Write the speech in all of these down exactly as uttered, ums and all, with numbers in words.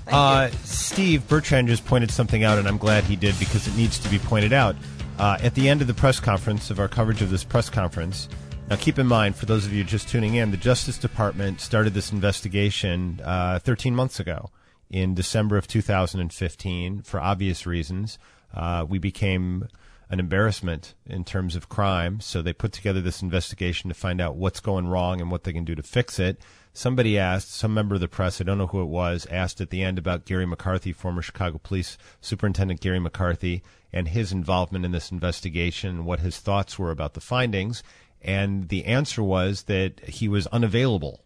Uh, Steve Bertrand just pointed something out, and I'm glad he did because it needs to be pointed out. Uh, at the end of the press conference, of our coverage of this press conference, now keep in mind, for those of you just tuning in, the Justice Department started this investigation uh, thirteen months ago in December of two thousand fifteen for obvious reasons. Uh, we became an embarrassment in terms of crime, so they put together this investigation to find out what's going wrong and what they can do to fix it. Somebody asked, some member of the press, I don't know who it was, asked at the end about Gary McCarthy, former Chicago Police Superintendent Gary McCarthy, and his involvement in this investigation, what his thoughts were about the findings, and the answer was that he was unavailable.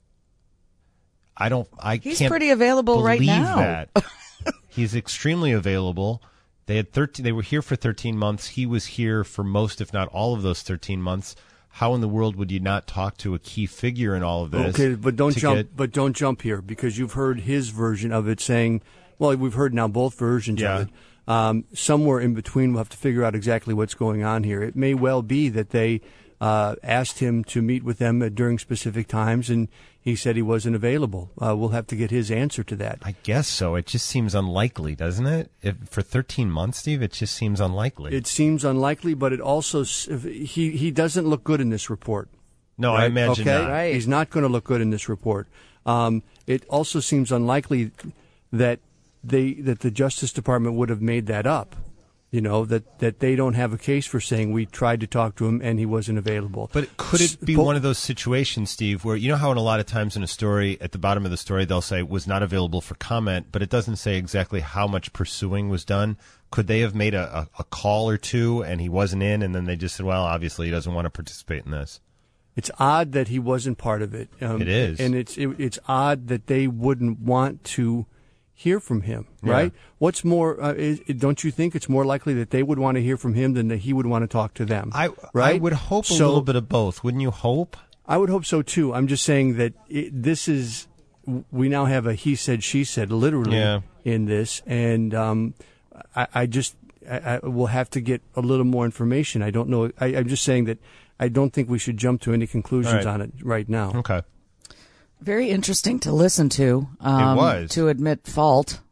I don't, I He's can't pretty available right now. believe that. He's extremely available. They had thirteen. They were here for thirteen months. He was here for most, if not all, of those thirteen months. How in the world would you not talk to a key figure in all of this? Okay, but don't jump. Get... But don't jump here because you've heard his version of it, saying, "Well, we've heard now both versions yeah. of it." Um, somewhere in between, we'll have to figure out exactly what's going on here. It may well be that they uh, asked him to meet with them during specific times, and he said he wasn't available. Uh, we'll have to get his answer to that. I guess so. It just seems unlikely, doesn't it? If, for thirteen months, Steve, it just seems unlikely. It seems unlikely, but it also he he doesn't look good in this report. No, right? I imagine okay? not. Right. He's not going to look good in this report. Um, it also seems unlikely that they that the Justice Department would have made that up. You know, that, that they don't have a case for saying we tried to talk to him and he wasn't available. But could it be one of those situations, Steve, where you know how in a lot of times in a story, at the bottom of the story, they'll say was not available for comment, but it doesn't say exactly how much pursuing was done? Could they have made a, a, a call or two and he wasn't in, and then they just said, well, obviously he doesn't want to participate in this? It's odd that he wasn't part of it. Um, it is. And it's it, it's odd that they wouldn't want to hear from him, right? Yeah. What's more, uh, is, don't you think it's more likely that they would want to hear from him than that he would want to talk to them? I, right? I would hope a so, little bit of both. Wouldn't you hope? I would hope so, too. I'm just saying that it, this is, we now have a he said, she said, literally, yeah. in this. And um, I, I just, I, I will have to get a little more information. I don't know. I, I'm just saying that I don't think we should jump to any conclusions right. on it right now. Okay. Very interesting to listen to. Um, it was. To admit fault.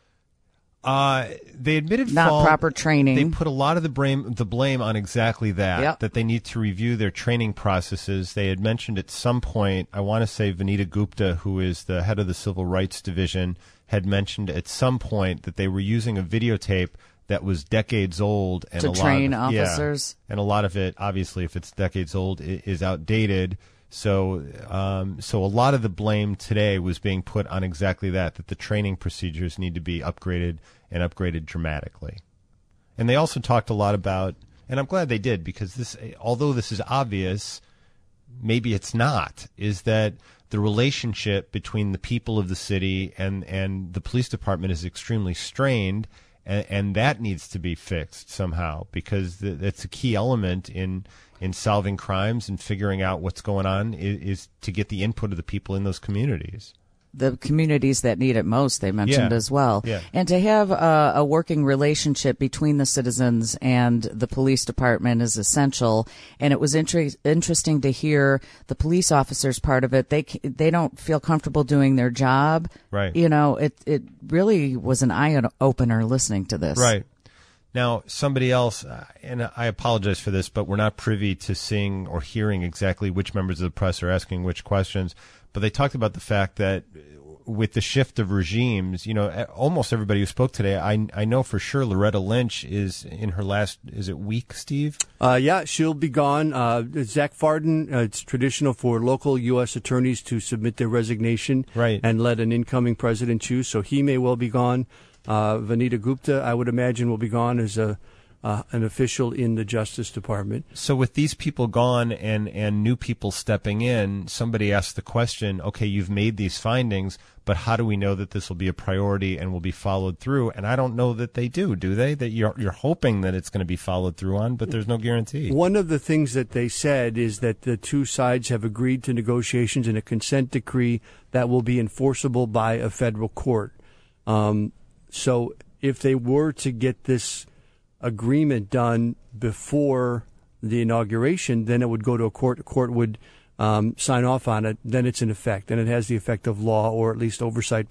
Uh, they admitted Not fault. proper training. They put a lot of the blame, the blame on exactly that, yep. that they need to review their training processes. They had mentioned at some point, I want to say Vanita Gupta, who is the head of the Civil Rights Division, had mentioned at some point that they were using a videotape that was decades old. And to a train lot of, officers. Yeah, and a lot of it, obviously, if it's decades old, is outdated. So, um, so a lot of the blame today was being put on exactly that, that the training procedures need to be upgraded and upgraded dramatically. And they also talked a lot about, and I'm glad they did, because this, although this is obvious, maybe it's not, is that the relationship between the people of the city and, and the police department is extremely strained, and, and that needs to be fixed somehow, because th- that's a key element in in solving crimes and figuring out what's going on is, is to get the input of the people in those communities. The communities that need it most, they mentioned yeah. as well. Yeah. And to have a, a working relationship between the citizens and the police department is essential. And it was inter- interesting to hear the police officers part of it. They they don't feel comfortable doing their job. Right. You know, it, it really was an eye-opener listening to this. Right. Now, somebody else, uh, and I apologize for this, but we're not privy to seeing or hearing exactly which members of the press are asking which questions, but they talked about the fact that with the shift of regimes, you know, almost everybody who spoke today, I, I know for sure Loretta Lynch is in her last, is it week, Steve? Uh, yeah, she'll be gone. Uh, Zach Farden, uh, it's traditional for local U S attorneys to submit their resignation right. and let an incoming president choose, so he may well be gone. Uh, Vanita Gupta, I would imagine, will be gone as a uh, an official in the Justice Department. So with these people gone and, and new people stepping in, somebody asked the question, okay, you've made these findings, but how do we know that this will be a priority and will be followed through? And I don't know that they do, do they? That you're, you're hoping that it's going to be followed through on, but there's no guarantee. One of the things that they said is that the two sides have agreed to negotiations and a consent decree that will be enforceable by a federal court. Um, so if they were to get this agreement done before the inauguration, then it would go to a court. A court would um, sign off on it. Then it's in effect, and it has the effect of law, or at least oversight by the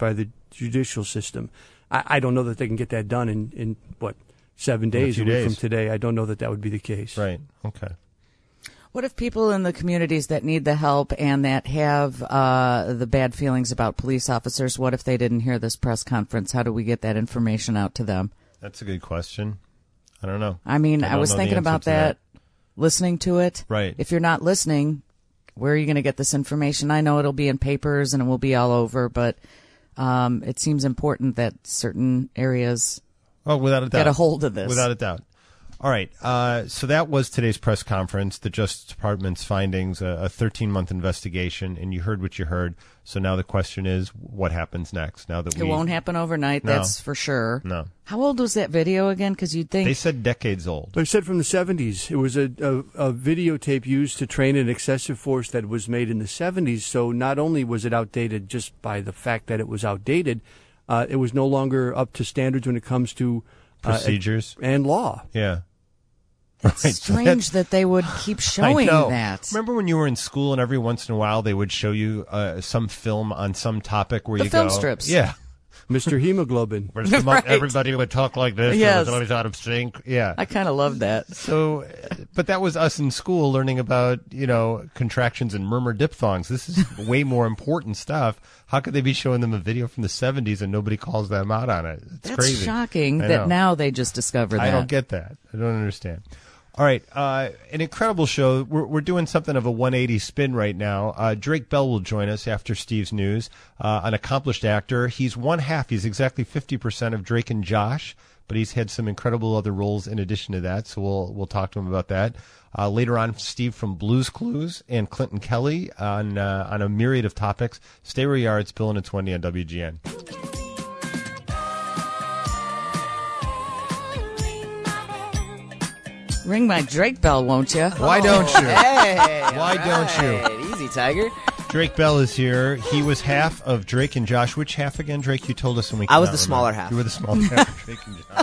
judicial system. I, I don't know that they can get that done in, in what, seven days, in a few a week days. from today. I don't know that that would be the case. Right. Okay. What if people in the communities that need the help and that have uh, the bad feelings about police officers, what if they didn't hear this press conference? How do we get that information out to them? That's a good question. I don't know. I mean, I, don't was know the thinking answer about to that, listening to it. Right. If you're not listening, where are you going to get this information? I know it'll be in papers and it will be all over, but um, it seems important that certain areas Oh, without a doubt. get a hold of this. Without a doubt. All right. Uh, so that was today's press conference, the Justice Department's findings, a thirteen-month investigation, and you heard what you heard. So now the question is, what happens next? Now that It we won't happen overnight, No. that's for sure. No. How old was that video again? Because you'd think They said decades old. They said from the seventies. It was a, a, a videotape used to train an excessive force that was made in the seventies. So not only was it outdated just by the fact that it was outdated, uh, it was no longer up to standards when it comes to uh, Procedures. and law. Yeah. it's Right. strange that they would keep showing I know. that. Remember when you were in school and every once in a while they would show you uh, some film on some topic where The you film go, strips. Yeah. Mister Hemoglobin. Where some- Right. everybody would talk like this. Yes. It was always out of sync. Yeah. I kind of love that. So, but that was us in school learning about, you know, contractions and murmur diphthongs. This is way more important stuff. How could they be showing them a video from the seventies and nobody calls them out on it? It's That's crazy. shocking I that know. now they just discover that. I don't get that. I don't understand. All right, uh, an incredible show. We're, we're doing something of a one eighty spin right now. Uh, Drake Bell will join us after Steve's news. Uh, an accomplished actor. He's one half. He's exactly fifty percent of Drake and Josh, but he's had some incredible other roles in addition to that. So we'll we'll talk to him about that. Uh, later on, Steve from Blues Clues and Clinton Kelly on uh, on a myriad of topics. Stay where you are. It's Bill and it's Wendy on W G N. Ring my Drake bell, won't you? Why don't you? Hey, Why all don't you? right. Easy, Tiger. Drake Bell is here. He was half of Drake and Josh. Which half again, Drake? You told us when we. I was cannot the smaller remember. half. You were the smaller half of Drake and Josh.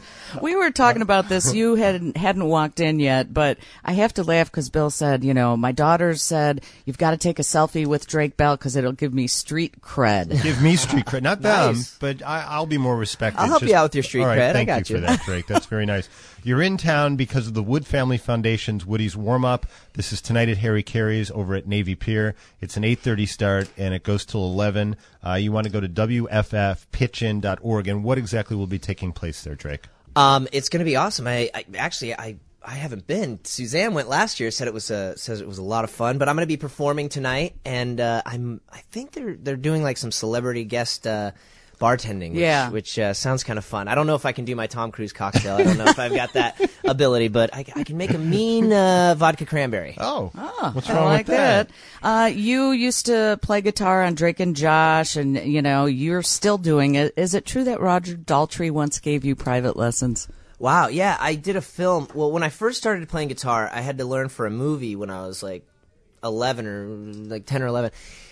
We were talking about this. You hadn't hadn't walked in yet, but I have to laugh because Bill said, you know, my daughter said you've got to take a selfie with Drake Bell because it'll give me street cred. Give me street cred, not them, Nice. but I, I'll be more respected. I'll help you out with your street all right, cred. I Thank got you you. for that, Drake. That's very nice. You're in town because of the Wood Family Foundation's Woody's Warm Up. This is tonight at Harry Carey's over at Navy Pier. It's an eight thirty start and it goes till eleven. Uh, you want to go to W F F pitch in dot org. And what exactly will be taking place there, Drake? Um, it's going to be awesome. I, I actually I I haven't been. Suzanne went last year. Said it was a says it was a lot of fun. But I'm going to be performing tonight, and uh, I'm I think they're they're doing like some celebrity guest uh, bartending. Which, Yeah. which uh, sounds kind of fun. I don't know if I can do my Tom Cruise cocktail. I don't know if I've got that ability, but I, I can make a mean uh, vodka cranberry. Oh, Oh, what's I wrong like with that? Uh, you used to play guitar on Drake and Josh, and you know you're still doing it. Is it true that Roger Daltrey once gave you private lessons? Wow, yeah, I did a film. Well, when I first started playing guitar, I had to learn for a movie when I was like eleven or like ten or eleven.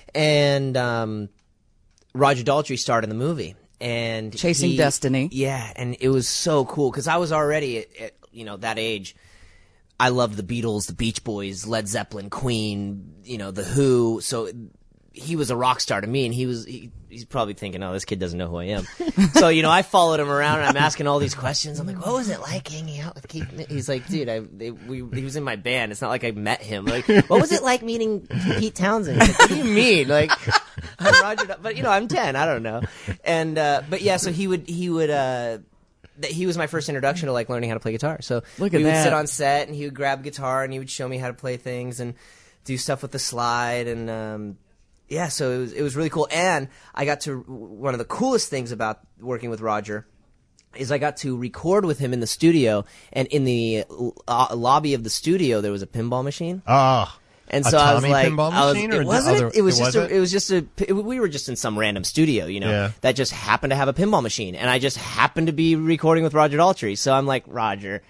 And um, Roger Daltrey starred in the movie. And Chasing he- Destiny. Yeah, and it was so cool because I was already at, at, you know, that age. I loved the Beatles, the Beach Boys, Led Zeppelin, Queen, you know, The Who. So he was a rock star to me, and he was he, he's probably thinking, oh, this kid doesn't know who I am. So, you know, I followed him around, and I'm asking all these questions. I'm like, what was it like hanging out with Keith? He's like, dude, I, they, we, he was in my band. It's not like I met him. Like, what was it like meeting Pete Townsend? He's like, what do you mean? Like, I'm Roger, but, you know, I'm ten. I don't know. And, uh, but yeah, so he would, he would, uh, that he was my first introduction to like learning how to play guitar. So Look at we would that. sit on set and he would grab a guitar and he would show me how to play things and do stuff with the slide and um, yeah, so it was it was really cool. And I got to one of the coolest things about working with Roger is I got to record with him in the studio, and in the uh, lobby of the studio there was a pinball machine. Ah. And A so I was Tommy like, pinball I was, machine, it or the wasn't. other- it, it was it just. A, wasn't? it was just a. it- we were just in some random studio, you know, Yeah. that just happened to have a pinball machine, and I just happened to be recording with Roger Daltrey. So I'm like, Roger,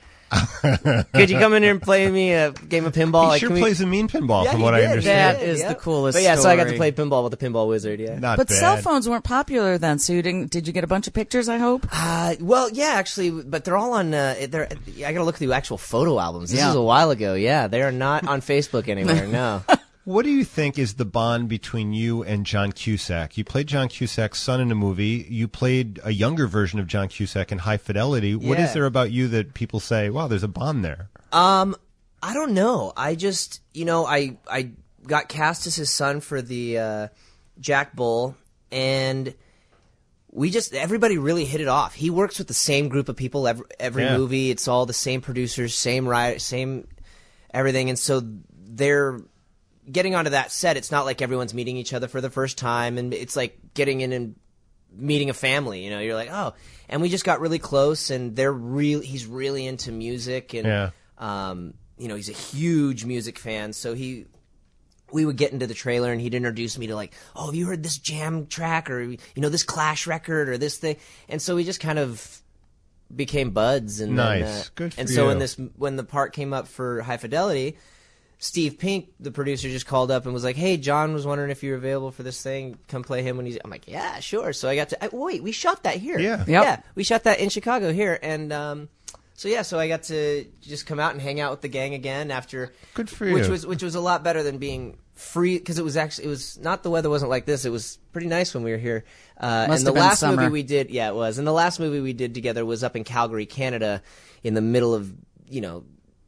could you come in here and play me a game of pinball? He Like, sure can we- plays a mean pinball, Yeah, from he what I did, he understand. That did, is yeah. the coolest But yeah, so I got to story. play pinball with the pinball wizard. Yeah. Not But bad. cell phones weren't popular then, so you didn't. Did you get a bunch of pictures? I hope. Uh, well, yeah, actually, but they're all on. Uh, they're. I got to look through actual photo albums. This Yeah. is a while ago. Yeah, they are not on Facebook anywhere. No. What do you think is the bond between you and John Cusack? You played John Cusack's son in a movie. You played a younger version of John Cusack in High Fidelity. What Yeah. is there about you that people say, wow, there's a bond there? Um, I don't know. I just, you know, I I got cast as his son for the uh, Jack Bull, and we just everybody really hit it off. He works with the same group of people every, every Yeah. movie. It's all the same producers, same writer, same everything, and so they're getting onto that set. It's not like everyone's meeting each other for the first time, and it's like getting in and meeting a family. You know, you're like, oh, and we just got really close, and they're real. He's really into music, and Yeah. um, you know, he's a huge music fan. So he, we would get into the trailer, and he'd introduce me to like, oh, have you heard this jam track, or you know, this Clash record, or this thing? And so we just kind of became buds. And Nice. then, uh, Good for And so when you. this when the part came up for High Fidelity, Steve Pink, the producer, just called up and was like, "Hey, John was wondering if you're available for this thing. Come play him when he's." I'm like, "Yeah, sure." So I got to. I, wait, we shot that here. Yeah. Yep. Yeah, we shot that in Chicago here, and um, so yeah, so I got to just come out and hang out with the gang again after. Good for Which you. was which was a lot better than being free, because it was actually it was not the weather wasn't like this. It was pretty nice when we were here. Uh, Must and the have been last summer. movie we did, yeah, it was. And the last movie we did together was up in Calgary, Canada, in the middle of you know.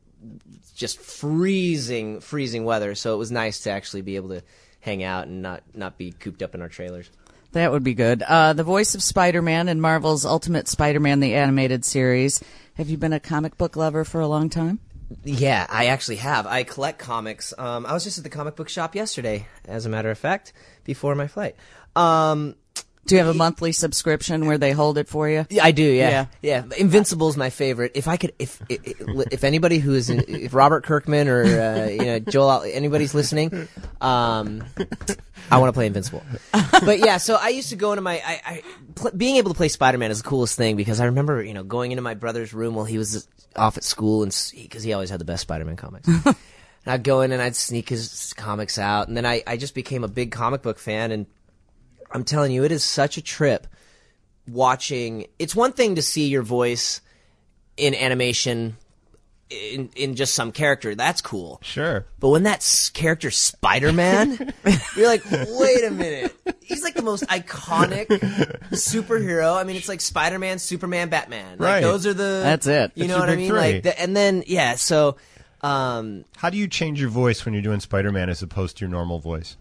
just freezing, freezing weather. So it was nice to actually be able to hang out and not, not be cooped up in our trailers. That would be good. Uh, the voice of Spider-Man in Marvel's Ultimate Spider-Man, the animated series. Have you been a comic book lover for a long time? Yeah, I actually have. I collect comics. Um, I was just at the comic book shop yesterday, as a matter of fact, before my flight. Um, Do you have a monthly subscription where they hold it for you? Yeah, I do. Yeah, Yeah. yeah. Invincible's my favorite. If I could, if if, if anybody who is, in, if Robert Kirkman or uh, you know Joel, anybody's listening, um, I want to play Invincible. But yeah, so I used to go into my, I, I pl- being able to play Spider-Man is the coolest thing, because I remember you know going into my brother's room while he was off at school, and because he always had the best Spider-Man comics. And I'd go in and I'd sneak his comics out, and then I, I just became a big comic book fan. And I'm telling you, it is such a trip watching. It's one thing to see your voice in animation in in just some character. That's cool. Sure. But when that s- character Spider-Man, you're like, wait a minute. He's like the most iconic superhero. I mean, it's like Spider-Man, Superman, Batman. Like, Right. those are the. That's it. You That's know your what I big mean? three. Like, the, and then yeah. So, um, How do you change your voice when you're doing Spider-Man as opposed to your normal voice?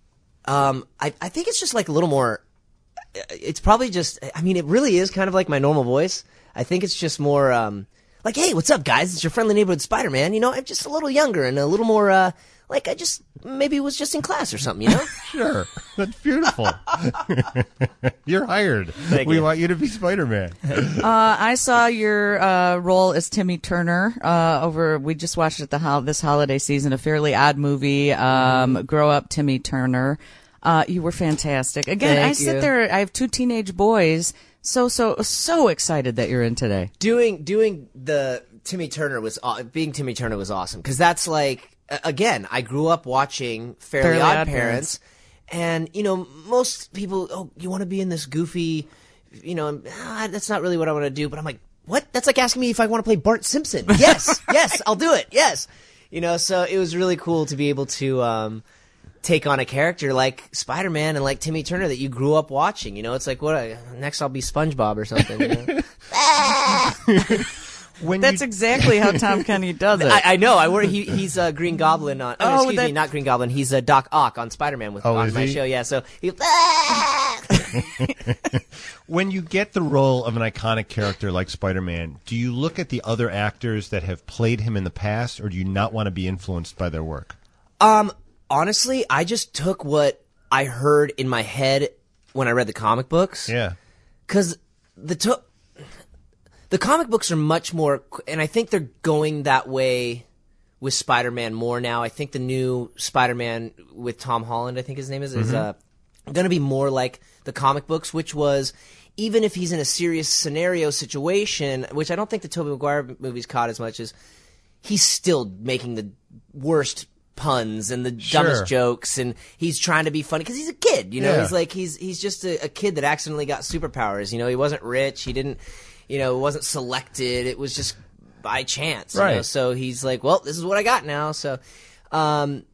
Um, I, I think it's just like a little more, it's probably just, I mean, it really is kind of like my normal voice. I think it's just more, um, like, hey, what's up, guys? It's your friendly neighborhood Spider-Man. You know, I'm just a little younger and a little more, uh, like I just, maybe was just in class or something, you know? Sure. That's beautiful. You're hired. Thank we you. want you to be Spider-Man. Uh, I saw your uh, role as Timmy Turner uh, over. We just watched it the ho- this holiday season, a Fairly Odd Movie. Um, Grow Up, Timmy Turner. Uh, you were fantastic. Again, Thank I sit you. there. I have two teenage boys. So so so excited that you're in today. doing, doing the Timmy Turner was, aw- being Timmy Turner was awesome. Cause that's like, a- again, I grew up watching Fairly, Fairly Odd, Odd Parents. And, you know, most people, oh, you want to be in this goofy, you know, and, ah, that's not really what I want to do. But I'm like, what? That's like asking me if I want to play Bart Simpson. Yes, yes, I'll do it. Yes. You know, so it was really cool to be able to um, take on a character like Spider-Man and like Timmy Turner that you grew up watching. You know, it's like, what? I, next I'll be SpongeBob or something. You know? When That's you, exactly how Tom Kenny does it. I, I know. I work. He, he's uh, Green Goblin on. Oh, Oh, excuse that- me, not Green Goblin. He's uh, Doc Ock on Spider-Man with Oh, on is my he? show. Yeah. So he. when you get the role of an iconic character like Spider-Man, do you look at the other actors that have played him in the past, or do you not want to be influenced by their work? Um, honestly, I just took what I heard in my head when I read the comic books. Yeah. Because the to- the comic books are much more, and I think they're going that way with Spider-Man more now. I think the new Spider-Man with Tom Holland, I think his name is, is uh, going to be more like the comic books, which was, even if he's in a serious scenario situation, which I don't think the Tobey Maguire movies caught as much as, he's still making the worst puns and the Sure. dumbest jokes, and he's trying to be funny because he's a kid, you know. Yeah. He's like he's he's just a, a kid that accidentally got superpowers. You know, he wasn't rich. He didn't, you know, wasn't selected. It was just by chance. You know? Right. So he's like, well, this is what I got now. So, um,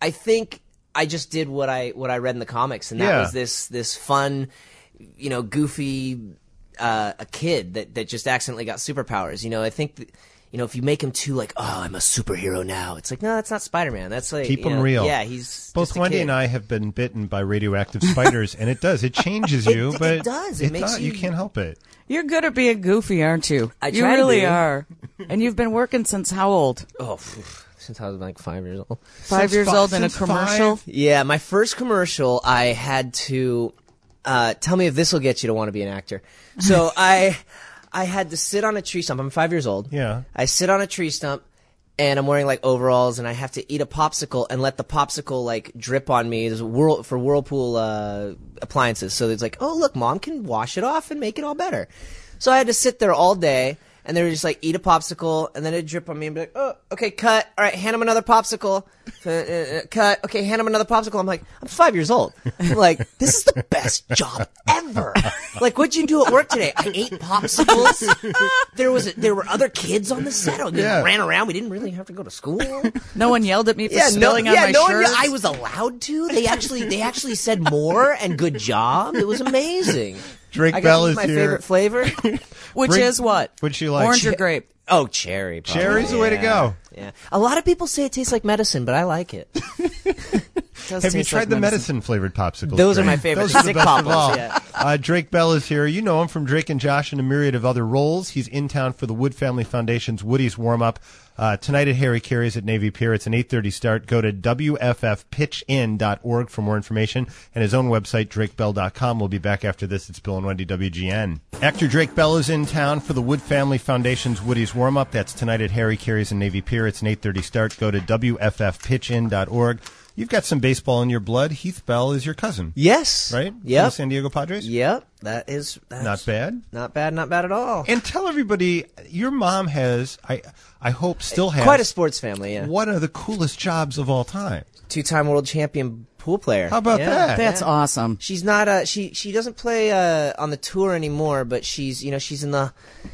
I think I just did what I what I read in the comics, and that Yeah. was this this fun, you know, goofy uh, a kid that that just accidentally got superpowers. You know, I think. That, You know, if you make him too like, oh, I'm a superhero now, it's like, no, that's not Spider-Man. That's like, Keep you him know, real. Yeah, he's Both just a Wendy kid. and I have been bitten by radioactive spiders, and it does. It changes It- you, it but does. It makes does. you- You can't help it. You're good at being goofy, aren't you? I you try to really be. are. And you've been working since how old? Oh, phew, since I was like five years old. Five Since years fi- old in a since commercial? five? Yeah, my first commercial, I had to uh, tell me if this will get you to want to be an actor. So I, I had to sit on a tree stump. I'm five years old. Yeah. I sit on a tree stump. And I'm wearing like overalls, and I have to eat a popsicle and let the popsicle like drip on me. There's a whirl for Whirlpool uh, appliances, so it's like, oh look, mom can wash it off and make it all better. So I had to sit there all day, and they were just like, eat a popsicle, and then it'd drip on me and be like, oh, okay, cut. All right, hand him another popsicle. Uh, uh, cut. Okay, hand him another popsicle. I'm like, I'm five years old. I'm like, this is the best job ever. Like, what'd you do at work today? I ate popsicles. There was a, there were other kids on the set. We Yeah. ran around. We didn't really have to go to school. No one yelled at me for Yeah, no, spilling on yeah, my no shirt? one. I was allowed to. They actually, they actually said more and good job. It was amazing. Drake I got Bell to eat is my here. favorite flavor. Which Bring- is what? Which you like? Orange or Che- grape? Oh, cherry. Probably. Cherry's the way to Yeah, go. Yeah. A lot of people say it tastes like medicine, but I like it. It does Have you taste tried like the medicine flavored popsicles? Those are Drake? my favorite. Those are the Sick best of popples, all. yeah. Uh, Drake Bell is here. You know him from Drake and Josh and a myriad of other roles. He's in town for the Wood Family Foundation's Woody's Warm Up uh, tonight at Harry Carey's at Navy Pier. It's an eight thirty start. Go to W F F pitch in dot org for more information, and his own website, drake bell dot com. We'll be back after this. It's Bill and Wendy, W G N. Actor Drake Bell is in town for the Wood Family Foundation's Woody's Warm Up. That's tonight at Harry Carey's and Navy Pier. It's an eight thirty start. Go to W F F pitch in dot org. You've got some baseball in your blood. Heath Bell is your cousin, Yes. right? Yep. From the San Diego Padres? Yep. That is that's Not bad. Not bad. Not bad at all. And tell everybody, your mom has, I I hope still has, Quite a sports family. Yeah. one of the coolest jobs of all time. Two-time world champion pool player. How about Yeah. that? That's Yeah. awesome. She's not uh she she doesn't play uh on the tour anymore, but she's you know she's in the.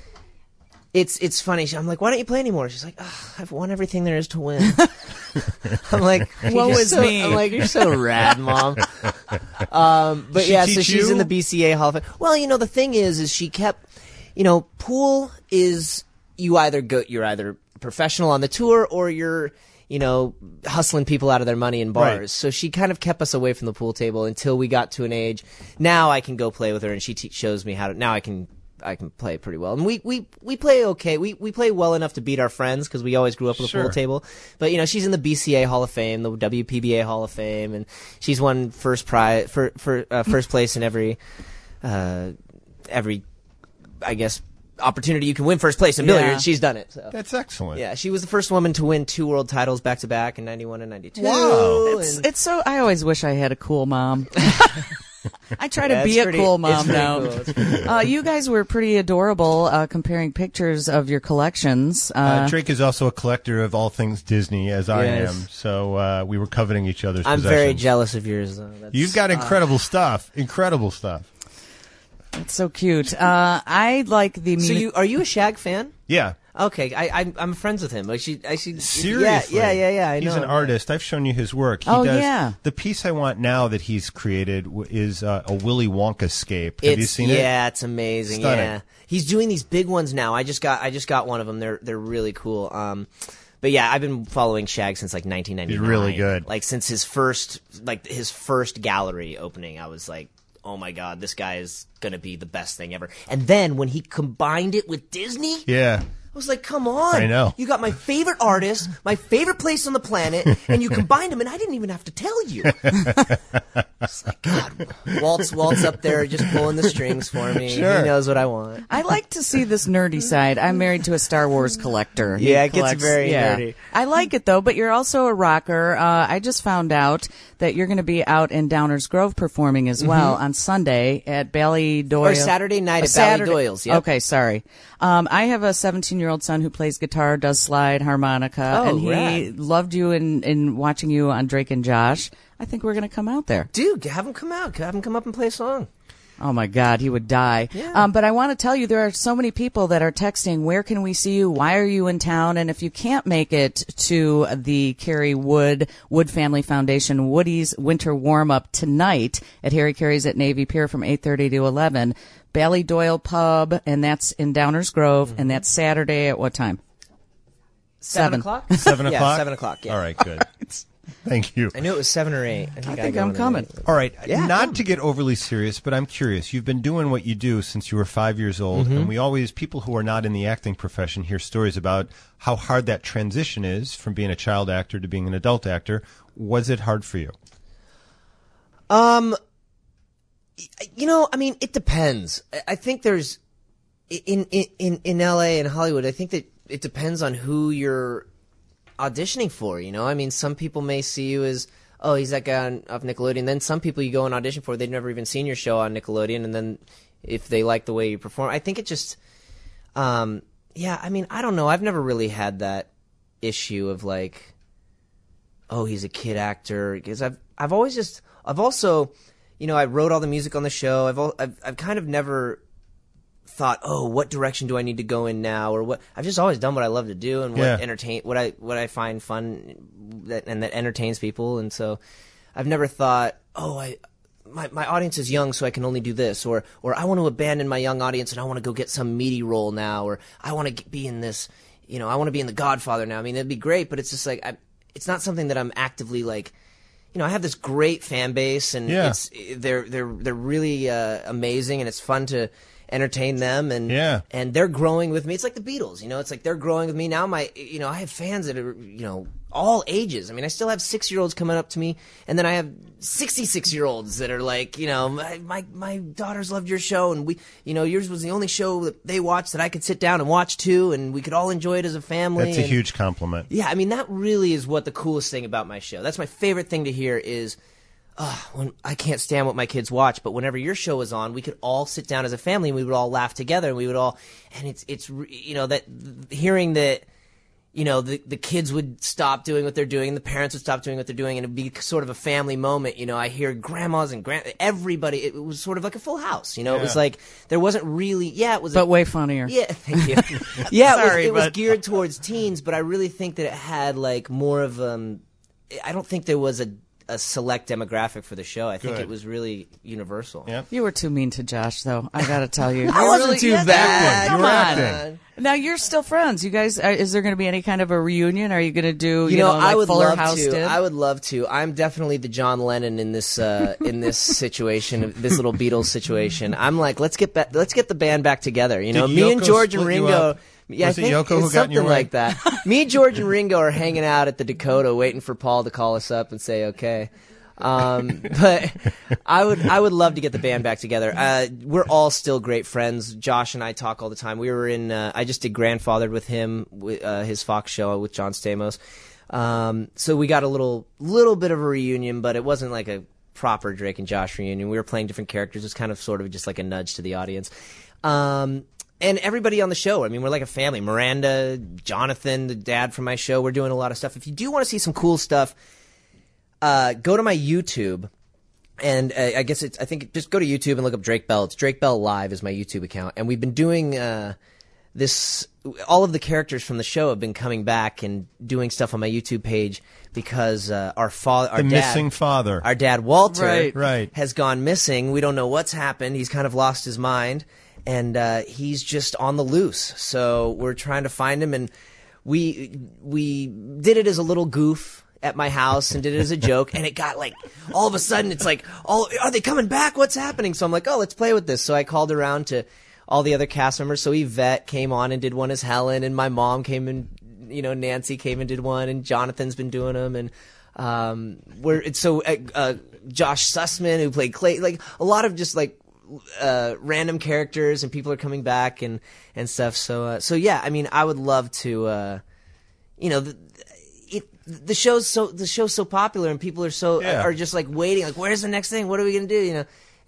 It's it's funny. She- I'm like, why don't you play anymore? She's like, oh, I've won everything there is to win. I'm like, Woe you're is so, me. I'm like, you're so rad, mom. Um, but She yeah, so teach she's you? in the B C A Hall of Fame. Well, you know, the thing is, is she kept, you know, pool is you either go, you're either professional on the tour or you're, you know, hustling people out of their money in bars. Right. So she kind of kept us away from the pool table until we got to an age. Now I can go play with her, and she te- shows me how to. Now I can. I can play pretty well, and we, we, we play okay. We we play well enough to beat our friends because we always grew up with a Sure. pool table. But you know, she's in the B C A Hall of Fame, the W P B A Hall of Fame, and she's won first prize for for uh, first place in every uh, every I guess opportunity you can win first place in Yeah. billiards. She's done it. So. That's excellent. Yeah, she was the first woman to win two world titles back to back in ninety-one and ninety-two. Wow. It's, and- it's so. I always wish I had a cool mom. I try to Yeah, be it's a pretty- cool it's mom pretty now. cool. It's pretty Uh, you guys were pretty adorable uh, comparing pictures of your collections. Uh, Uh, Drake is also a collector of all things Disney, as I Yes. am. So uh, we were coveting each other's I'm possessions. very jealous of yours, though. That's, You've got incredible stuff. Incredible stuff. it's so cute. Uh, I like the. So muni- you are you a Shag fan? Yeah. Okay, I, I I'm friends with him. I should I should Seriously. Yeah, yeah, yeah, yeah. I he's know an artist. I've shown you his work. He Oh, does, yeah. The piece I want now that he's created w- is uh, a Willy Wonka scape. Have It's, you seen it? yeah, it's amazing. Stunning. Yeah, he's doing these big ones now. I just got I just got one of them. They're they're really cool. Um, but yeah, I've been following Shag since like nineteen ninety-nine. He's really good. Like since his first like his first gallery opening, I was like, oh my god, this guy is gonna be the best thing ever. And then when he combined it with Disney. Yeah. I was like, come on. I know. You got my favorite artist, my favorite place on the planet, and you combined them, and I didn't even have to tell you. It's like, God, Walt's, Walt's up there just pulling the strings for me. Sure. He knows what I want. I like to see this nerdy side. I'm married to a Star Wars collector. He Yeah, it gets collects- very yeah. nerdy. I like it though, but you're also a rocker. Uh, I just found out that you're going to be out in Downers Grove performing as well on Sunday at Bally Doyle. Or Saturday night Uh, at Bally Saturday- Doyle's, yep. Okay, sorry. Um, I have a seventeen-year-old son who plays guitar, does slide, harmonica, Oh, and he rad. loved you in, in watching you on Drake and Josh. I think we're going to come out there. Dude, have him come out. Have him come up and play a song. Oh my God, he would die. Yeah. Um, but I want to tell you, there are so many people that are texting, where can we see you? Why are you in town? And if you can't make it to the Carrie Wood, Wood Family Foundation, Woody's Winter Warm-Up tonight at Harry Carey's at Navy Pier from eight thirty to eleven, Ballydoyle Pub, and that's in Downers Grove, mm-hmm. and that's Saturday at what time? Seven, seven o'clock? Seven o'clock? Yeah, seven o'clock, yeah. All right, good. Thank you. I knew it was seven or eight. I think, I think I I'm coming. All right, yeah, not come. to get overly serious, but I'm curious. You've been doing what you do since you were five years old, mm-hmm. and we always, people who are not in the acting profession hear stories about how hard that transition is from being a child actor to being an adult actor. Was it hard for you? Um, you know, I mean, it depends. I think there's, in, in, in L A and Hollywood, I think that it depends on who you're auditioning for, you know? I mean, some people may see you as, oh, he's that guy on, off Nickelodeon. Then some people you go and audition for, they've never even seen your show on Nickelodeon, and then if they like the way you perform, I think it just, um, yeah, I mean, I don't know. I've never really had that issue of like, oh, he's a kid actor, because I've I've always just I've also, you know, I wrote all the music on the show. I've all, I've I've kind of never thought, oh, what direction do I need to go in now, or what? I've just always done what I love to do and what yeah. entertain, what I what I find fun that and that entertains people, and so I've never thought, oh, I. My my audience is young, so I can only do this, or or I want to abandon my young audience and I want to go get some meaty role now, or I want to be in this, you know, I want to be in The Godfather now. I mean, it'd be great, but it's just like I, it's not something that I'm actively like, you know, I have this great fan base, and yeah. it's they're they're they're really uh, amazing, and it's fun to entertain them, and yeah. and they're growing with me. It's like the Beatles, you know, it's like they're growing with me now. My, you know, I have fans that are, you know, all ages. I mean, I still have six year olds coming up to me, and then I have sixty-six year olds that are like, you know, my, my my daughters loved your show, and we, you know, yours was the only show that they watched that I could sit down and watch too, and we could all enjoy it as a family. That's a and, huge compliment. Yeah, I mean, that really is what the coolest thing about my show. That's my favorite thing to hear is, uh, when I can't stand what my kids watch, but whenever your show was on, we could all sit down as a family and we would all laugh together, and we would all, and it's it's you know, that hearing that, you know, the the kids would stop doing what they're doing, and the parents would stop doing what they're doing, and it'd be sort of a family moment. You know, I hear grandmas and grand everybody. It was sort of like a Full House. You know, yeah. it was like there wasn't really, yeah, it was, but a, way funnier. Yeah, thank you. Yeah, Sorry, it was, it was but... geared towards teens, but I really think that it had like more of um. I don't think there was a. a select demographic for the show. I think Good. it was really universal. Yep. You were too mean to Josh, though. I got to tell you. I wasn't really, too yeah, bad. Come You were on. acting. Now you're still friends. You guys, are, is there going to be any kind of a reunion? Are you going to do, you, You know, know, like I would Fuller love House to. did? I would love to. I'm definitely the John Lennon in this uh, in this situation, this little Beatles situation. I'm like, let's get back, let's get the band back together. You know, Did me and Yoko George and split you Ringo. up? Yeah, Was I it think Yoko it's who got in something your way? like that. Me, George, and Ringo are hanging out at the Dakota, waiting for Paul to call us up and say okay. Um, but I would, I would love to get the band back together. Uh, we're all still great friends. Josh and I talk all the time. We were in, uh, I just did Grandfathered with him, with, uh, his Fox show with John Stamos. Um, so we got a little, little bit of a reunion, but it wasn't like a proper Drake and Josh reunion. We were playing different characters. It was kind of sort of just like a nudge to the audience. Um, and everybody on the show, I mean, we're like a family. Miranda, Jonathan, the dad from my show, we're doing a lot of stuff. If you do want to see some cool stuff, Uh, go to my YouTube, and uh, I guess it's, I think just go to YouTube and look up Drake Bell. It's Drake Bell Live is my YouTube account, and we've been doing uh, this. All of the characters from the show have been coming back and doing stuff on my YouTube page because uh, our father, our The dad, missing father. our dad Walter, Right. Right. has gone missing. We don't know what's happened. He's kind of lost his mind, and uh, he's just on the loose. So we're trying to find him, and we we did it as a little goof at my house and did it as a joke, and it got like, all of a sudden it's like, oh, are they coming back? What's happening? So I'm like, oh, let's play with this. So I called around to all the other cast members. So Yvette came on and did one as Helen, and my mom came and, you know, Nancy came and did one, and Jonathan's been doing them, and um, we're it's so uh, uh, Josh Sussman, who played Clay, like a lot of just like uh, random characters, and people are coming back and and stuff. So uh, so yeah, I mean, I would love to, uh, you know. The, It, the show's so the show's so popular, and people are so Yeah. are just like waiting, like, where's the next thing? What are we gonna do? You know,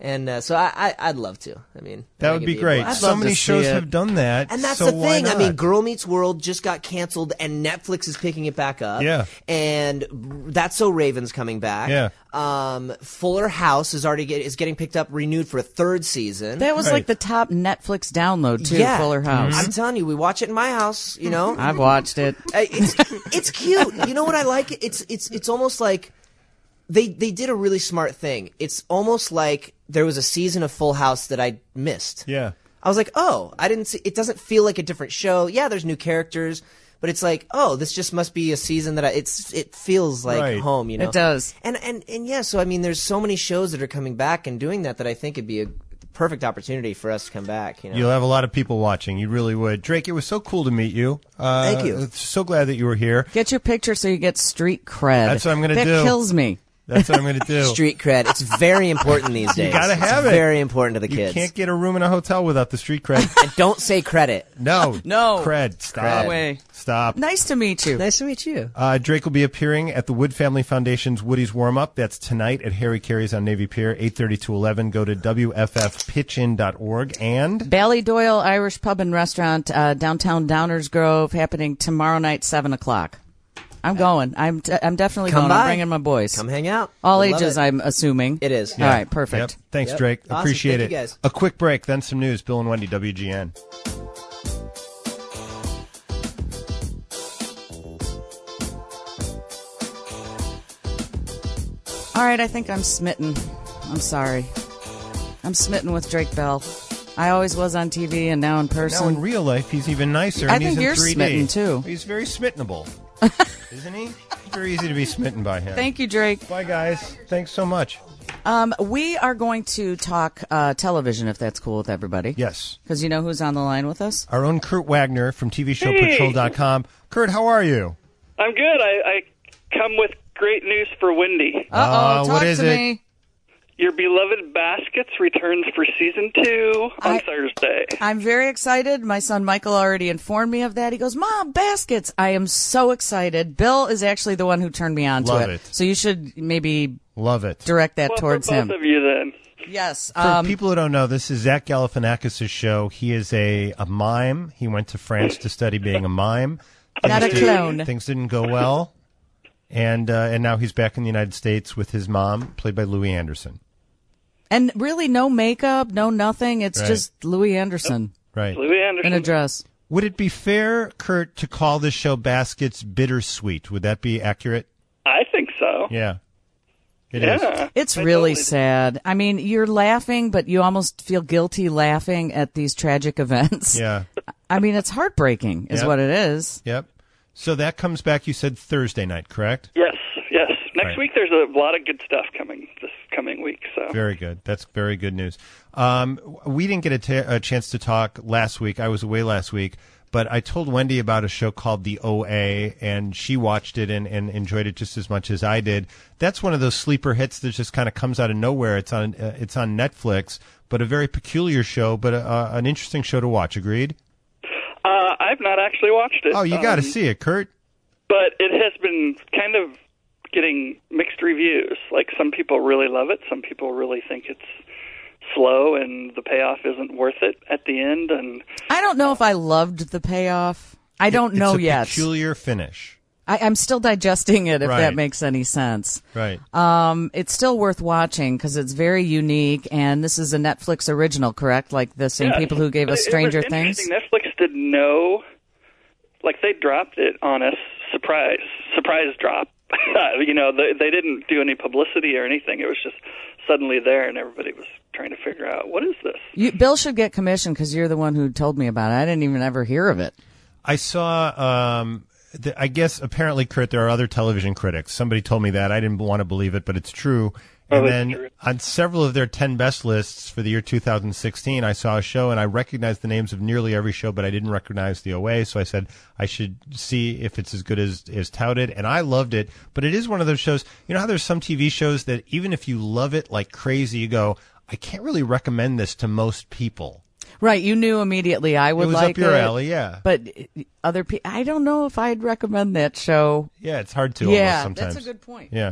And uh, so I, I, I'd love to. I mean, that I would could be a great. blast. So love many to see shows it. have done that. And that's so the why thing. I not? mean, Girl Meets World just got canceled, and Netflix is picking it back up. Yeah. And That's So Raven's coming back. Yeah. Um, Fuller House is already get, is getting picked up, renewed for a third season. That was Right. like the top Netflix download too. yeah. Fuller House. I'm telling you, we watch it in my house. You know, I've watched it. Uh, it's it's cute. You know what I like? It's it's it's almost like they they did a really smart thing. It's almost like there was a season of Full House that I missed. Yeah. I was like, oh, I didn't see. It doesn't feel like a different show. Yeah, there's new characters, but it's like, oh, this just must be a season that I. It's it feels like Right. home. You know, It does. And and and yeah, so I mean, there's so many shows that are coming back and doing that that I think it'd be a perfect opportunity for us to come back. You know, You'll have a lot of people watching. You really would. Drake, it was so cool to meet you. Uh, Thank you. So glad that you were here. Get your picture so you get street cred. That's what I'm gonna that do. That kills me. That's what I'm going to do. street cred. It's very important these days. gotta have it's it. Very important to the You kids. can't get a room in a hotel without the street cred. And don't say credit. No. No. Cred. Stop. Cred. No way. Stop. Nice to meet you. Nice to meet you. Uh, Drake will be appearing at the Wood Family Foundation's Woody's Warm-Up. That's tonight at Harry Carey's on Navy Pier, eight thirty to eleven. Go to W F F pitch in dot org. And Ballydoyle Irish Pub and Restaurant, uh, downtown Downers Grove, happening tomorrow night, seven o'clock. I'm going. I'm t- I'm definitely Come going. by. I'm bringing my boys. Come hang out. All We'd love ages, it. I'm assuming. It is. All right, perfect. Yep. Thanks, Yep. Drake. Awesome. Appreciate Thank it. you, guys. A quick break, then some news. Bill and Wendy, W G N. All right, I think I'm smitten. I'm sorry. I'm smitten with Drake Bell. I always was on T V and now in person. Now in real life, he's even nicer. I and he's think in you're three D. smitten, too. He's very smittenable, isn't he? Very easy to be smitten by him. Thank you, Drake. Bye, guys. Thanks so much. Um, we are going to talk uh, television, if that's cool with everybody. Yes. Because you know who's on the line with us? Our own Kurt Wagner from T V show Hey. patrol dot com. Kurt, how are you? I'm good. I, I come with great news for Wendy. Uh-oh, Uh, talk what is to it? me. Your beloved Baskets returns for season two on I- Thursday. I'm very excited. My son Michael already informed me of that. He goes, Mom, Baskets. I am so excited. Bill is actually the one who turned me on to Love it. it. So you should maybe Love it. direct that well, towards for both him. of you then. Yes. For Um, people who don't know, this is Zach Galifianakis' show. He is a, a mime. He went to France to study being a mime. Not a Things didn't- clone. Things didn't go well, and uh, and now he's back in the United States with his mom, played by Louis Anderson. and really no makeup, no nothing. It's Right. just Louis Anderson Right. Louis Anderson. in a dress. Would it be fair, Kurt, to call this show Baskets Bittersweet? Would that be accurate? I think so. Yeah. It is. Yeah. It's I really totally- sad. I mean, you're laughing, but you almost feel guilty laughing at these tragic events. Yeah. I mean, it's heartbreaking is Yep. what it is. Yep. So that comes back, you said Thursday night, correct? Yes, yes. Next Right. week there's a lot of good stuff coming this coming week. So Very good. That's very good news. Um, we didn't get a, ta- a chance to talk last week. I was away last week, but I told Wendy about a show called The O A, and she watched it and, and enjoyed it just as much as I did. That's one of those sleeper hits that just kind of comes out of nowhere. It's on uh, it's on Netflix, but a very peculiar show, but a, uh, an interesting show to watch. Agreed? uh, I've not actually watched it. Oh, you got to um, see it, Kurt. But it has been kind of getting mixed reviews. Like some people really love it, some people really think it's slow and the payoff isn't worth it at the end. And I don't know if I loved the payoff. I don't It's know a yet. peculiar finish. I, I'm still digesting it, if Right. that makes any sense. Right. Um, it's still worth watching because it's very unique, and this is a Netflix original, correct? Like the same yeah, people who gave us it- it Stranger was Things. interesting. Netflix did no, like they dropped it on us, surprise, surprise drop. you know, they, they didn't do any publicity or anything. It was just suddenly there, and everybody was trying to figure out what is this. You, Bill should get commission because you're the one who told me about it. I didn't even ever hear of it. I saw, um, the, I guess apparently, Kurt, there are other television critics. Somebody told me that. I didn't want to believe it, but it's true. Oh, And it's then true. on several of their ten best lists for the year two thousand sixteen, I saw a show and I recognized the names of nearly every show, but I didn't recognize the O A. So I said I should see if it's as good as, as touted. And I loved it. But it is one of those shows, you know how there's some T V shows that even if you love it like crazy, you go, I can't really recommend this to most people. Right, you knew immediately I would It was like up your it, alley, yeah. But other people, I don't know if I'd recommend that show. Yeah, it's hard to Yeah, almost sometimes. that's a good point. Yeah.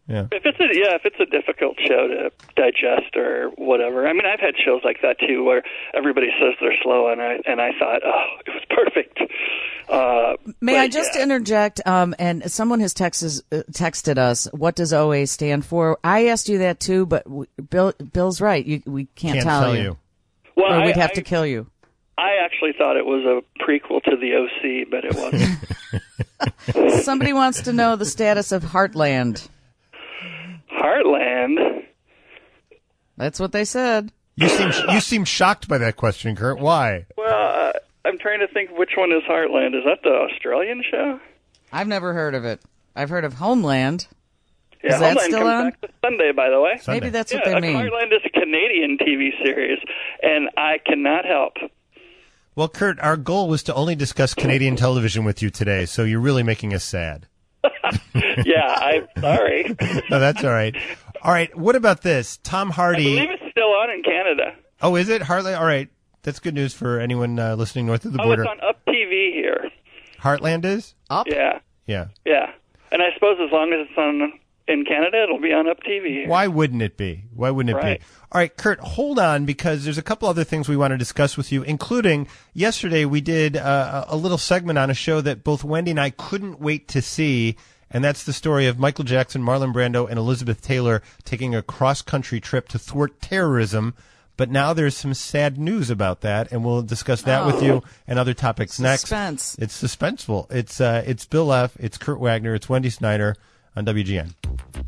Yeah. If it's a yeah, if it's a difficult show to digest or whatever. I mean, I've had shows like that too, where everybody says they're slow, and I and I thought, oh, it was perfect. Uh, May but, I just yeah. interject? Um, and someone has texted uh, texted us. What does O A stand for? I asked you that too, but w- Bill Bill's right. You, we can't, Can't tell, tell you, you. Well, or we'd I, have I, to kill you. I actually thought it was a prequel to the O C, but it wasn't. Somebody wants to know the status of Heartland. Heartland. That's what they said. You seem you seem shocked by that question, Kurt. Why? Well, uh, I'm trying to think which one is Heartland. Is that the Australian show? I've never heard of it. I've heard of Homeland. Yeah, Is that Homeland still comes on? back this Sunday, by the way. Sunday. Maybe that's yeah, what they uh, mean. Heartland is a Canadian T V series, and I cannot help. Well, Kurt, our goal was to only discuss Canadian television with you today, so you're really making us sad. Yeah, I'm sorry. No, that's all right. All right, what about this? Tom I Hardy. believe it's still on in Canada. Oh, is it? Heartland? All right. That's good news for anyone uh, listening north of the Oh, border. it's on Up T V here. Heartland is? Up? Yeah, Yeah. yeah. And I suppose as long as it's on in Canada, it'll be on Up T V here. Why wouldn't it be? Why wouldn't it Right. be? All right, Kurt, hold on, because there's a couple other things we want to discuss with you, including yesterday we did uh, a little segment on a show that both Wendy and I couldn't wait to see, and that's the story of Michael Jackson, Marlon Brando, and Elizabeth Taylor taking a cross-country trip to thwart terrorism. But now there's some sad news about that, and we'll discuss that Oh. with you and other topics next. Suspense. It's suspenseful. It's uh, it's Bill F., it's Kurt Wagner, it's Wendy Snyder on W G N.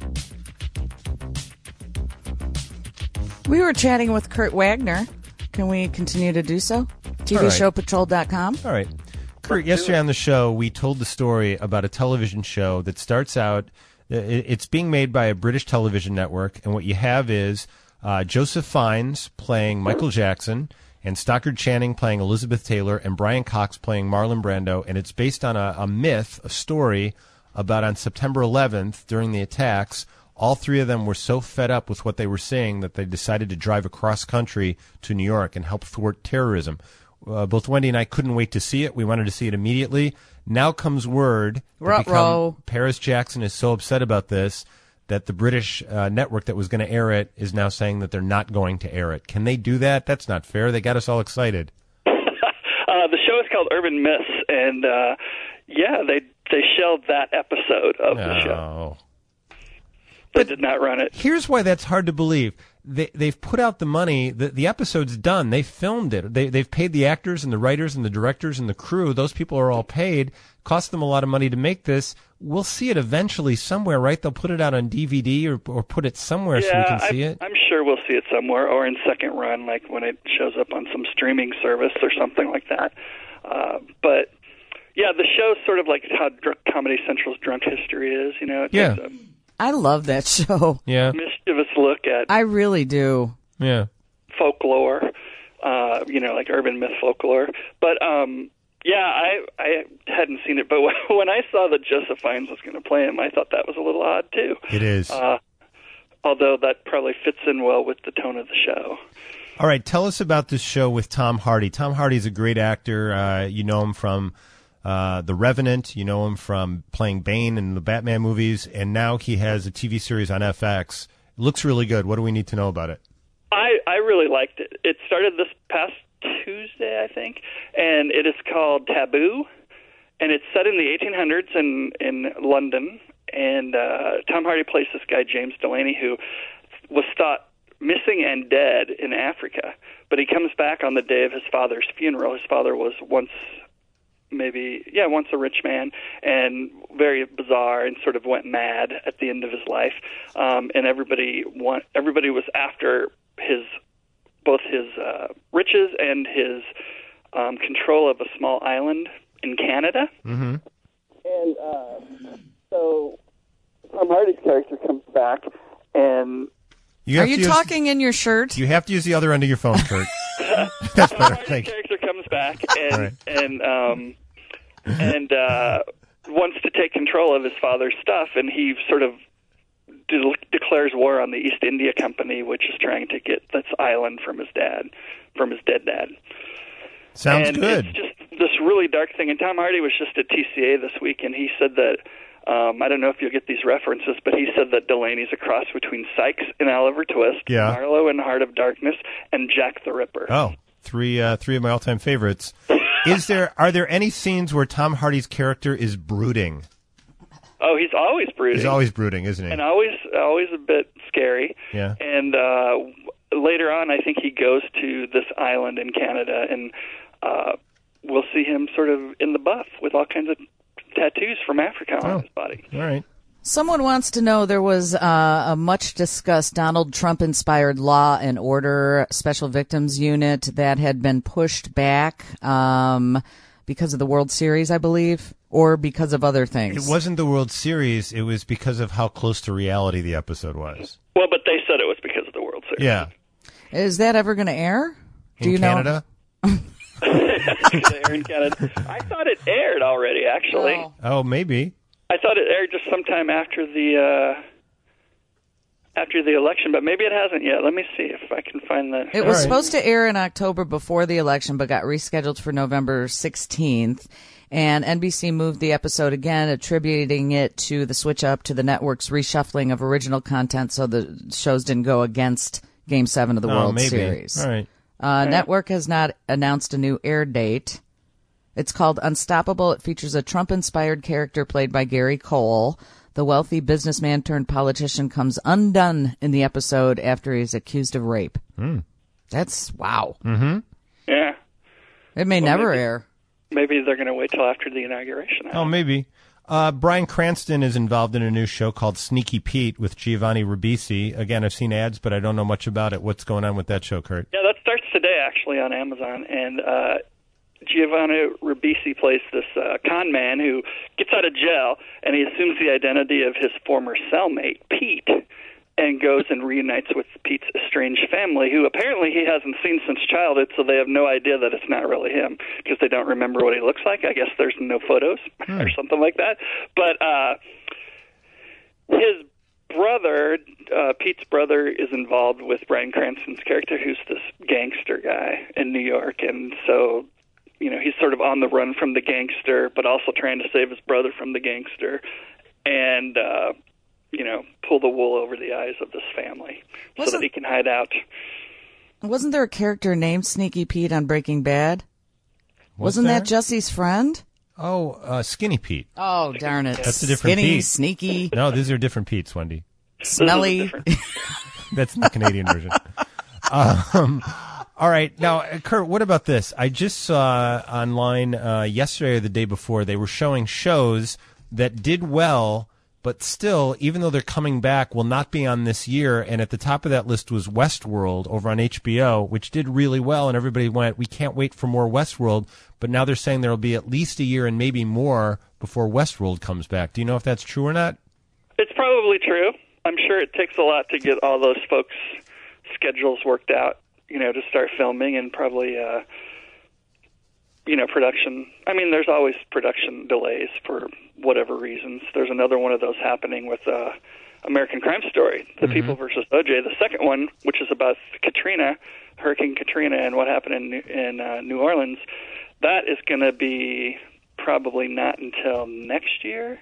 We were chatting with Kurt Wagner. Can we continue to do so? T V All right. show patrol dot com. All right. Kurt, yesterday on the show, we told the story about a television show that starts out, i- it's being made by a British television network, and what you have is uh, Joseph Fiennes playing Michael Jackson, and Stockard Channing playing Elizabeth Taylor, and Brian Cox playing Marlon Brando, and it's based on a, a myth, a story about on September eleventh, during the attacks, all three of them were so fed up with what they were seeing that they decided to drive across country to New York and help thwart terrorism. Uh, both Wendy and I couldn't wait to see it. We wanted to see it immediately. Now comes word that Ruh-roh. become- Paris Jackson is so upset about this that the British uh, network that was going to air it is now saying that they're not going to air it. Can they do that? That's not fair. They got us all excited. uh, the show is called Urban Myths, and uh, yeah, they they shelved that episode of the show. Oh. They did not run it. Here's why that's hard to believe. They, they've put out the money. The, the episode's done. They filmed it. They, they've paid the actors and the writers and the directors and the crew. Those people are all paid. Cost them a lot of money to make this. We'll see it eventually somewhere, right? They'll put it out on D V D or, or put it somewhere so we Yeah, can see I'm, it. I'm sure we'll see it somewhere, or in second run, like when it shows up on some streaming service or something like that. Uh, but yeah, the show's sort of like how Dr- Comedy Central's Drunk History is. You know, it Yeah. takes a I love that show. Yeah, mischievous look at I really do. yeah. folklore, uh, you know, like urban myth folklore. But um, yeah, I I hadn't seen it, but when I saw that Joseph Fiennes was going to play him, I thought that was a little odd too. It is. Uh, although that probably fits in well with the tone of the show. All right, tell us about this show with Tom Hardy. Tom Hardy's a great actor. Uh, you know him from uh, The Revenant. You know him from playing Bane in the Batman movies, and now he has a T V series on F X. It looks really good. What do we need to know about it? I, I really liked it. It started this past Tuesday, I think, and it is called Taboo, and it's set in the eighteen hundreds in, in London, and uh, Tom Hardy plays this guy, James Delaney, who was thought missing and dead in Africa, but he comes back on the day of his father's funeral. His father was once maybe, yeah, once a rich man, and very bizarre, and sort of went mad at the end of his life, um, and everybody want, everybody was after his both his uh, riches and his um, control of a small island in Canada. Mm-hmm. And uh, so Tom Hardy's character comes back, and You Are have you to use, talking in your shirt? You have to use the other end of your phone, Kurt. That's better. Tom Hardy's Thank you. character comes back and All right. and um, and uh, wants to take control of his father's stuff, and he sort of de- declares war on the East India Company, which is trying to get this island from his dad, from his dead dad. Sounds and good. It's just this really dark thing. And Tom Hardy was just at T C A this week, and he said that Um, I don't know if you'll get these references, but he said that Delaney's a cross between Sykes in Oliver Twist, Yeah. Marlowe in Heart of Darkness, and Jack the Ripper. Oh, three uh, three of my all-time favorites. Is there are there any scenes where Tom Hardy's character is brooding? Oh, he's always brooding. He's always brooding, isn't he? and always always a bit scary. Yeah. And uh, later on, I think he goes to this island in Canada, and uh, we'll see him sort of in the buff with all kinds of tattoos from Africa on Oh. his body. All right. Someone wants to know, there was uh, a much-discussed Donald Trump-inspired Law and Order Special Victims Unit that had been pushed back um, because of the World Series, I believe, or because of other things. It wasn't the World Series. It was because of how close to reality the episode was. Well, but they said it was because of the World Series. Yeah. Is that ever going to air? Do In you Canada? know? They air in Canada. I thought it aired already, actually. Oh. Oh, maybe. I thought it aired just sometime after the uh, after the election, but maybe it hasn't yet. Let me see if I can find the. It was right. supposed to air in October before the election, but got rescheduled for November sixteenth. And N B C moved the episode again, attributing it to the switch up to the network's reshuffling of original content, so the shows didn't go against Game Seven of the Oh, World maybe. Series. All right. Uh, Network has not announced a new air date. It's called Unstoppable. It features a Trump-inspired character played by Gary Cole. The wealthy businessman turned politician comes undone in the episode after he's accused of rape. Mm. That's wow. Mm-hmm. Yeah, It may Well, never maybe- air. maybe they're going to wait till after the inauguration. Oh, maybe. Uh, Bryan Cranston is involved in a new show called Sneaky Pete with Giovanni Ribisi. Again, I've seen ads, but I don't know much about it. What's going on with that show, Kurt? Yeah, that starts today, actually, on Amazon, and uh, Giovanni Ribisi plays this uh, con man who gets out of jail, and he assumes the identity of his former cellmate, Pete, and goes and reunites with Pete's estranged family, who apparently he hasn't seen since childhood, so they have no idea that it's not really him, because they don't remember what he looks like. I guess there's no photos or something like that. But uh, his brother, uh, Pete's brother, is involved with Bryan Cranston's character, who's this gangster guy in New York, and so, you know, he's sort of on the run from the gangster, but also trying to save his brother from the gangster, and, uh, you know, pull the wool over the eyes of this family so Wasn't- that he can hide out. Wasn't there a character named Sneaky Pete on Breaking Bad? Was Wasn't there? that Jesse's friend? Oh, uh, Skinny Pete. Oh, darn it. That's a different Skinny, Pete. sneaky, No, these are different Petes, Wendy. smelly. different. That's the Canadian version. Um, all right. Now, uh, Kurt, what about this? I just saw online uh, yesterday or the day before, they were showing shows that did well, but still, even though they're coming back, will not be on this year. And at the top of that list was Westworld over on H B O, which did really well. And everybody went, we can't wait for more Westworld. But now they're saying there will be at least a year and maybe more before Westworld comes back. Do you know if that's true or not? It's probably true. I'm sure it takes a lot to get all those folks' schedules worked out, you know, to start filming, and probably, uh, you know, production. I mean, there's always production delays for whatever reasons. There's another one of those happening with uh, American Crime Story, The Mm-hmm. People versus O J. The second one, which is about Katrina, Hurricane Katrina, and what happened in New, in uh, New Orleans, that is going to be probably not until next year.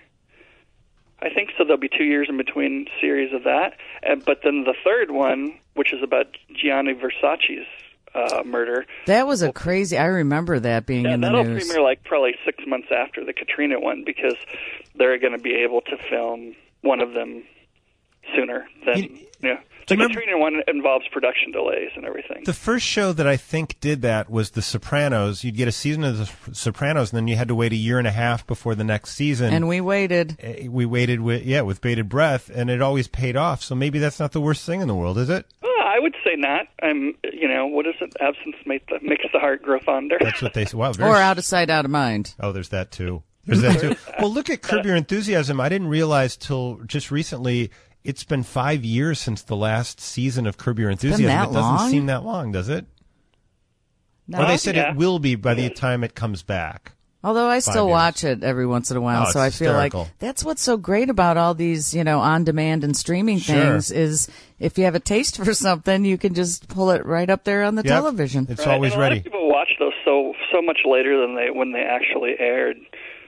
I think so. There'll be two years in between series of that, and, but then the third one, which is about Gianni Versace's uh, murder, That was a crazy. I remember that being yeah, in the that'll news. premiere like probably six months after the Katrina one, because they're going to be able to film one of them sooner than You- yeah. The remember- Katrina one involves production delays and everything. The first show that I think did that was The Sopranos. You'd get a season of The Sopranos, and then you had to wait a year and a half before the next season. And we waited. Eh, we waited with yeah with bated breath, and it always paid off. So maybe that's not the worst thing in the world, is it? Oh, I would say not. I'm, you know, what is it? Absence make the, makes the heart grow fonder. That's what they say. Wow, very Or out of sight, out of mind. Oh, there's that too. There's that too. Well, look at Curb Your Enthusiasm. I didn't realize till just recently. It's been five years since the last season of Curb Your Enthusiasm. that It doesn't long? seem that long, does it? No. Or they said Yeah. it will be by the time it comes back. Although I still years. watch it every once in a while, Oh, so I it's feel hysterical. like that's what's so great about all these, you know, on-demand and streaming Sure. things is if you have a taste for something, you can just pull it right up there on the Yep. television. It's Right, always and a lot ready. of people watch those so so much later than they when they actually aired.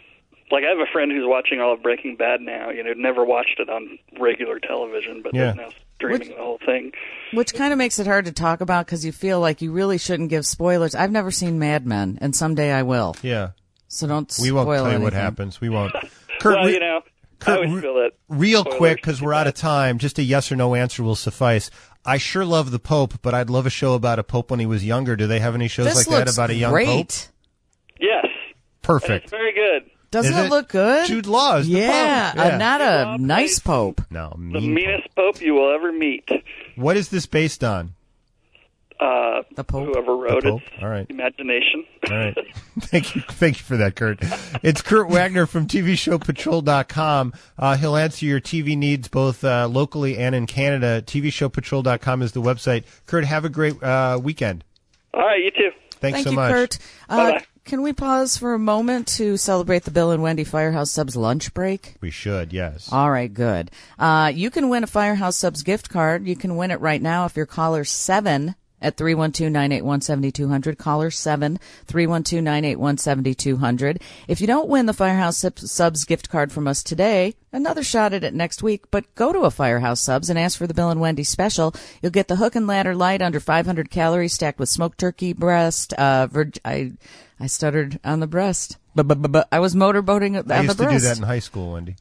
like I have a friend who's watching all of Breaking Bad now. You know, never watched it on regular television, but Yeah. is now streaming Which- the whole thing. Which kind of makes it hard to talk about because you feel like you really shouldn't give spoilers. I've never seen Mad Men, and someday I will. Yeah. So don't We won't spoil tell you anything. what happens. We won't. Kurt, Well, re- you know, Kurt, I always re- feel that. real spoilers quick, because we're should be out of bad. time, just a yes or no answer will suffice. I sure love the Pope, but I'd love a show about a Pope when he was younger. Do they have any shows This like that looks about a young great. Pope? Yes. And Perfect. it's very good. Doesn't Is it, it? look good? Jude Law is the yeah, Pope. uh, Yeah. not Jude a Law nice plays- Pope. No, The mean meanest pope you will ever meet. Pope. What is this based on? Uh, The Pope. Whoever wrote The Pope? it. All right. Imagination. All right. Thank you. Thank you for that, Kurt. It's Kurt Wagner from T V Show Patrol dot com. Uh, he'll answer your T V needs both uh, locally and in Canada. T V Show Patrol dot com is the website. Kurt, have a great uh, weekend. All right, you too. Thanks Thank so you, much. Kurt. Uh, Bye-bye. can we pause for a moment to celebrate the Bill and Wendy Firehouse Subs lunch break? We should, yes. All right, good. Uh, you can win a Firehouse Subs gift card. You can win it right now if you're caller seven at three one two, nine eight one, seven two zero zero. Caller seven, three one two, nine eight one, seven two zero zero. If you don't win the Firehouse Sub- Subs gift card from us today, another shot at it next week, but go to a Firehouse Subs and ask for the Bill and Wendy special. You'll get the Hook and Ladder Light under five hundred calories stacked with smoked turkey breast. Uh, Virg- I, I stuttered on the breast. But, but, but, but I was motorboating on the I used to breast. do that in high school, Wendy.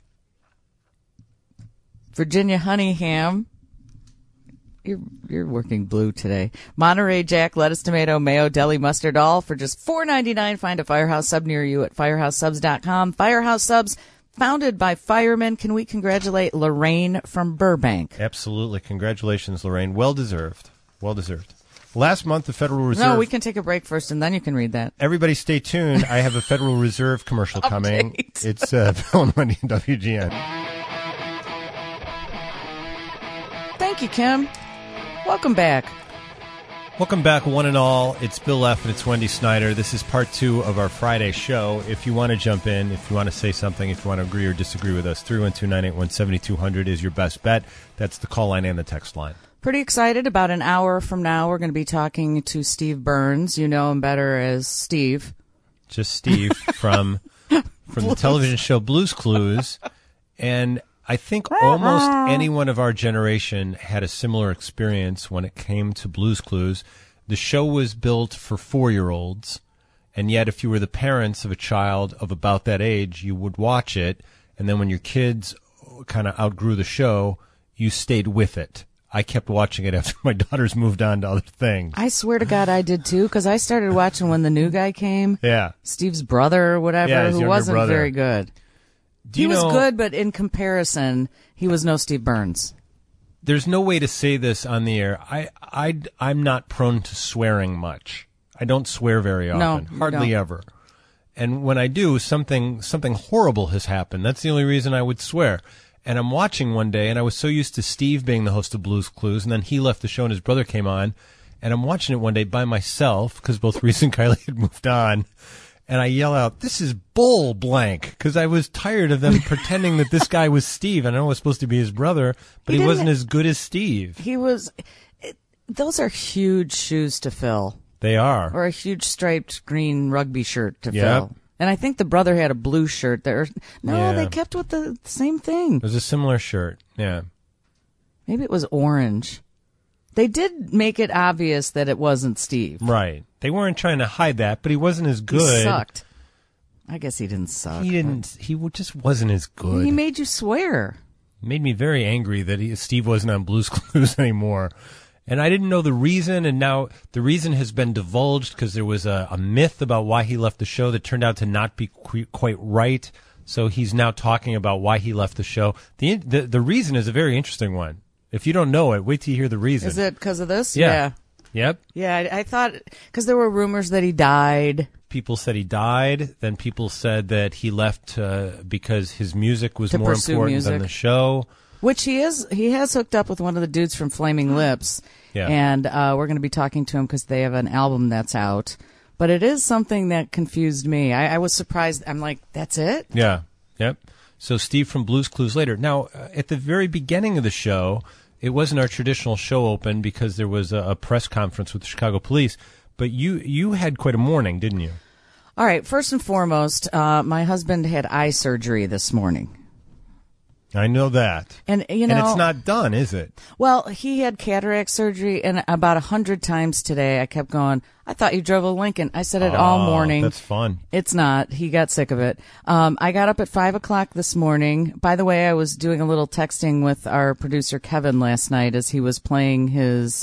Virginia honey ham. You're you're working blue today. Monterey Jack, lettuce, tomato, mayo, deli mustard, all for just four ninety-nine. Find a Firehouse Sub near you at firehouse subs dot com. Firehouse Subs, founded by firemen. Can we congratulate Lorraine from Burbank? Absolutely. Congratulations, Lorraine. Well deserved. Well deserved. Last month, the Federal Reserve. No, we can take a break first, and then you can read that. Everybody stay tuned. I have a Federal Reserve commercial coming. Update. It's uh, Bill and Wendy and W G N. Thank you, Kim. Welcome back. Welcome back, one and all. It's Bill F. and it's Wendy Snyder. This is part two of our Friday show. If you want to jump in, if you want to say something, if you want to agree or disagree with us, three one two, nine eight one, seven two zero zero is your best bet. That's the call line and the text line. Pretty excited. About an hour from now, we're going to be talking to Steve Burns. You know him better as Steve. Just Steve from from the television show Blue's Clues. And I think almost anyone of our generation had a similar experience when it came to Blue's Clues. The show was built for four-year-olds, and yet if you were the parents of a child of about that age, you would watch it, and then when your kids kind of outgrew the show, you stayed with it. I kept watching it after my daughters moved on to other things. I swear to God I did too, because I started watching when the new guy came. Yeah. Steve's brother or whatever, Yeah, his who younger wasn't brother. very good. Do He you was know, good, but in comparison, he was no Steve Burns. there's no way to say this on the air. I, I, I'm not prone to swearing much. I don't swear very No, often, you hardly don't. ever. And when I do, something something horrible has happened. That's the only reason I would swear. And I'm watching one day, and I was so used to Steve being the host of Blue's Clues, and then he left the show and his brother came on, and I'm watching it one day by myself, because both Reese and Kylie had moved on, and I yell out, "This is bull blank," because I was tired of them pretending that this guy was Steve, and I know it was supposed to be his brother, but He he, wasn't didn't- as good as Steve. He was. It, those are huge shoes to fill, They are. or a huge striped green rugby shirt to Yep. fill. And I think the brother had a blue shirt there. No, Yeah. they kept with the same thing. It was a similar shirt, yeah. Maybe it was orange. They did make it obvious that it wasn't Steve. Right. They weren't trying to hide that, but he wasn't as He good. sucked. I guess he didn't suck. He didn't. He w- just wasn't as good. He made you swear. Made me very angry that he, Steve wasn't on Blue's Clues anymore. And I didn't know the reason, and now the reason has been divulged because there was a, a myth about why he left the show that turned out to not be qu- quite right. So he's now talking about why he left the show. The, the the reason is a very interesting one. If you don't know it, wait till you hear the reason. Is it because of this? Yeah. Yep. Yeah, I, I thought, because there were rumors that he died. People said he died. Then people said that he left uh, because his music was To more pursue important music. than the show. Which he is, he has hooked up with one of the dudes from Flaming Lips. Yeah. And uh, we're going to be talking to him because they have an album that's out. But it is something that confused me. I, I was surprised. I'm like, that's it? Yeah. Yep. So Steve from Blue's Clues later. Now, uh, at the very beginning of the show, it wasn't our traditional show open because there was a, a press conference with the Chicago police. But you you had quite a morning, didn't you? All right. First and foremost, uh, my husband had eye surgery this morning. I know that. And, you know, and it's not done, is it? Well, he had cataract surgery, and about a hundred times today I kept going, I thought you drove a Lincoln. I said it all Oh, morning. That's fun. It's not. He got sick of it. Um, I got up at five o'clock this morning. By the way, I was doing a little texting with our producer Kevin last night as he was playing his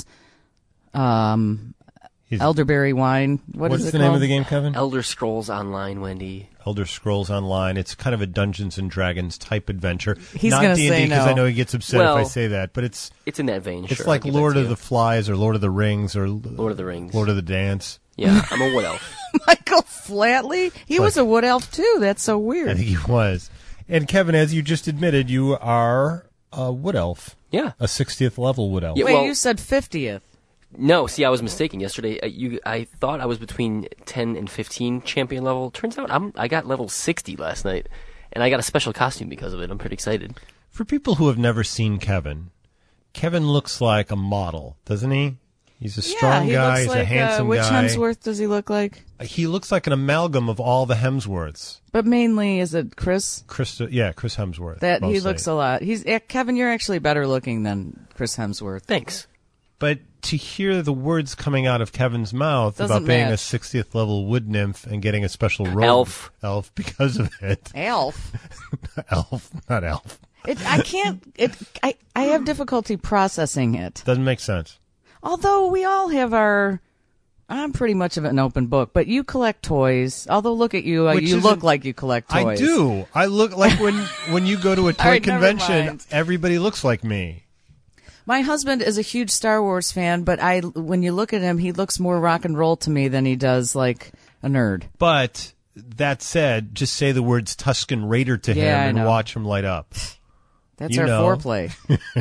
um, He's- elderberry wine. What What's is it the called? name of the game, Kevin? Elder Scrolls Online, Wendy. Elder Scrolls Online. It's kind of a Dungeons and Dragons type adventure. He's Not gonna D and D say because no. I know he gets upset Well, if I say that, but it's It's in that vein. it's sure, like I'll give Lord that to of you. the Flies or Lord of the Rings or Lord of the Rings. Lord of the Dance. Yeah, I'm a wood elf. Michael Flatley? He was like- a wood elf too. That's so weird. I think he was. And Kevin, as you just admitted, you are a wood elf, Yeah. a sixtieth level wood elf. Yeah, Wait, well- you said fiftieth. No, see, I was mistaken yesterday. Uh, you, I thought I was between ten and fifteen champion level. Turns out I'm I got level sixty last night, and I got a special costume because of it. I'm pretty excited. For people who have never seen Kevin, Kevin looks like a model, doesn't he? He's a strong yeah, he guy. looks He's like, a handsome uh, which guy. Hemsworth does he look like? He looks like an amalgam of all the Hemsworths. But mainly, is it Chris? Chris, yeah, Chris Hemsworth. That he mostly. looks a lot. He's eh, Kevin. You're actually better looking than Chris Hemsworth. Thanks. But to hear the words coming out of Kevin's mouth Doesn't about being a match. sixtieth level wood nymph and getting a special role, Elf. elf because of it, Elf. elf, not elf, It. I can't. It. I. I have difficulty processing it. doesn't make sense. Although we all have our. I'm pretty much of an open book, but you collect toys. Although look at you, uh, Which you isn't- look like you collect toys. I do. I look like when when you go to a toy All right, never convention, mind. everybody looks like me. My husband is a huge Star Wars fan, but I, when you look at him, he looks more rock and roll to me than he does like a nerd. But that said, just say the words Tusken Raider to Yeah, I him and know. watch him light up. That's You our know. foreplay.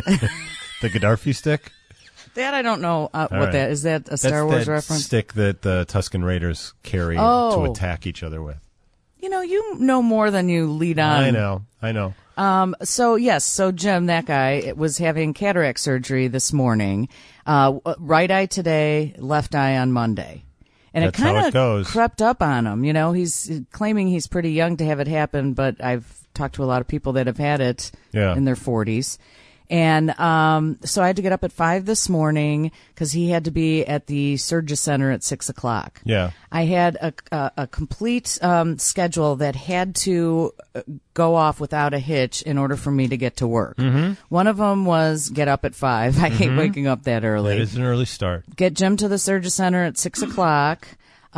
The Gaddafi stick. That I don't know uh, what right. that is. That a That's Star Wars that reference? stick that the Tusken Raiders carry Oh. to attack each other with. You know, you know more than you lead on. I know. I know. Um, so yes, so Jim, that guy, was having cataract surgery this morning. Uh, right eye today, left eye on Monday. And That's it how kind it of goes. crept up on him. You know, he's claiming he's pretty young to have it happen, but I've talked to a lot of people that have had it Yeah. in their forties. And um, so I had to get up at five this morning because he had to be at the Surgery Center at six o'clock. Yeah. I had a, a, a complete um, schedule that had to uh, go off without a hitch in order for me to get to work. Mm-hmm. One of them was get up at five. I hate waking up that early. That is an early start. Get Jim to the Surgery Center at six o'clock.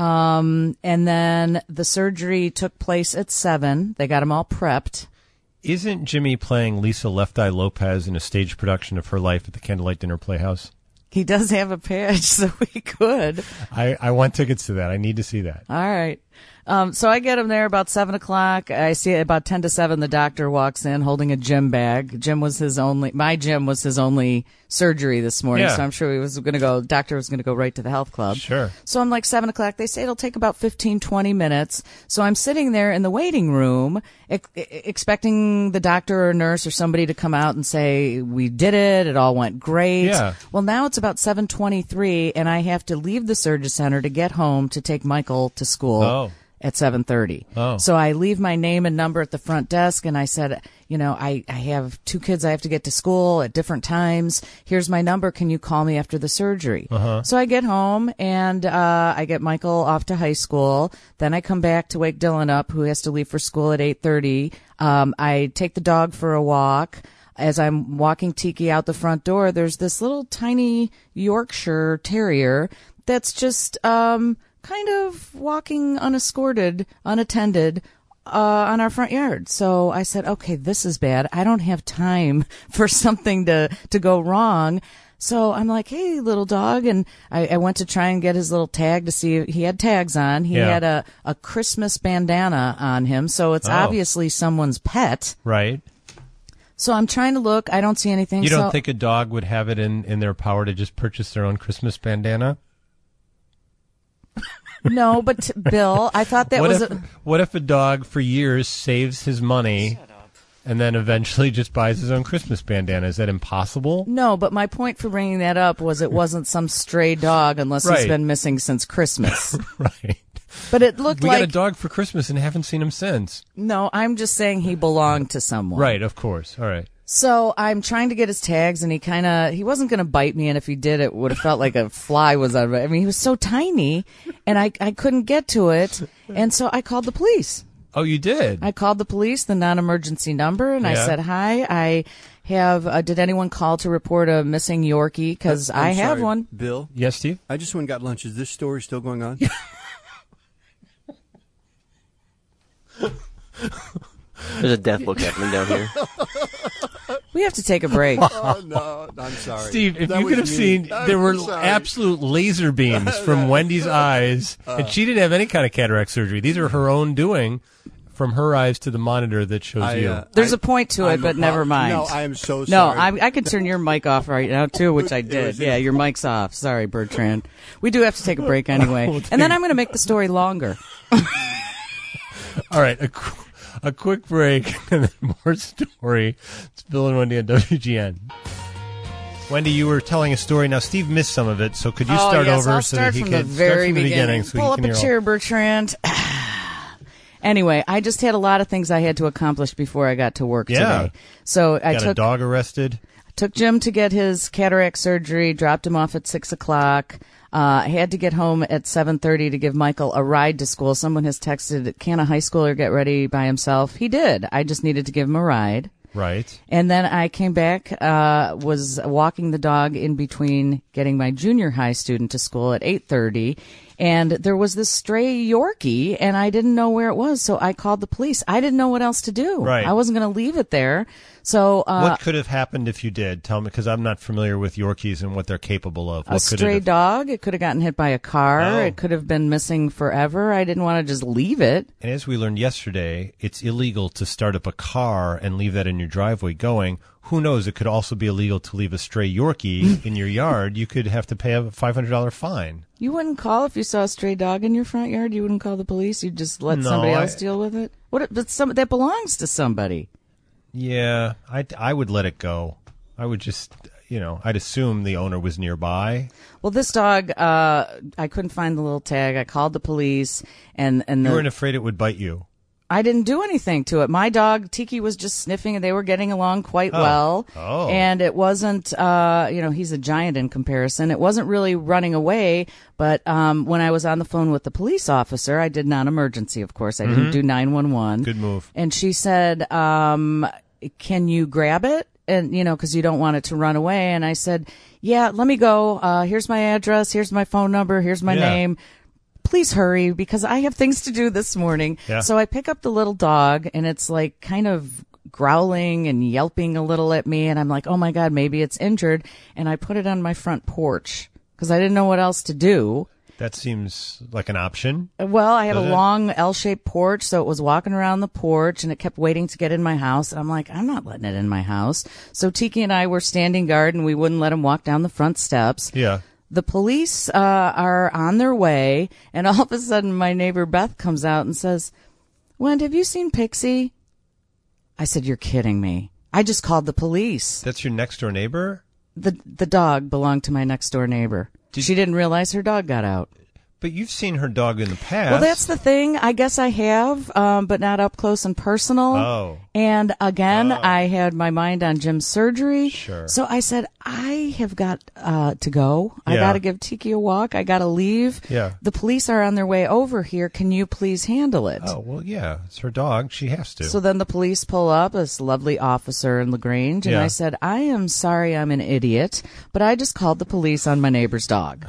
Um, and then the surgery took place at seven. They got him all prepped. Isn't Jimmy playing Lisa Left Eye Lopez in a stage production of Her Life at the Candlelight Dinner Playhouse? He does have a patch, so we could. I, I want tickets to that. I need to see that. All right. Um, so I get him there about seven o'clock. I see at about ten to seven, the doctor walks in holding a Jim bag. Jim was his only, my Jim was his only surgery this morning. Yeah. So I'm sure he was going to go, doctor was going to go right to the health club. Sure. So I'm like seven o'clock. They say it'll take about fifteen, twenty minutes. So I'm sitting there in the waiting room ex- expecting the doctor or nurse or somebody to come out and say, we did it. It all went great. Yeah. Well, now it's about seven twenty-three and I have to leave the surgery center to get home to take Michael to school. Oh. At seven thirty. Oh. So I leave my name and number at the front desk and I said, you know, I, I have two kids I have to get to school at different times. Here's my number. Can you call me after the surgery? Uh-huh. So I get home and uh, I get Michael off to high school. Then I come back to wake Dylan up, who has to leave for school at eight thirty. Um, I take the dog for a walk. As I'm walking Tiki out the front door, there's this little tiny Yorkshire Terrier that's just um, kind of walking unescorted, unattended uh, on our front yard. So I said, okay, this is bad. I don't have time for something to, to go wrong. So I'm like, hey, little dog. And I, I went to try and get his little tag to see if he had tags on. He Yeah. had a, a Christmas bandana on him. So it's Oh. obviously someone's pet. Right? So I'm trying to look. I don't see anything. You don't so, think a dog would have it in, in their power to just purchase their own Christmas bandana? No, but t- Bill, I thought that what was if a, what if a dog for years saves his money and then eventually just buys his own Christmas bandana? Is that impossible? no. But my point for bringing that up was it wasn't some stray dog unless Right. he's been missing since Christmas. Right. But it looked we like... got a dog for Christmas and haven't seen him since. No, I'm just saying he belonged to someone. Right, of course. All right. So I'm trying to get his tags, and he kind of, he wasn't going to bite me, and if he did, it would have felt like a fly was on it. I mean, he was so tiny, and I, I couldn't get to it, and so I called the police. Oh, you did? I called the police, the non-emergency number, and I Yeah. said, hi, I have, uh, did anyone call to report a missing Yorkie? Because I'm I have sorry, one. Bill? Yes, Steve? I just went and got lunch. Is this story still going on? There's a death look happening down here. We have to take a break. Oh, no, I'm sorry. Steve, if That you was could have mean. seen, I'm there were sorry. absolute laser beams from Wendy's eyes, and she didn't have any kind of cataract surgery. These are her own doing from her eyes to the monitor that shows I, you. uh, There's I- a point to it, I'm but never apo- mind. No, I am so No, sorry. I, I could turn your mic off right now, too, which I It did. was- Yeah, your mic's off. Sorry, Bertrand. We do have to take a break anyway. And then I'm going to make the story longer. All right, a, qu- a quick break and then more story. It's Bill and Wendy on W G N. Wendy, you were telling a story. Now, Steve missed some of it, so could you oh, start yes, over I'll so start that he from can the very start from the beginning. beginning? So Pull he up can a hear all- chair, Bertrand. Anyway, I just had a lot of things I had to accomplish before I got to work Yeah. today. So I Got a took dog arrested. took Jim to get his cataract surgery, dropped him off at six o'clock. Uh, I had to get home at seven thirty to give Michael a ride to school. Someone has texted, can a high schooler get ready by himself? He did. I just needed to give him a ride. Right. And then I came back, uh, was walking the dog in between getting my junior high student to school at eight thirty. And there was this stray Yorkie, and I didn't know where it was, so I called the police. I didn't know what else to do. Right. I wasn't going to leave it there. So uh, What could have happened if you did? Tell me, because I'm not familiar with Yorkies and what they're capable of. a What could it stray have- dog, it could have gotten hit by a car. Oh. It could have been missing forever. I didn't want to just leave it. And as we learned yesterday, it's illegal to start up a car and leave that in your driveway going. Who knows? It could also be illegal to leave a stray Yorkie in your yard. You could have to pay a five hundred dollars fine. You wouldn't call if you saw a stray dog in your front yard? You wouldn't call the police? You'd just let No, somebody I- else deal with it? What? But some, that belongs to somebody. Yeah, I, I would let it go. I would just, you know, I'd assume the owner was nearby. Well, this dog, uh, I couldn't find the little tag. I called the police, and, and You the, weren't afraid it would bite you. I didn't do anything to it. My dog, Tiki, was just sniffing, and they were getting along quite Oh. well. Oh. And it wasn't, uh, you know, he's a giant in comparison. It wasn't really running away, but um, when I was on the phone with the police officer, I did non-emergency, of course. I didn't do nine one one. Good move. And she said, um, can you grab it? And, you know, because you don't want it to run away. And I said, yeah, let me go. Uh, here's my address. Here's my phone number. Here's my Yeah. name. Please hurry because I have things to do this morning. Yeah. So I pick up the little dog and it's like kind of growling and yelping a little at me. And I'm like, oh my God, maybe it's injured. And I put it on my front porch because I didn't know what else to do. That seems like an option. Well, I had Does a it? long L-shaped porch, so it was walking around the porch, and it kept waiting to get in my house. And I'm like, I'm not letting it in my house. So Tiki and I were standing guard, and we wouldn't let him walk down the front steps. Yeah. The police uh, are on their way, and all of a sudden, my neighbor Beth comes out and says, Wendy, have you seen Pixie? I said, you're kidding me. I just called the police. That's your next door neighbor? The the dog belonged to my next door neighbor. Did- she didn't realize her dog got out. But you've seen her dog in the past. Well, that's the thing. I guess I have, um, but not up close and personal. Oh. And again, Oh. I had my mind on Jim's surgery. Sure. So I said, I have got uh, to go. I Yeah. got to give Tiki a walk. I got to leave. Yeah. The police are on their way over here. Can you please handle it? Oh, well, yeah. It's her dog. She has to. So then the police pull up, this lovely officer in LaGrange, and Yeah. I said, I am sorry I'm an idiot, but I just called the police on my neighbor's dog.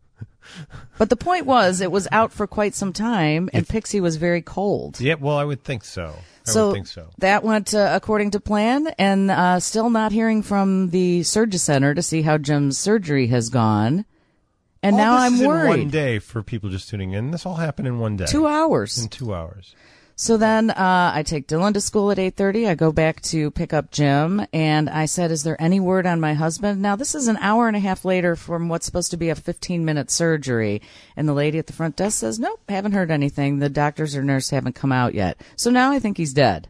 But the point was, it was out for quite some time, and Pixie was very cold. yeah, well, I would think so. I So would think so. that went uh, according to plan, and uh, still not hearing from the Surgery Center to see how Jim's surgery has gone. And All now this I'm is in worried. one day for people just tuning in. This all happened in one day. Two hours. In two hours. So then uh, I take Dylan to school at eight thirty. I go back to pick up Jim, and I said, is there any word on my husband? Now, this is an hour and a half later from what's supposed to be a fifteen-minute surgery, and the lady at the front desk says, nope, haven't heard anything. The doctors or nurse haven't come out yet. So now I think he's dead.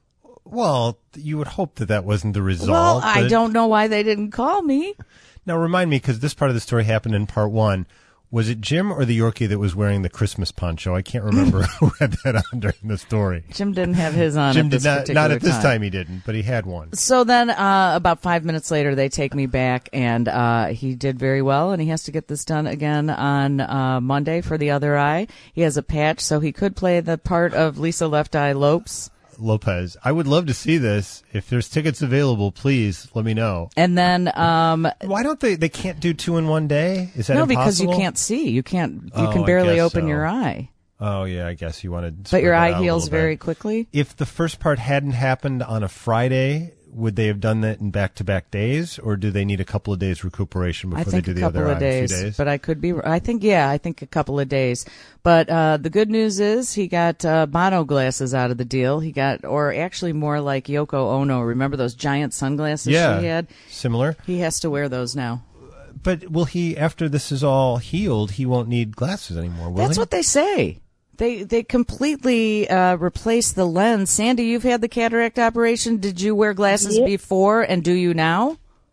Well, you would hope that that wasn't the result. Well, I but- don't know why they didn't call me. Now, remind me, because this part of the story happened in part one. Was it Jim or the Yorkie that was wearing the Christmas poncho? I can't remember who had that on during the story. Jim didn't have his on Jim at this did not, particular not at this time. time he didn't, but he had one. So then uh, about five minutes later, they take me back, and uh, he did very well, and he has to get this done again on uh, Monday for the other eye. He has a patch, so he could play the part of Lisa Left Eye Lopes. Lopez. I would love to see this. If there's tickets available, please let me know. And then... Um, Why don't they, they can't do two in one day? Is that no, impossible? because you can't see. You can't. You Oh, can I barely guess open so. your eye. Oh, yeah, I guess you wanted to But your spread eye it out a heals little bit. very quickly. If the first part hadn't happened on a Friday, would they have done that in back-to-back days, or do they need a couple of days recuperation before I think they do a the couple other of eye? days, A few days? but I could be. I think yeah, I think a couple of days. But uh, the good news is he got uh, mono glasses out of the deal. He got, or actually more like Yoko Ono. Remember those giant sunglasses yeah, she had? similar. He has to wear those now. But will he, after this is all healed, he won't need glasses anymore, will That's he? what they say. They they completely uh, replaced the lens. Sandy, you've had the cataract operation. Did you wear glasses Yep. before, and do you now?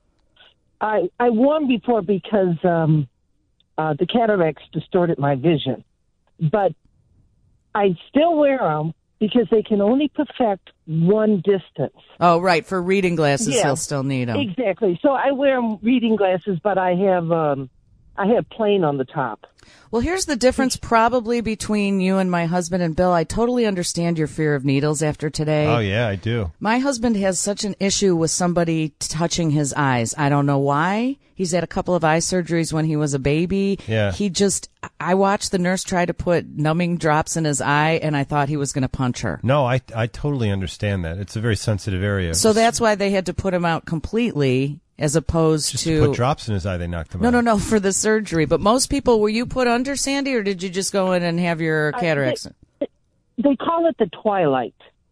I I wore them before because um, uh, the cataracts distorted my vision, but I still wear them because they can only perfect one distance. Oh, right. For reading glasses, Yeah. he'll still need them. Exactly. So I wear 'em reading glasses, but I have um, I have plain on the top. Well, here's the difference probably between you and my husband and Bill. I totally understand your fear of needles after today. Oh, yeah, I do. My husband has such an issue with somebody touching his eyes. I don't know why. He's had a couple of eye surgeries when he was a baby. Yeah. He just, I watched the nurse try to put numbing drops in his eye, and I thought he was going to punch her. No, I, I totally understand that. It's a very sensitive area. So that's why they had to put him out completely, as opposed Just to, to put drops in his eye, they knocked him no, out. no, no, for the surgery. But most people, were you put under, Sandy, or did you just go in and have your I- cataracts? They call it the twilight.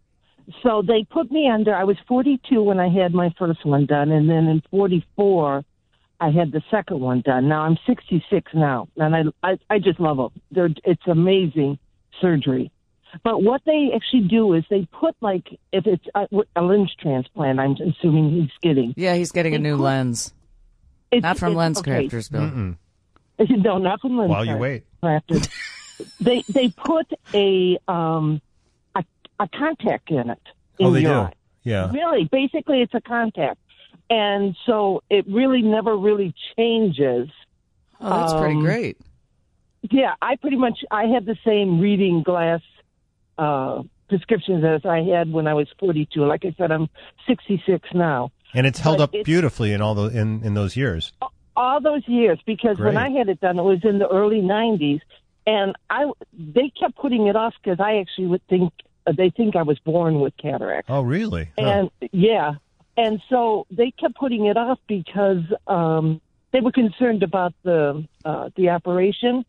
So they put me under. I was forty-two when I had my first one done, and then in forty-four, I had the second one done. Now I'm sixty-six now, and I I, I just love them. They're, it's amazing surgery. But what they actually do is they put, like, if it's a, a lens transplant, I'm assuming he's getting. Yeah, he's getting a They new put- lens. It's, Not from it's, Lens okay. Crafters, Bill. Mm-mm. No, not from lens While you wait. crafters. they they put a um a, a contact in it. In Oh, they your do? eye. Yeah. Really, basically, it's a contact, and so it really never really changes. Oh, that's pretty Um, great. Yeah, I pretty much I had the same reading glass uh, prescriptions as I had when I was forty-two. Like I said, I'm sixty-six now. And it's held But up it's- beautifully in all the in, in those years. All those years, because when Great. I had it done, it was in the early nineties, and I they kept putting it off because I actually would think uh, they think I was born with cataract. Oh, really? Huh. And yeah, and so they kept putting it off because um, they were concerned about the uh, the operation.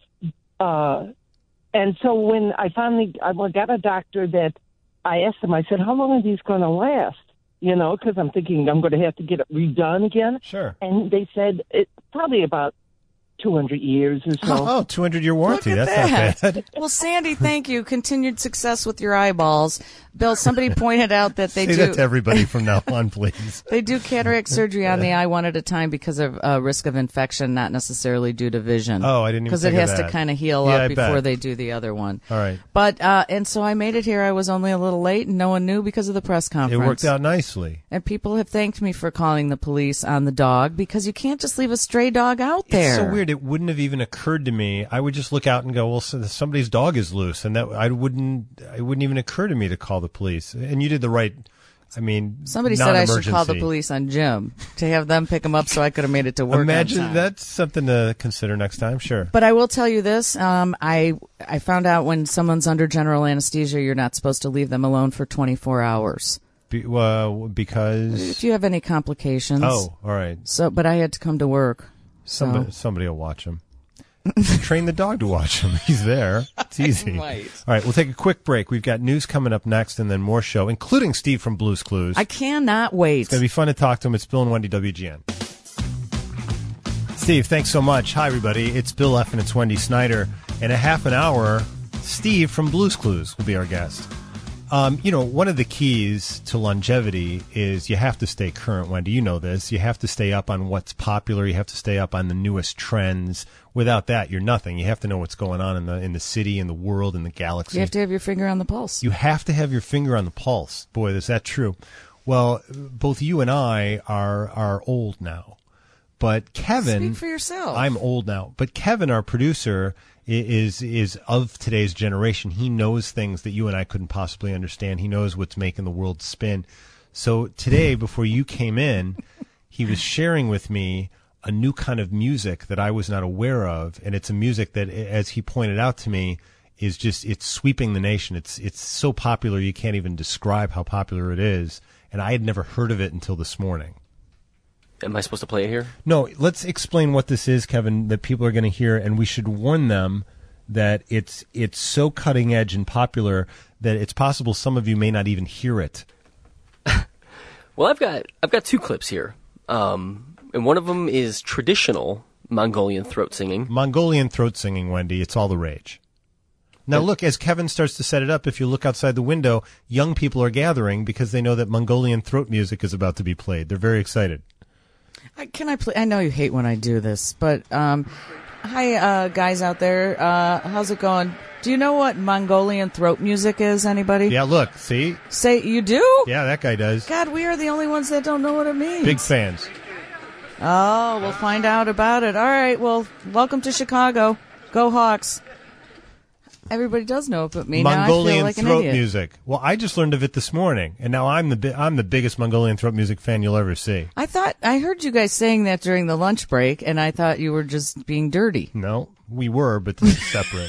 Uh, and so when I finally I got a doctor that I asked him, I said, "How long are these going to last?" You know, because I'm thinking I'm going to have to get it redone again. Sure. And they said it probably about two hundred years or so. Oh, two hundred year warranty. Look at That's that. not bad. Well, Sandy, thank you. Continued success with your eyeballs. Bill, somebody pointed out that they Say do that to everybody from now on, please. they do cataract surgery on the eye one at a time because of uh, risk of infection, not necessarily due to vision. Oh, I didn't even Because it think of has to that. kind of heal Yeah, up I before bet. they do the other one. All right. But uh, and so I made it here. I was only a little late, and no one knew because of the press It conference. worked out nicely. And people have thanked me for calling the police on the dog because you can't just leave a stray dog out there. It's so weird. It wouldn't have even occurred to me. I would just look out and go, "Well, so somebody's dog is loose," and that I wouldn't. It wouldn't even occur to me to call the police. And you did the right. I mean, Somebody said I should call the non-emergency. police on Jim to have them pick him up so I could have made it to work. on Imagine time. that's something to consider next time. Sure. But I will tell you this: um, I I found out when someone's under general anesthesia, you're not supposed to leave them alone for twenty-four hours Be, well, because if you have any complications. oh, all right. So, but I had to come to work. So. Somebody, somebody will watch him. Train the dog to watch him. He's there. It's easy. might. All right, we'll take a quick break. We've got news coming up next, and then more show, including Steve from Blue's Clues. I cannot wait. It's going to be fun to talk to him. It's Bill and Wendy, W G N. Steve, thanks so much. Hi, everybody. It's Bill F. and it's Wendy Snyder. In a half an hour, Steve from Blue's Clues will be our guest. Um, you know, one of the keys to longevity is you have to stay current, Wendy. You know this. You have to stay up on what's popular. You have to stay up on the newest trends. Without that, you're nothing. You have to know what's going on in the in the city, in the world, in the galaxy. You have to have your finger on the pulse. You have to have your finger on the pulse. Boy, is that true. Well, both you and I are are old now. But Kevin... Speak for yourself. I'm old now. But Kevin, our producer, is is of today's generation. He knows things that you and I couldn't possibly understand. He knows what's making the world spin. So today, before you came in, he was sharing with me a new kind of music that I was not aware of. And it's a music that, as he pointed out to me, is just, it's sweeping the nation. It's it's so popular you can't even describe how popular it is. And I had never heard of it until this morning. Am I supposed to play it here? No, let's explain what this is, Kevin, that people are going to hear, and we should warn them that it's it's so cutting edge and popular that it's possible some of you may not even hear it. Well, I've got I've got two clips here, um, and one of them is traditional Mongolian throat singing. Mongolian throat singing, Wendy, it's all the rage. Now, look, as Kevin starts to set it up, if you look outside the window, young people are gathering because they know that Mongolian throat music is about to be played. They're very excited. I, can I play? I know you hate when I do this, but um, hi, uh, guys out there. Uh, how's it going? Do you know what Mongolian throat music is? Anybody? Yeah, look, see? Say you do? Yeah, that guy does. God, we are the only ones that don't know what it means. Big fans. Oh, we'll find out about it. All right, well, welcome to Chicago. Go Hawks. Everybody does know it but me. Mongolian now I feel like throat an idiot. music. Well, I just learned of it this morning, and now I'm the bi- I'm the biggest Mongolian throat music fan you'll ever see. I thought I heard you guys saying that during the lunch break, and I thought you were just being dirty. No, we were, but this is separate.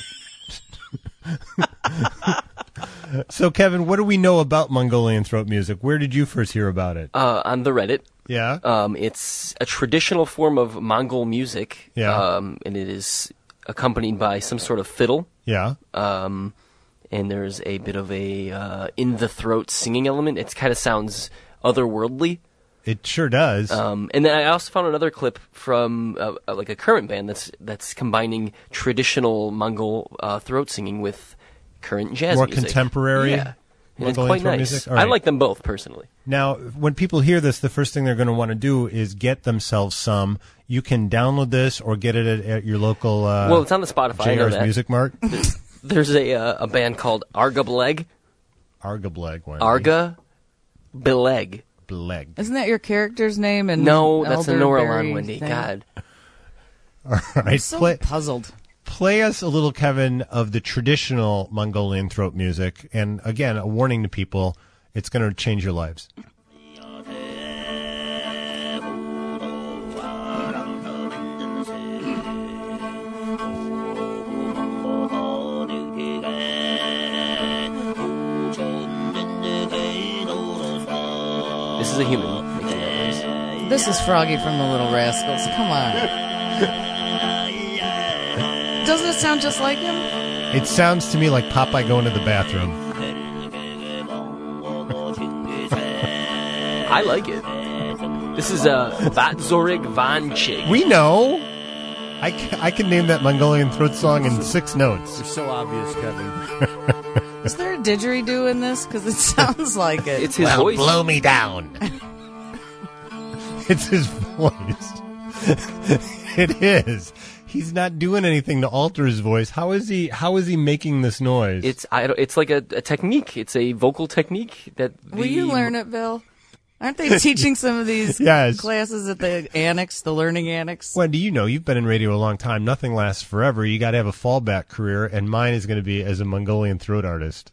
So, Kevin, what do we know about Mongolian throat music? Where did you first hear about it? Uh, on the Reddit. Yeah. Um, it's a traditional form of Mongol music. Yeah. Um, and it is accompanied by some sort of fiddle. Yeah. Um, and there's a bit of a uh, in the throat singing element. It kind of sounds otherworldly. It sure does. Um, and then I also found another clip from uh, uh, like a current band that's that's combining traditional Mongol uh, throat singing with current jazz More music. contemporary Yeah. And it's Mongolian quite throat nice. music? All I right. like them both personally. Now, when people hear this, the first thing they're going to want to do is get themselves some. You can download this or get it at, at your local uh, Well, it's on the Spotify. I know J R's that. Music Mart. There's a uh, a band called Arga Beleg. Arga Bleg. Wendy. Arga Beleg. Bleg. Isn't that your character's name? In No, that's a Elderberry Noralan, Wendy. thing? God. All right. I'm so play, puzzled. play us a little, Kevin, of the traditional Mongolian throat music. And again, a warning to people, it's going to change your lives. This is a human making that noise. This is Froggy from the Little Rascals. Come on. Doesn't it sound just like him? It sounds to me like Popeye going to the bathroom. I like it. This is uh, Vatzorig Vanchig. We know. I can, I can name that Mongolian throat song in six notes. It's so obvious, Kevin. Is there a didgeridoo in this? Because it sounds like it. It's his Well, voice. blow me down. It's his voice. It is. He's not doing anything to alter his voice. How is he? How is he making this noise? It's I don't, it's like a, a technique. It's a vocal technique that. The, Will you learn it, Bill? Aren't they teaching some of these Yes. classes at the annex, the learning annex? Wendy, you know, you've been in radio a long time. Nothing lasts forever. You got to have a fallback career, and mine is going to be as a Mongolian throat artist.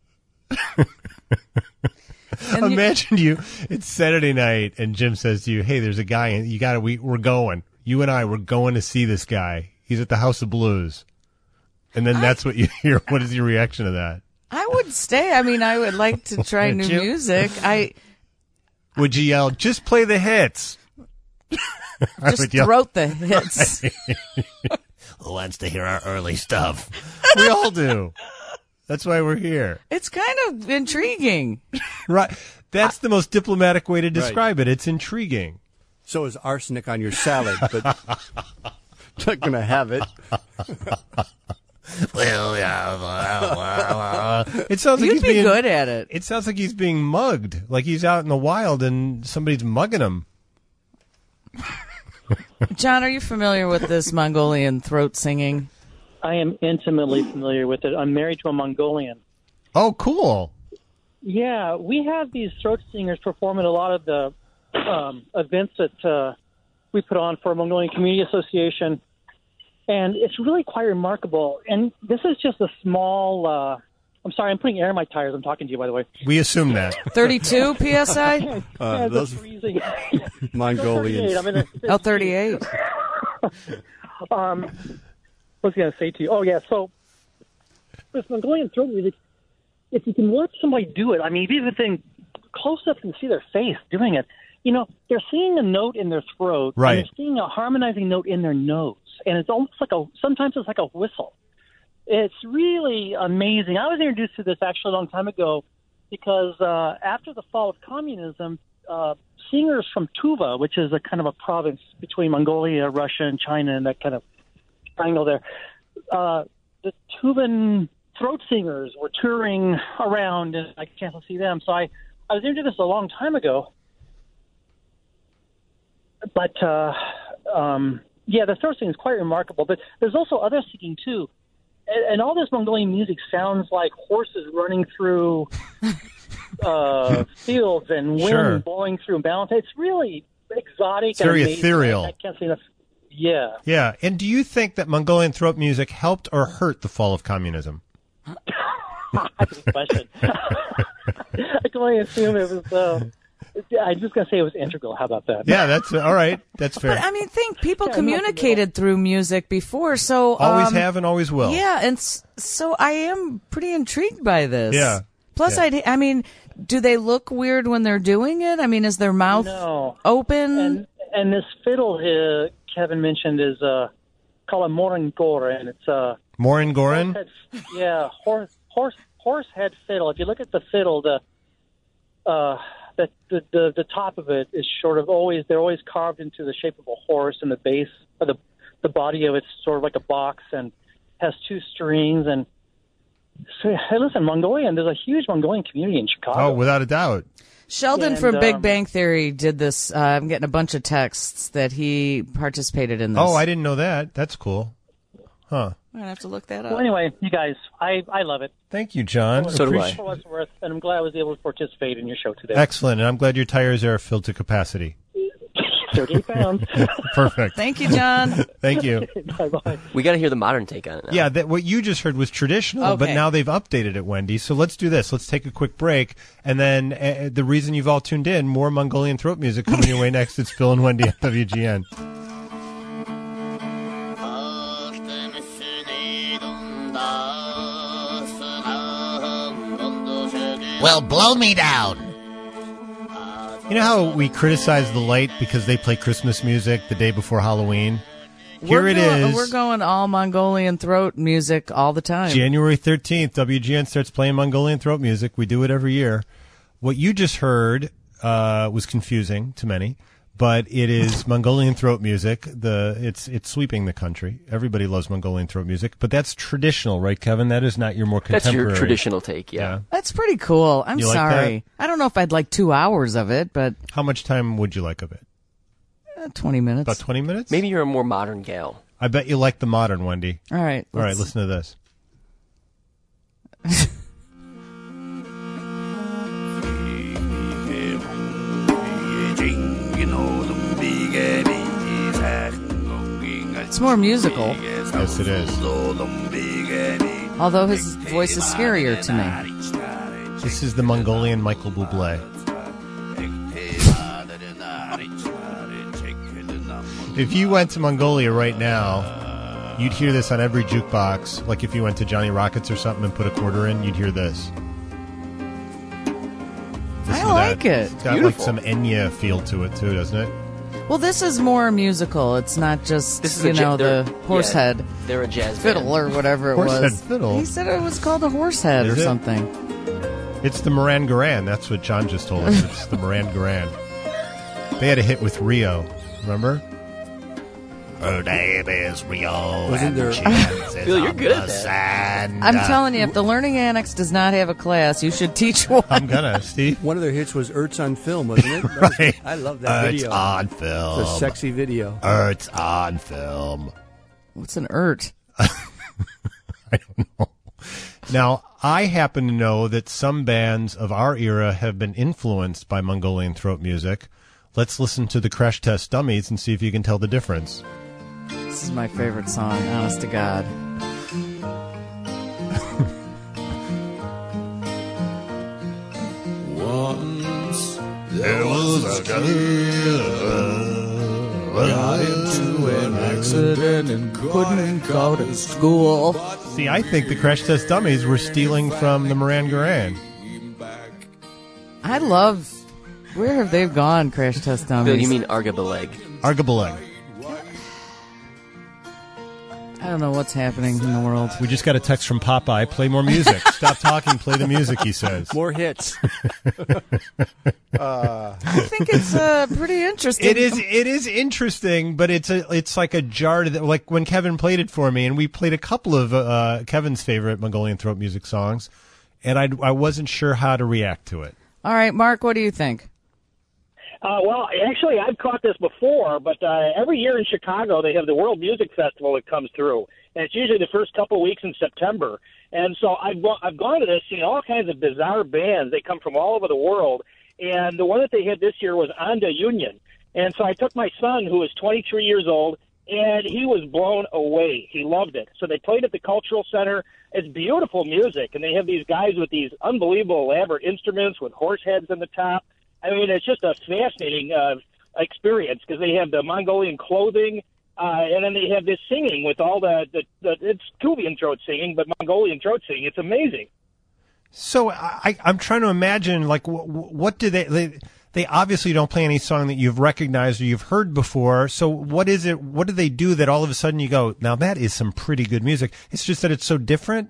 And you- Imagine you. It's Saturday night, and Jim says to you, "Hey, there's a guy, and you got to. We we're going. You and I, we're going to see this guy. He's at the House of Blues." And then that's what you hear. What is your reaction to that? I would stay. I mean, I would like to try Would new you? music. I Would you yell, "Just play the hits"? I just would yell, throat the hits. "Who wants to hear our early stuff?" We all do. That's why we're here. It's kind of intriguing. Right. That's the most diplomatic way to describe it. It's intriguing. So is arsenic on your salad, but not going to have it. Well, yeah. It sounds like You'd he's be being, good at it. It sounds like he's being mugged, like he's out in the wild and somebody's mugging him. John, are you familiar with this Mongolian throat singing? I am intimately familiar with it. I'm married to a Mongolian. Oh, cool. Yeah, we have these throat singers perform at a lot of the um, events that uh, we put on for Mongolian Community Association, and it's really quite remarkable. And this is just a small. Uh, I'm sorry, I'm putting air in my tires. I'm talking to you, by the way. We assume that. thirty-two P S I? yeah, Uh, those freezing. Mongolians. I'm in a, Oh, thirty-eight. um, what was I going to say to you? Oh, yeah, so with Mongolian throat music, if you can watch somebody do it, I mean, even if they close up and see their face doing it, you know, they're singing a note in their throat, right. and they're singing a harmonizing note in their nose, and it's almost like a, sometimes it's like a whistle. It's really amazing. I was introduced to this actually a long time ago because uh, after the fall of communism, uh, singers from Tuva, which is a kind of a province between Mongolia, Russia, and China, and that kind of triangle there, uh, the Tuvan throat singers were touring around, and I can't see them. So I, I was into this a long time ago. But, uh, um, yeah, the throat singing is quite remarkable. But there's also other singing, too. And, and all this Mongolian music sounds like horses running through uh, fields and wind Sure. blowing through mountains. It's really exotic. It's very and amazing. ethereal. I, I can't say enough. Yeah. Yeah. And do you think that Mongolian throat music helped or hurt the fall of communism? That's a good question. I can only assume it was. Uh, I'm just gonna say it was integral. How about that? Yeah, that's uh, all right. That's fair. But I mean, think people Yeah, communicated through music before, so always um, have and always will. Yeah, and s- so I am pretty intrigued by this. Yeah. Plus, Yeah. I I mean, do they look weird when they're doing it? I mean, is their mouth No. open? And and this fiddle uh, Kevin mentioned is uh, called a morangor, and it's uh, Morin Gorin? Horse- yeah, horse horse horse head fiddle. If you look at the fiddle, the uh, the, the the the top of it is sort of always they're always carved into the shape of a horse, and the base or the the body of it's sort of like a box and has two strings. And so, hey, listen, Mongolian. There's a huge Mongolian community in Chicago. Oh, without a doubt. Sheldon and, from Big um, Bang Theory did this. Uh, I'm getting a bunch of texts that he participated in this. Oh, I didn't know that. That's cool. Huh. I'm gonna have to look that up. Well, anyway, you guys, I, I love it. Thank you, John. So do I. Appreciate- For what's worth, and I'm glad I was able to participate in your show today. Excellent. And I'm glad your tires are filled to capacity. thirty-eight pounds. Perfect. Thank you, John. Thank you. Bye-bye. We got to hear the modern take on it now. Yeah, that, what you just heard was traditional, but Okay. now they've updated it, Wendy. So let's do this. Let's take a quick break. And then uh, the reason you've all tuned in, more Mongolian throat music coming your way next. It's Phil and Wendy at W G N. Well, blow me down. You know how we criticize the light because they play Christmas music the day before Halloween? Here we're it going, is. We're going all Mongolian throat music all the time. January thirteenth, W G N starts playing Mongolian throat music. We do it every year. What you just heard uh, was confusing to many, but it is Mongolian throat music. The it's it's sweeping the country. Everybody loves Mongolian throat music, but that's traditional, right, Kevin? That is not your more That's contemporary. your traditional take, yeah. Yeah. That's pretty cool. I'm You like sorry. I don't know if I'd like two hours of it, but How much time would you like of it? uh, twenty minutes. About twenty minutes? Maybe you're a more modern gal. I bet you like the modern, Wendy. All right. All right, let's- listen to this. It's more musical, Yes, it is. although his voice is scarier to me. This is the Mongolian Michael Bublé. If you went to Mongolia right now, you'd hear this on every jukebox. Like if you went to Johnny Rockets or something and put a quarter in, you'd hear this. Listen I to like that. it. It's got Beautiful. like some Enya feel to it too, doesn't it? Well, this is more musical. It's not just, This is you a ja- know, they're- the horse yeah, head They're a jazz fiddle band. or whatever it Horse was. head fiddle? He said it was called a horse head Is or it? something. It's the Moran Garan. That's what John just told us. It's the Moran Garan. They had a hit with Rio. Remember? Her name is Rio. Wasn't there- Phil, you're good at that. Sand. I'm telling you, if the Learning Annex does not have a class, you should teach one. I'm gonna, Steve. One of their hits was Ertz on Film, wasn't it? That was- Right. I love that Ertz video. on film. It's a sexy video. Ertz on film. What's an ert? I don't know. Now, I happen to know that some bands of our era have been influenced by Mongolian throat music. Let's listen to the Crash Test Dummies and see if you can tell the difference. This is my favorite song, honest to God. Once there was a girl got into an accident and couldn't go to school. See, I think the Crash Test Dummies were stealing from the Moran Garan. I love... Where have they gone, Crash Test Dummies? Phil, you mean Argabaleg. Argabaleg. I don't know what's happening in the world. We just got a text from Popeye. Play more music. Stop talking. Play the music, he says. More hits. I think it's uh, pretty interesting. It is. It is interesting, but it's a. It's like a jar to the, like when Kevin played it for me, and we played a couple of uh, Kevin's favorite Mongolian throat music songs, and I I wasn't sure how to react to it. All right, Mark, what do you think? Uh, well, actually, I've caught this before, but uh, every year in Chicago, they have the World Music Festival that comes through, and it's usually the first couple weeks in September. And so I've, I've gone to this, seen all kinds of bizarre bands. They come from all over the world, and the one that they had this year was Onda Union. And so I took my son, who is twenty-three years old, and he was blown away. He loved it. So they played at the Cultural Center. It's beautiful music, and they have these guys with these unbelievable elaborate instruments with horse heads on the top. I mean, it's just a fascinating uh, experience because they have the Mongolian clothing, uh, and then they have this singing with all the, the, the it's Tubian throat singing, but Mongolian throat singing. It's amazing. So I, I'm trying to imagine, like, wh- what do they, they? They obviously don't play any song that you've recognized or you've heard before. So what is it? What do they do that all of a sudden you go, now that is some pretty good music? It's just that it's so different.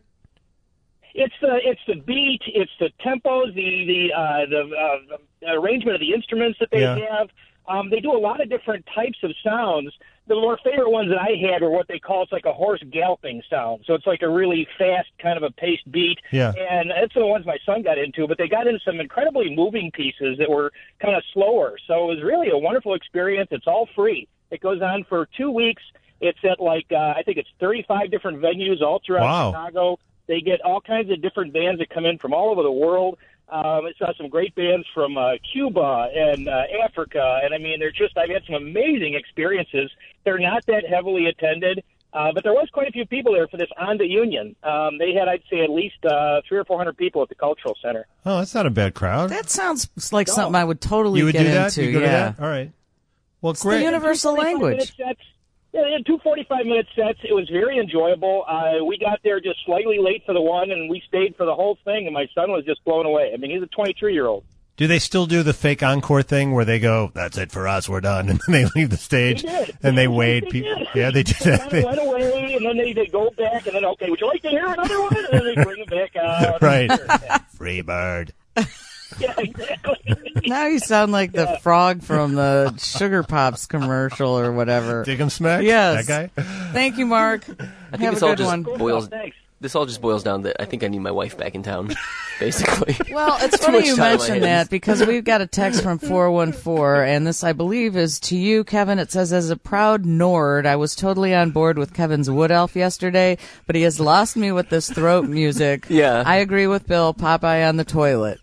It's the it's the beat, it's the tempos, the the uh, the, uh, the arrangement of the instruments that they Yeah. have. Um, they do a lot of different types of sounds. The more favorite ones that I had were what they call it's like a horse galloping sound. So it's like a really fast kind of a paced beat. Yeah. And that's the ones my son got into. But they got into some incredibly moving pieces that were kind of slower. So it was really a wonderful experience. It's all free. It goes on for two weeks. It's at like uh, I think it's thirty-five different venues all throughout Wow. Chicago. They get all kinds of different bands that come in from all over the world. Um, it's got some great bands from uh, Cuba and uh, Africa, and I mean, they're just, I've had some amazing experiences. They're not that heavily attended, uh, but there was quite a few people there for this Onda Union. Um, they had, I'd say, at least uh, three or four hundred people at the Cultural Center. Oh, that's not a bad crowd. That sounds like No. something I would totally You would get do that? into. You go to yeah. that? All right. Well, It's great. the universal forty-five minute language. Sets. Yeah, they had two forty-five minute sets. It was very enjoyable. Uh, we got there just slightly late for the one, and we stayed for the whole thing, and my son was just blown away. I mean, he's a twenty-three-year-old. Do they still do the fake encore thing where they go, that's it for us, we're done, and then they leave the stage They did. and they wait? They People, did. yeah, they did They that. kind of went away, and then they, they go back, and then, okay, would you like to hear another one? And then they bring them back out. Right. Yeah, Free bird. yeah, exactly. Now you sound like the frog from the Sugar Pops commercial or whatever. Dig 'em smack? Yes. That guy? Thank you, Mark. I think Have this a all good just one. boils. Thanks. This all just boils down that I think I need my wife back in town, basically. Well, it's Too funny much you time on my mentioned hands. that because we've got a text from four one four, and this, I believe, is to you, Kevin. It says, as a proud Nord, I was totally on board with Kevin's Wood Elf yesterday, but he has lost me with this throat music. Yeah. I agree with Bill, Popeye on the toilet.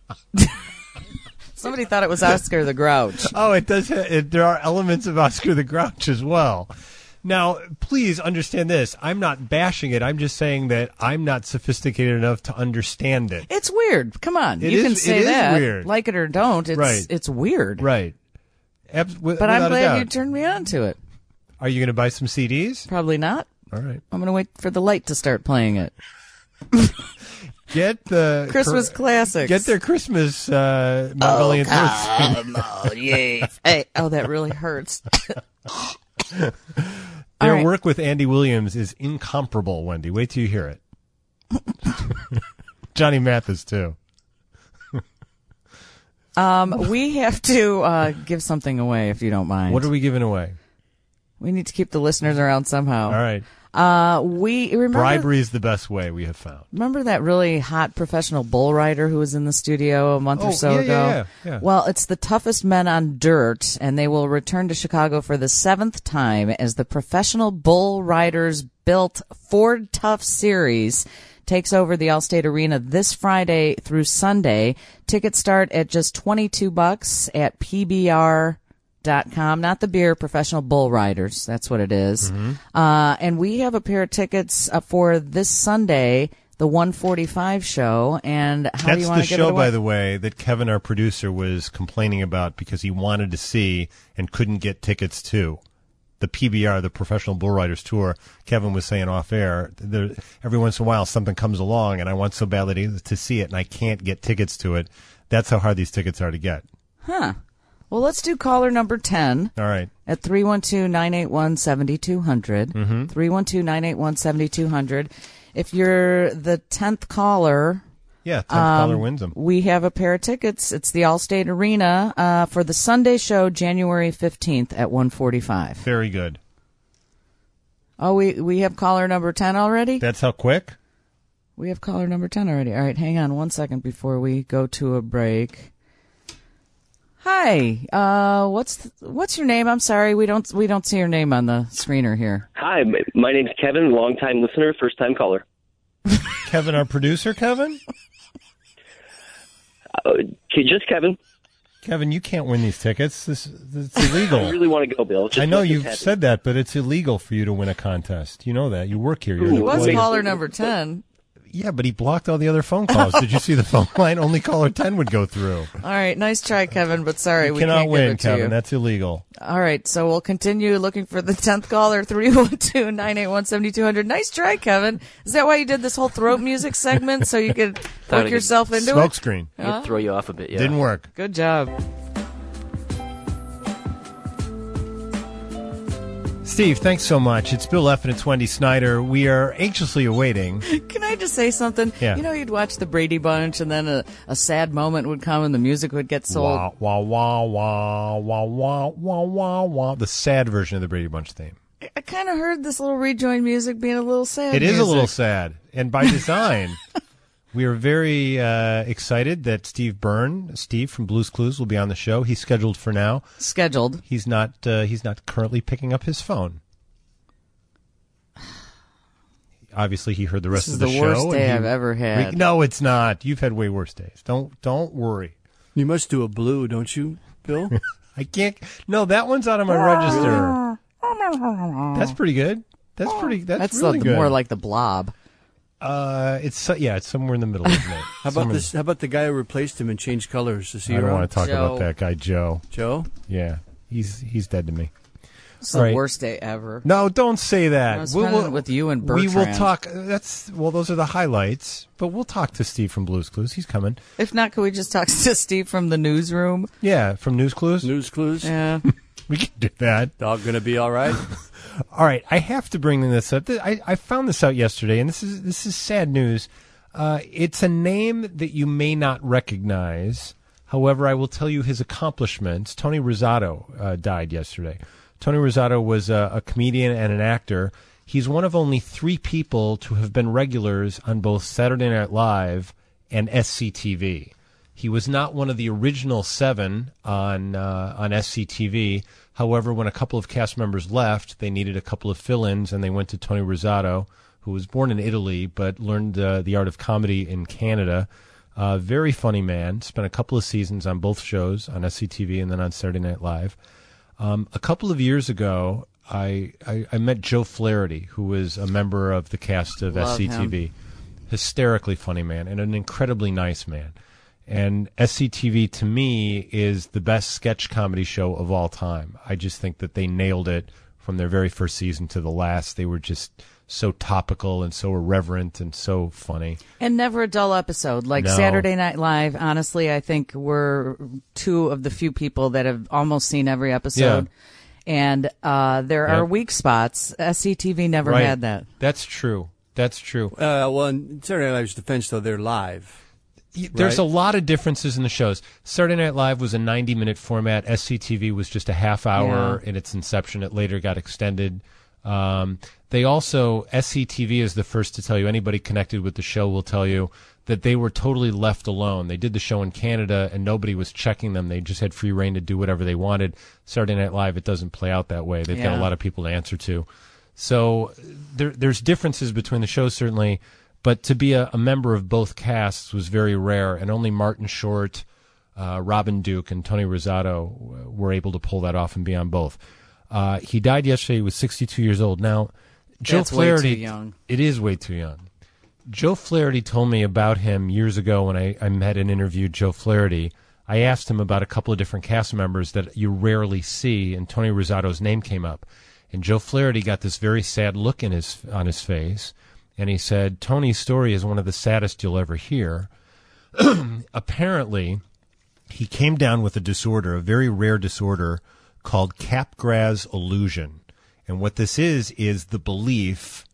Somebody thought it was Oscar the Grouch. Oh, it does. Ha- it, there are elements of Oscar the Grouch as well. Now, please understand this. I'm not bashing it. I'm just saying that I'm not sophisticated enough to understand it. It's weird. Come on. It you is- can it say is that. weird. Like it or don't. It's, Right. it's weird. Right. Abs- wi- But I'm without a glad doubt. you turned me on to it. Are you going to buy some C Ds? Probably not. All right. I'm going to wait for the light to start playing it. Get the Christmas cr- classics. Get their Christmas uh, Mongolian throat singing. Come on, yeah. Hey, oh, that really hurts. Their All right. work with Andy Williams is incomparable, Wendy. Wait till you hear it. Johnny Mathis, too. Um, we have to uh, give something away, if you don't mind. What are we giving away? We need to keep the listeners around somehow. All right. Uh, we remember Bribery is the best way, we have found. remember that really hot professional bull rider who was in the studio a month Oh, or so yeah, ago? yeah, yeah, yeah. Well, it's the toughest men on dirt, and they will return to Chicago for the seventh time as the Professional Bull Riders Built Ford Tough Series takes over the Allstate Arena this Friday through Sunday. Tickets start at just twenty-two bucks at P B R dot com, not the beer, Professional Bull Riders. That's what it is. Mm-hmm. Uh, and we have a pair of tickets uh, for this Sunday, the one forty-five show. And how do That's you want the to give show, it away? by the way, that Kevin, our producer, was complaining about because he wanted to see and couldn't get tickets to. The P B R, the Professional Bull Riders Tour. Kevin was saying off air, there, every once in a while something comes along and I want so badly to, to see it and I can't get tickets to it. That's how hard these tickets are to get. Huh. Well, let's do caller number ten. All right. At three one two, nine eight one, seven two zero zero. Mm-hmm. three one two, nine eight one, seven two zero zero. If you're the tenth caller, Yeah, tenth um, caller wins them. we have a pair of tickets. It's the Allstate Arena uh, for the Sunday show, January fifteenth at one forty-five. Very good. Oh, we, we have caller number ten already? That's how quick? We have caller number ten already. All right, hang on one second before we go to a break. Hi, uh, what's th- what's your name? I'm sorry, we don't we don't see your name on the screener here. Hi, my- my name's Kevin, longtime listener, first time caller. Kevin, our producer, Kevin? Uh, okay, just Kevin. Kevin, you can't win these tickets. This, this it's illegal. I really want to go, Bill. Just I know let this you've happen. said that, but it's illegal for you to win a contest. You know that. You work here. You're an He was employee. caller number ten. Yeah, but he blocked all the other phone calls. Did you see the phone line? Only caller ten would go through. All right, nice try, Kevin, but sorry, You we cannot can't win, give it to Kevin. you. That's illegal. All right, so we'll continue looking for the tenth caller, three one two, nine eight one, seven two zero zero. Nice try, Kevin. Is that why you did this whole throat music segment, so you could Thought I work could yourself into Smoke it? screen. It'd Huh? throw you off a bit, yeah. Didn't work. Good job. Steve, thanks so much. It's Bill Leff and it's Wendy Snyder. We are anxiously awaiting. Can I just say something? Yeah. You know, you'd watch the Brady Bunch, and then a, a sad moment would come, and the music would get sold. Wah, wah, wah, wah, wah, wah, wah, wah, wah. The sad version of the Brady Bunch theme. I kind of heard this little rejoin music being a little sad. It is a music. little sad, and by design. We are very uh, excited that Steve Byrne, Steve from Blue's Clues, will be on the show. He's scheduled for now. Scheduled. He's not. Uh, he's not currently picking up his phone. Obviously, he heard the rest This of is the, the show. worst and day he- I've ever had. We- no, it's not. You've had way worse days. Don't don't worry. You must do a blue, don't you, Bill? I can't. No, that one's out of my register. That's pretty good. That's pretty. That's, That's really the, good. more like the Blob. Uh, it's so- yeah, it's somewhere in the middle, isn't it? How about Somewhere- this? How about the guy who replaced him and changed colors? Is he I don't around? want to talk Joe. about that guy, Joe. Joe? Yeah, he's he's dead to me. It's All the right. worst day ever. No, don't say that. I was spending with you and We will Bertrand. talk. That's well, those are the highlights. But we'll talk to Steve from Blue's Clues. He's coming. If not, could we just talk to Steve from the newsroom? Yeah, from News Clues. News clues? Yeah. We can do that. Dog gonna be all right? All right, I have to bring this up. I, I found this out yesterday, and this is this is sad news. Uh, it's a name that you may not recognize. However, I will tell you his accomplishments. Tony Rosato uh, died yesterday. Tony Rosato was a, a comedian and an actor. He's one of only three people to have been regulars on both Saturday Night Live and S C T V. He was not one of the original seven on uh, on S C T V. However, when a couple of cast members left, they needed a couple of fill-ins, and they went to Tony Rosato, who was born in Italy but learned uh, the art of comedy in Canada. Uh, very funny man. Spent a couple of seasons on both shows, on S C T V and then on Saturday Night Live. Um, a couple of years ago, I, I, I met Joe Flaherty, who was a member of the cast of Love S C T V. him. Hysterically funny man and an incredibly nice man. And S C T V, to me, is the best sketch comedy show of all time. I just think that they nailed it from their very first season to the last. They were just so topical and so irreverent and so funny. And never a dull episode. Like No. Saturday Night Live, honestly, I think we're two of the few people that have almost seen every episode. And uh, there Yep. are weak spots. S C T V never Right. had that. That's true. That's true. Uh, well, in Saturday Night Live's defense, though, they're live. Y- There's right? a lot of differences in the shows. Saturday Night Live was a ninety-minute format. S C T V was just a half hour Yeah. in its inception. It later got extended. Um, they also, S C T V is the first to tell you, anybody connected with the show will tell you that they were totally left alone. They did the show in Canada, and nobody was checking them. They just had free reign to do whatever they wanted. Saturday Night Live, it doesn't play out that way. They've got Yeah. a lot of people to answer to. So there, there's differences between the shows, certainly. But to be a, a member of both casts was very rare, and only Martin Short, uh, Robin Duke, and Tony Rosato w- were able to pull that off and be on both. Uh, he died yesterday. He was sixty-two years old. Now, Joe That's way Flaherty, too young. It is way too young. Joe Flaherty told me about him years ago when I, I met and interviewed Joe Flaherty. I asked him about a couple of different cast members that you rarely see, and Tony Rosato's name came up. And Joe Flaherty got this very sad look in his on his face. And he said, Tony's story is one of the saddest you'll ever hear. Apparently, he came down with a disorder, a very rare disorder called Capgras illusion. And what this is, is the belief,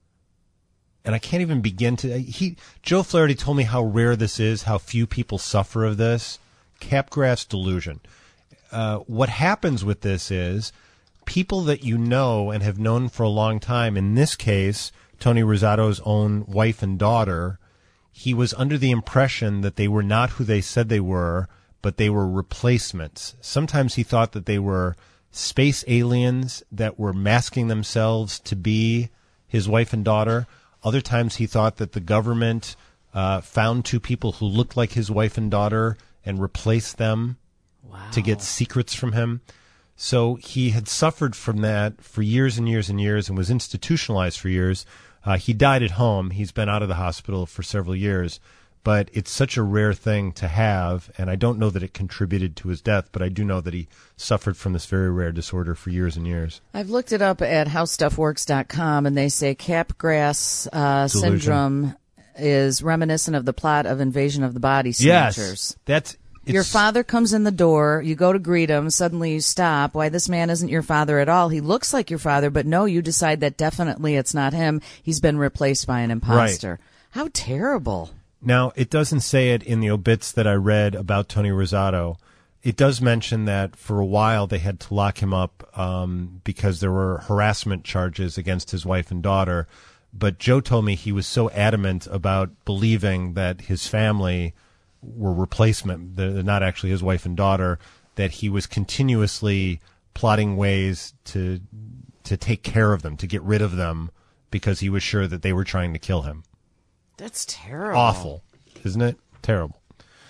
and I can't even begin to, he, Joe Flaherty told me how rare this is, how few people suffer of this. Capgras delusion. Uh, what happens with this is people that you know and have known for a long time, in this case, Tony Rosato's own wife and daughter, he was under the impression that they were not who they said they were, but they were replacements. Sometimes he thought that they were space aliens that were masking themselves to be his wife and daughter. Other times he thought that the government uh, found two people who looked like his wife and daughter and replaced them Wow. to get secrets from him. So he had suffered from that for years and years and years and was institutionalized for years. Uh, he died at home. He's been out of the hospital for several years. But it's such a rare thing to have, and I don't know that it contributed to his death, but I do know that he suffered from this very rare disorder for years and years. I've looked it up at how stuff works dot com, and they say Capgras uh, Delusion. syndrome is reminiscent of the plot of Invasion of the Body Snatchers. Yes, that's... It's, Your father comes in the door, you go to greet him, suddenly you stop. Why, this man isn't your father at all. He looks like your father, but no, you decide that definitely it's not him. He's been replaced by an imposter. Right. How terrible. Now, it doesn't say it in the obits that I read about Tony Rosato. It does mention that for a while they had to lock him up um, because there were harassment charges against his wife and daughter. But Joe told me he was so adamant about believing that his family were replacement, they're not actually his wife and daughter, that he was continuously plotting ways to to take care of them, to get rid of them, because he was sure that they were trying to kill him. That's terrible. Awful, isn't it? Terrible.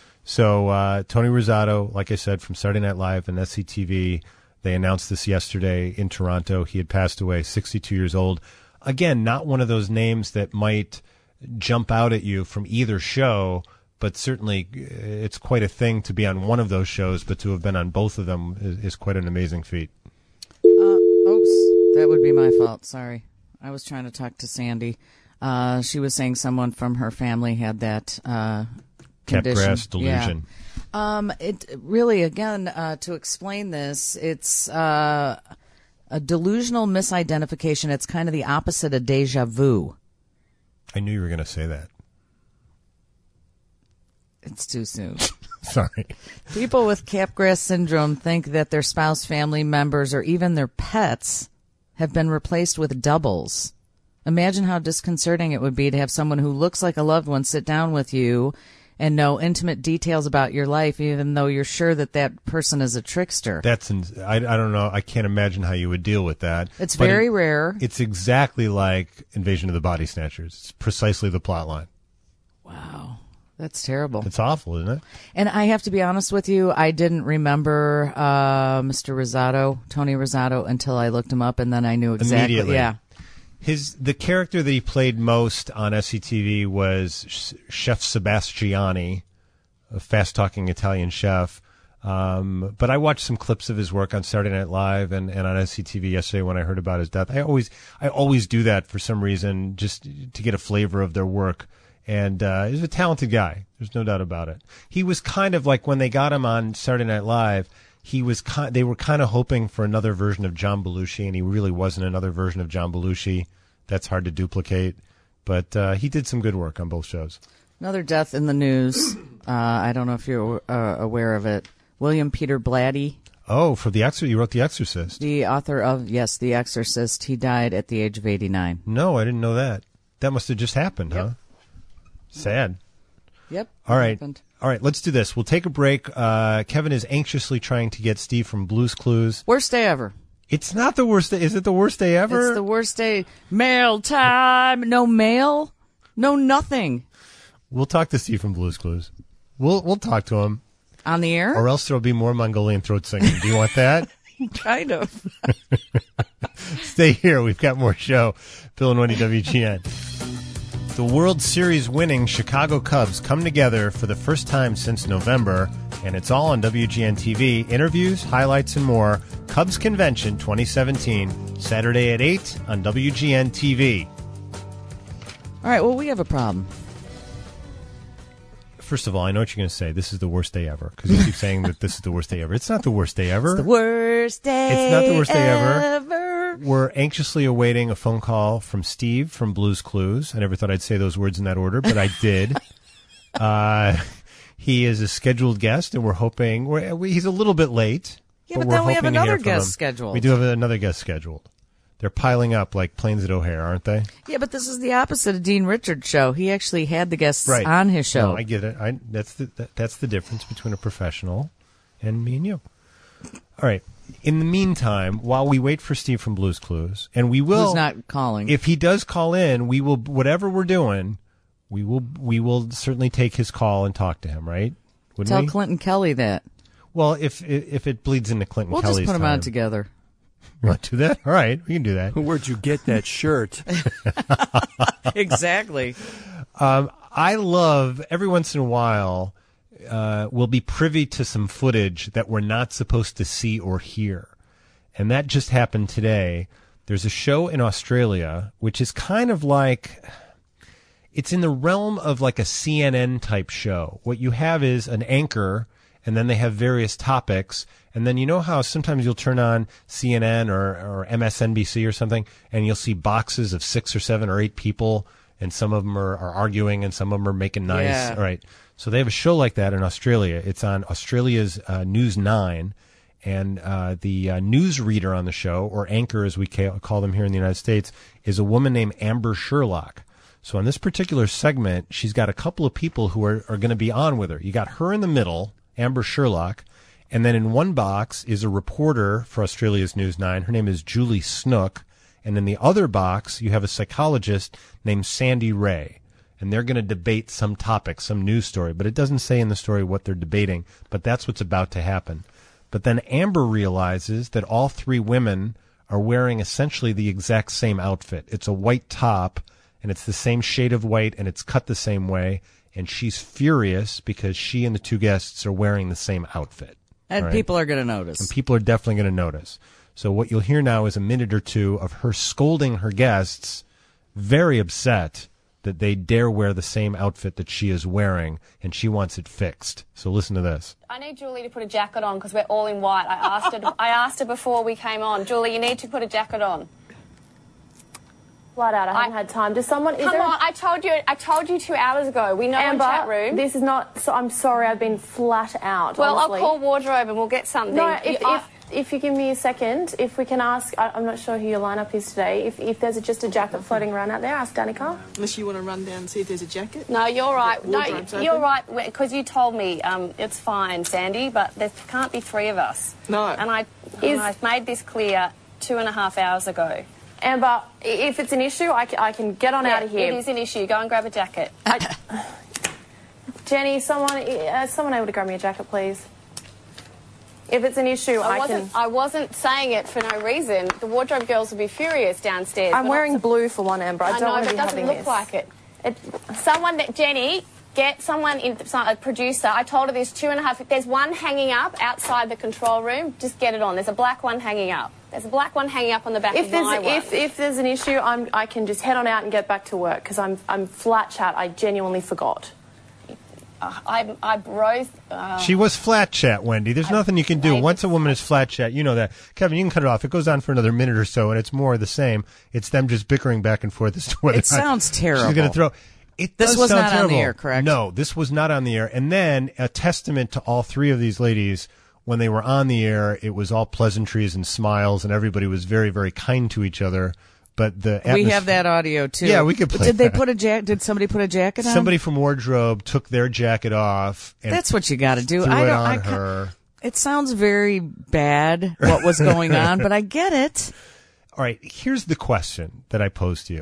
So uh, Tony Rosato, like I said, from Saturday Night Live and S C T V, they announced this yesterday in Toronto. He had passed away, sixty-two years old. Again, not one of those names that might jump out at you from either show, but certainly it's quite a thing to be on one of those shows, but to have been on both of them is, is quite an amazing feat. Uh, oops, that would be my fault. Sorry. I was trying to talk to Sandy. Uh, she was saying someone from her family had that uh, condition. Capgras delusion. Yeah. Um, it really, again, uh, to explain this, it's uh, a delusional misidentification. It's kind of the opposite of deja vu. I knew you were going to say that. It's too soon. Sorry. People with Capgras syndrome think that their spouse, family members, or even their pets have been replaced with doubles. Imagine how disconcerting it would be to have someone who looks like a loved one sit down with you and know intimate details about your life, even though you're sure that that person is a trickster. That's ins- I, I don't know. I can't imagine how you would deal with that. It's But very it- rare. It's exactly like Invasion of the Body Snatchers. It's precisely the plot line. Wow. That's terrible. It's awful, isn't it? And I have to be honest with you, I didn't remember uh, Mister Rosato, Tony Rosato, until I looked him up, and then I knew exactly. Immediately. Yeah. His the character that he played most on S C T V was Sh- Chef Sebastiani, a fast-talking Italian chef. Um, but I watched some clips of his work on Saturday Night Live and, and on S C T V yesterday when I heard about his death. I always I always do that for some reason, just to get a flavor of their work. And uh, he's a talented guy. There's no doubt about it. He was kind of like when they got him on Saturday Night Live. He was ki- they were kind of hoping for another version of John Belushi, and he really wasn't another version of John Belushi. That's hard to duplicate, but uh, he did some good work on both shows. Another death in the news. Uh, I don't know if you're uh, aware of it. William Peter Blatty. Oh, for the Exorcist, you wrote The Exorcist. The author of, yes, The Exorcist. He died at the age of eighty-nine. No, I didn't know that. That must have just happened, Yep. huh? Sad. Yep. All right. Happened. All right, let's do this. We'll take a break. Uh, Kevin is anxiously trying to get Steve from Blue's Clues. Worst day ever. It's not the worst day. Is it the worst day ever? It's the worst day. Mail time. No mail. No nothing. We'll talk to Steve from Blue's Clues. We'll we'll talk to him. On the air? Or else there'll be more Mongolian throat singing. Do you want that? Kind of. Stay here. We've got more show. Bill and Wendy, W G N. The World Series winning Chicago Cubs come together for the first time since November, and it's all on W G N T V. Interviews, highlights, and more. Cubs Convention twenty seventeen, Saturday at eight on W G N T V. All right, well, we have a problem. First of all, I know what you're going to say. This is the worst day ever, because you keep saying that this is the worst day ever. It's not the worst day ever. It's the worst day It's not the worst day ever. ever. We're anxiously awaiting a phone call from Steve from Blue's Clues. I never thought I'd say those words in that order, but I did. uh, he is a scheduled guest, and we're hoping we're, we, he's a little bit late. Yeah, but but we're then we have hoping to hear another from guest him. scheduled. We do have another guest scheduled. They're piling up like planes at O'Hare, aren't they? Yeah, but this is the opposite of Dean Richards' show. He actually had the guests Right. on his show. No, I get it. I, that's the that, that's the difference between a professional and me and you. All right. In the meantime, while we wait for Steve from Blue's Clues, and we will, Who's not calling. if he does call in, we will, whatever we're doing, we will we will certainly take his call and talk to him. Right? Wouldn't Tell we? Clinton Kelly that. Well, if if it bleeds into Clinton We'll Kelly's just put them time. on together. You want to do that? All right, we can do that. Where'd you get that shirt? Exactly. Um, I love every once in a while uh, we'll be privy to some footage that we're not supposed to see or hear, and that just happened today. There's a show in Australia which is kind of like it's in the realm of like a C N N type show. What you have is an anchor, and then they have various topics. And then you know how sometimes you'll turn on C N N or, or M S N B C or something, and you'll see boxes of six or seven or eight people, and some of them are, are arguing, and some of them are making nice. Yeah. All right. So they have a show like that in Australia. It's on Australia's uh, News nine, and uh, the uh, news reader on the show, or anchor as we ca- call them here in the United States, is a woman named Amber Sherlock. So on this particular segment, she's got a couple of people who are, are going to be on with her. You got her in the middle, Amber Sherlock. And then in one box is a reporter for Australia's News nine. Her name is Julie Snook. And in the other box, you have a psychologist named Sandy Ray. And they're going to debate some topic, some news story. But it doesn't say in the story what they're debating. But that's what's about to happen. But then Amber realizes that all three women are wearing essentially the exact same outfit. It's a white top, and it's the same shade of white, and it's cut the same way. And she's furious because she and the two guests are wearing the same outfit. And Right. people are going to notice. And people are definitely going to notice. So what you'll hear now is a minute or two of her scolding her guests, very upset that they dare wear the same outfit that she is wearing, and she wants it fixed. So listen to this. I need Julie to put a jacket on because we're all in white. I asked her. I asked her before we came on. Julie, you need to put a jacket on. Flat out, I haven't had time. Does someone? Is Come there on, I told you. I told you two hours ago. We know Amber, in chat room. this is not. So I'm sorry. I've been flat out. Well, honestly. I'll call wardrobe and we'll get something. No, if, You- I- if, if you give me a second, if we can ask, I, I'm not sure who your lineup is today. If, if there's a, just a jacket floating around out there, ask Danica. Unless you want to run down and see if there's a jacket. No, you're right. No, Wardrobe's you're open. right because you told me um, it's fine, Sandy, but there can't be three of us. No. And I, Is- and I made this clear two and a half hours ago. Amber, i- if it's an issue, I can, I can get on out of here. It is an issue. Go and grab a jacket. I, Jenny, someone, uh, someone able to grab me a jacket, please? If it's an issue, I I, wasn't. can. I wasn't saying it for no reason. The wardrobe girls will be furious downstairs. I'm but wearing not- blue for one, Amber. I, I don't know, want but to it be doesn't having look this. like it. it. Someone that Jenny, get someone in, some- a producer. I told her there's two and a half. There's one hanging up outside the control room. Just get it on. There's a black one hanging up. There's a black one hanging up on the back If of there's my one. if if there's an issue, I'm I can just head on out and get back to work because I'm I'm flat chat. I genuinely forgot. Uh, I I broke. Uh, She was flat chat, Wendy. There's nothing you can do. I- Once a woman is flat chat, you know that. Kevin, you can cut it off. It goes on for another minute or so, and it's more of the same. It's them just bickering back and forth as to whether It sounds She's going terrible. to throw. It This does was sound not on terrible. the air, correct? No, this was not on the air. And then a testament to all three of these ladies, when they were on the air, it was all pleasantries and smiles, and everybody was very, very kind to each other. But the We atmos- have that audio too. Yeah, we could play Did they that. put a jacket? Did somebody put a jacket on? Somebody from wardrobe took their jacket off. And That's what you got to do. threw I it don't. on I ca- her. It sounds very bad what was going on, but I get it. All right, here's the question that I posed to you.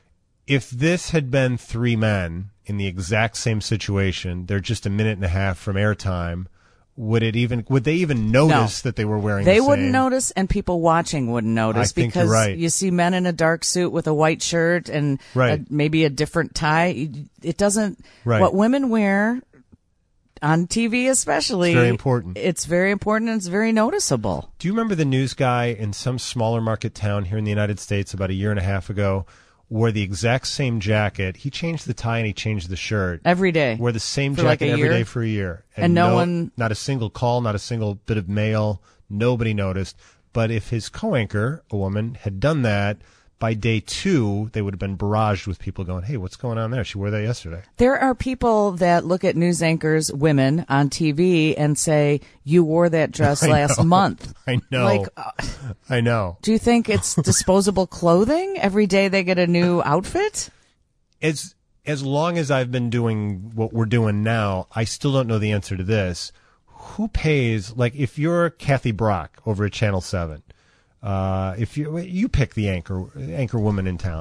If this had been three men in the exact same situation, they're just a minute and a half from airtime, would it even would they even notice No. that they were wearing They the same? wouldn't notice, and people watching wouldn't notice I think you're because right. you see men in a dark suit with a white shirt and Right. a, maybe a different tie. It doesn't. Right. What women wear on T V, especially, It's very important. It's very important and it's very noticeable. Do you remember the news guy in some smaller market town here in the United States about a year and a half ago wore the exact same jacket? He changed the tie and he changed the shirt. Every day. Wore the same For like jacket a every year? day for a year. And no one- Not a single call, not a single bit of mail. Nobody noticed. But if his co-anchor, a woman, had done that, by day two, they would have been barraged with people going, hey, what's going on there? She wore that yesterday. There are people that look at news anchors, women on T V, and say, "You wore that dress I last know. month." I know. Like, uh, I know. do you think it's disposable clothing? Every day they get a new outfit? As as long as I've been doing what we're doing now, I still don't know the answer to this. Who pays? Like, if you're Kathy Brock over at Channel Seven, uh, if you you pick the anchor anchor woman in town,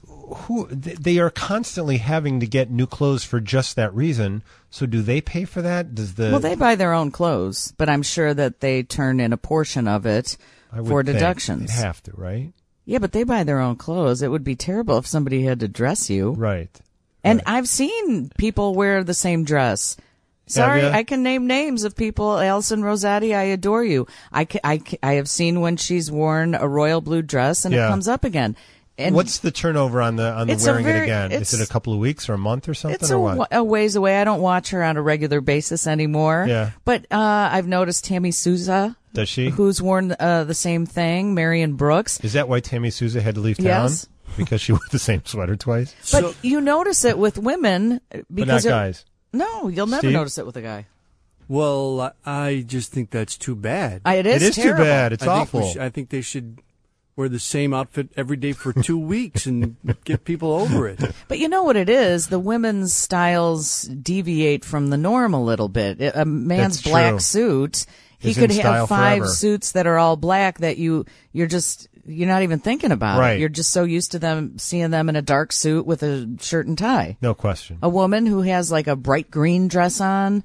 who they are constantly having to get new clothes for just that reason. So, do they pay for that? Does the Well, they buy their own clothes, but I'm sure that they turn in a portion of it I would for think deductions. they'd have to, right? Yeah, but they buy their own clothes. It would be terrible if somebody had to dress you. Right. And I've seen people wear the same dress. Sorry, ya? I can name names of people. Alison Rosati, I adore you. I, ca- I, ca- I have seen when she's worn a royal blue dress and Yeah. it comes up again. And What's the turnover on the on the It's a wearing it very- again? Is it's- it a couple of weeks or a month or something It's or a, what? wa- a ways away. I don't watch her on a regular basis anymore. Yeah. But uh, I've noticed Tammy Souza, Does she? who's worn uh, the same thing, Marion Brooks. Is that why Tammy Souza had to leave town? Yes. Because she wore the same sweater twice? But you notice it with women because but not it- guys. No, you'll never Steve? notice it with a guy. Well, I- I just think that's too bad. I- it is It is too terrible. bad. It's I think we awful. sh- I think they should wear the same outfit every day for two weeks and get people over it. But you know what it is? The women's styles deviate from the norm a little bit. A man's That's black true. suit, he Is could in style have five forever. suits that are all black that you you're just you're not even thinking about. Right. It. You're just so used to them seeing them in a dark suit with a shirt and tie. No question. A woman who has like a bright green dress on,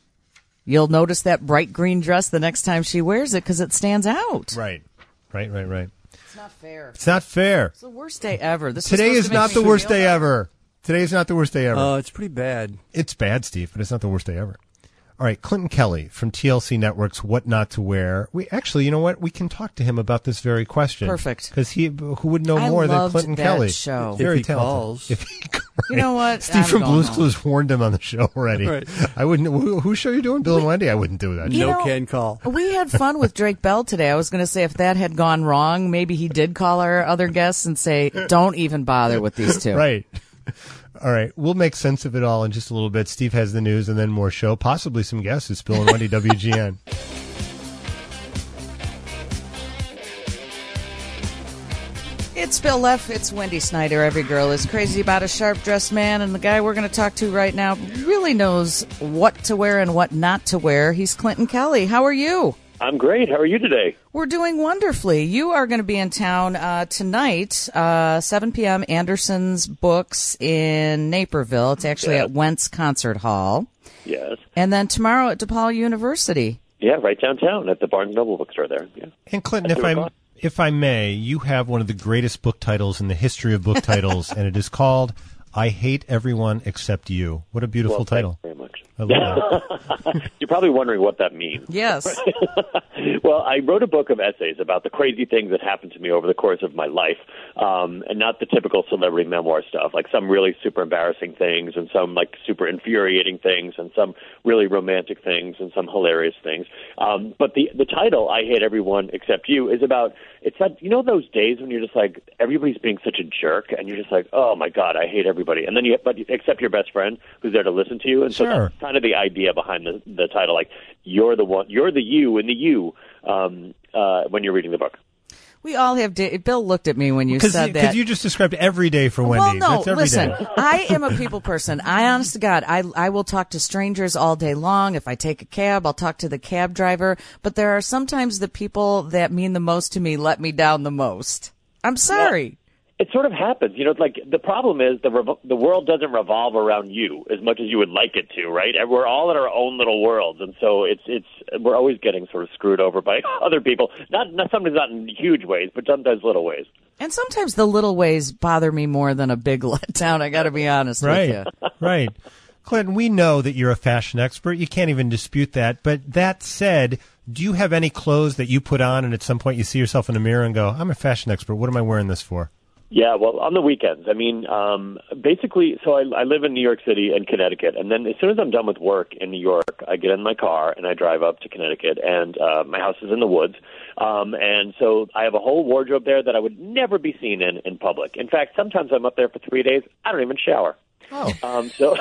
you'll notice that bright green dress the next time she wears it because it stands out. Right. Right, right, right. It's not fair. It's not fair. It's the worst day ever. This Today supposed is to make not me the worst feel day better. ever. Today is not the worst day ever. Uh, it's pretty bad. It's bad, Steve, but it's not the worst day ever. All right, Clinton Kelly from T L C Network's What Not to Wear. We actually, you know what? We can talk to him about this very question. Perfect. Because he, who would know I more than loved Clinton that Kelly? show. Very If he talented. calls. If he, You know what? Steve I'm from going Blue's home. Clues warned him on the show already. Right. I wouldn't. Who, whose show are you doing? Bill and Wendy? I wouldn't do that. You no know, can call. We had fun with Drake Bell today. I was going to say if that had gone wrong, maybe he did call our other guests and say, don't even bother with these two. Right. All right. We'll make sense of it all in just a little bit. Steve has the news and then more show, possibly some guests. It's Bill and Wendy, W G N. It's Bill Leff. It's Wendy Snyder. Every girl is crazy about a sharp-dressed man, and the guy we're going to talk to right now really knows what to wear and what not to wear. He's Clinton Kelly. How are you? I'm great. How are you today? We're doing wonderfully. You are going to be in town uh, tonight, uh, seven p.m., Anderson's Books in Naperville. It's actually Yeah. at Wentz Concert Hall. Yes. And then tomorrow at DePaul University. Yeah, right downtown at the Barnes and Noble bookstore there. Yeah. And Clinton, At if two I o'clock. if I may, you have one of the greatest book titles in the history of book titles, and it is called "I Hate Everyone Except You." What a beautiful Well, title! thanks very much. I love that. You're probably wondering what that means. Yes. Well, I wrote a book of essays about the crazy things that happened to me over the course of my life, um, and not the typical celebrity memoir stuff, like some really super embarrassing things and some like super infuriating things and some really romantic things and some hilarious things. Um, but the the title, I Hate Everyone Except You, is about, it's that, you know those days when you're just like, everybody's being such a jerk and you're just like, oh my God, I hate everybody everybody. And then you, but except your best friend who's there to listen to you. And so Sure. that's kind of the idea behind the, the title. Like, you're the one, you're the you in the you um, uh, when you're reading the book. We all have day. Bill looked at me when you said that. Because you just described every day for Wendy's. Well, no, That's every listen, day. I am a people person. I, honest to God, I, I will talk to strangers all day long. If I take a cab, I'll talk to the cab driver. But there are sometimes the people that mean the most to me let me down the most. I'm sorry. It sort of happens, you know. Like the problem is the revo- the world doesn't revolve around you as much as you would like it to, right? And we're all in our own little worlds, and so it's it's we're always getting sort of screwed over by other people. Not, not sometimes not in huge ways, but sometimes little ways. And sometimes the little ways bother me more than a big letdown. I got to be honest Right, with you. right. Clinton, we know that you're a fashion expert. You can't even dispute that. But that said, do you have any clothes that you put on and at some point you see yourself in the mirror and go, I'm a fashion expert. What am I wearing this for? Yeah, well, on the weekends. I mean, um, basically, so I, I live in New York City and Connecticut, and then as soon as I'm done with work in New York, I get in my car and I drive up to Connecticut, and uh, my house is in the woods, um, and so I have a whole wardrobe there that I would never be seen in in public. In fact, sometimes I'm up there for three days. I don't even shower. Oh. Um, so.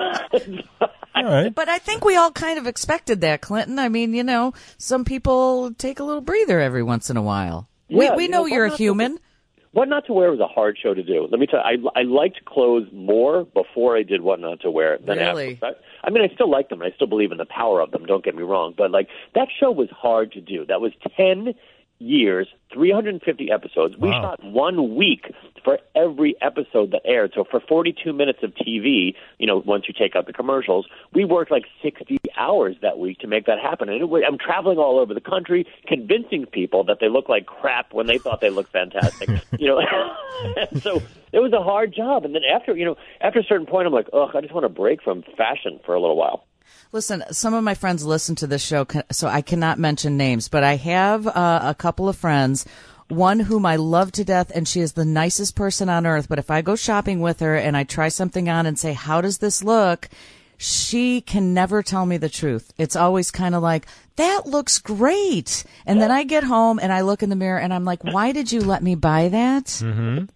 All right. But I think we all kind of expected that, Clinton. I mean, you know, some people take a little breather every once in a while. Yeah, we we you know know, you're a what human. What Not to Wear was a hard show to do. Let me tell you, I, I liked clothes more before I did What Not to Wear than Really? after. I, I mean, I still like them. I still believe in the power of them. Don't get me wrong. But, like, that show was hard to do. That was ten years, three hundred fifty episodes. We Wow. shot one week for every episode that aired. So for forty-two minutes of T V, you know, once you take out the commercials, we worked like sixty hours that week to make that happen. And it was, I'm traveling all over the country, convincing people that they look like crap when they thought they looked fantastic. you know, and so it was a hard job. And then after, you know, after a certain point, I'm like, ugh, I just want to break from fashion for a little while. Listen, some of my friends listen to this show, so I cannot mention names, but I have uh, a couple of friends, one whom I love to death, and she is the nicest person on earth. But if I go shopping with her and I try something on and say, how does this look? She can never tell me the truth. It's always kind of like, that looks great. And then I get home and I look in the mirror and I'm like, why did you let me buy that? Mm-hmm.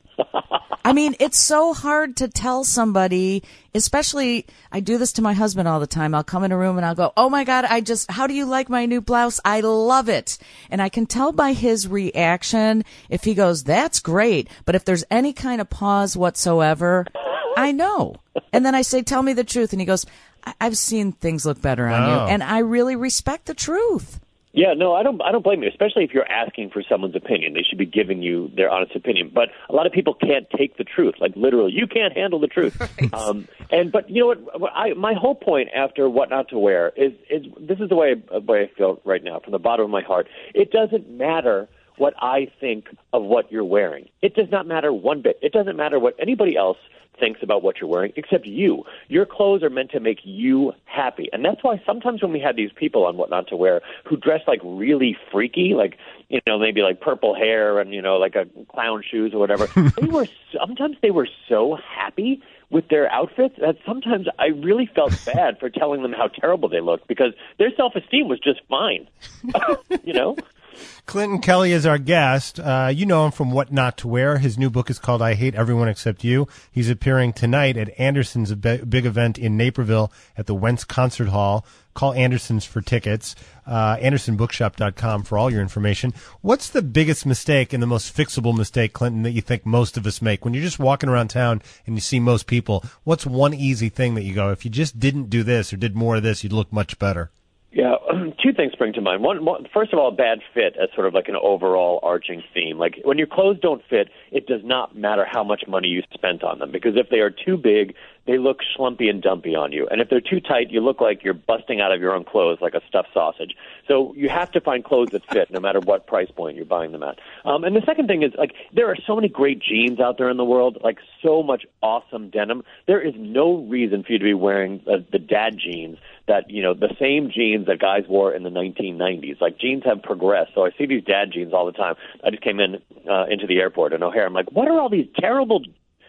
I mean, it's so hard to tell somebody, especially, I do this to my husband all the time. I'll come in a room and I'll go, oh my God, I just, how do you like my new blouse? I love it. And I can tell by his reaction if he goes, that's great. But if there's any kind of pause whatsoever, I know. And then I say, tell me the truth. And he goes, I- I've seen things look better on Oh. you. And I really respect the truth. Yeah, no, I don't. I don't blame you. Especially if you're asking for someone's opinion, they should be giving you their honest opinion. But a lot of people can't take the truth. Like literally, you can't handle the truth. Right. Um, and but you know what? I, my whole point after What Not to Wear is is this is the way the way I feel right now from the bottom of my heart. It doesn't matter what I think of what you're wearing. It does not matter one bit. It doesn't matter what anybody else thinks about what you're wearing, except you. Your clothes are meant to make you happy. And that's why sometimes when we have these people on What Not to Wear who dress like really freaky, like, you know, maybe like purple hair and, you know, like a clown shoes or whatever, they were sometimes they were so happy with their outfits that sometimes I really felt bad for telling them how terrible they looked because their self-esteem was just fine. you know? Clinton Kelly is our guest. Uh, you know him from What Not to Wear. His new book is called I Hate Everyone Except You. He's appearing tonight at Anderson's, a big event in Naperville at the Wentz Concert Hall. Call Anderson's for tickets, uh, anderson bookshop dot com for all your information. What's the biggest mistake and the most fixable mistake, Clinton, that you think most of us make? When you're just walking around town and you see most people, what's one easy thing that you go, if you just didn't do this or did more of this, you'd look much better? Yeah, two things spring to mind. One, one, first of all, bad fit as sort of like an overall arching theme. Like when your clothes don't fit, it does not matter how much money you spent on them because if they are too big, they look schlumpy and dumpy on you. And if they're too tight, you look like you're busting out of your own clothes like a stuffed sausage. So you have to find clothes that fit no matter what price point you're buying them at. Um, and the second thing is, like, there are so many great jeans out there in the world, like so much awesome denim. There is no reason for you to be wearing uh, the dad jeans that, you know, the same jeans that guys wore in the nineteen nineties. Like, jeans have progressed. So I see these dad jeans all the time. I just came in uh, into the airport in O'Hare. I'm like, what are all these terrible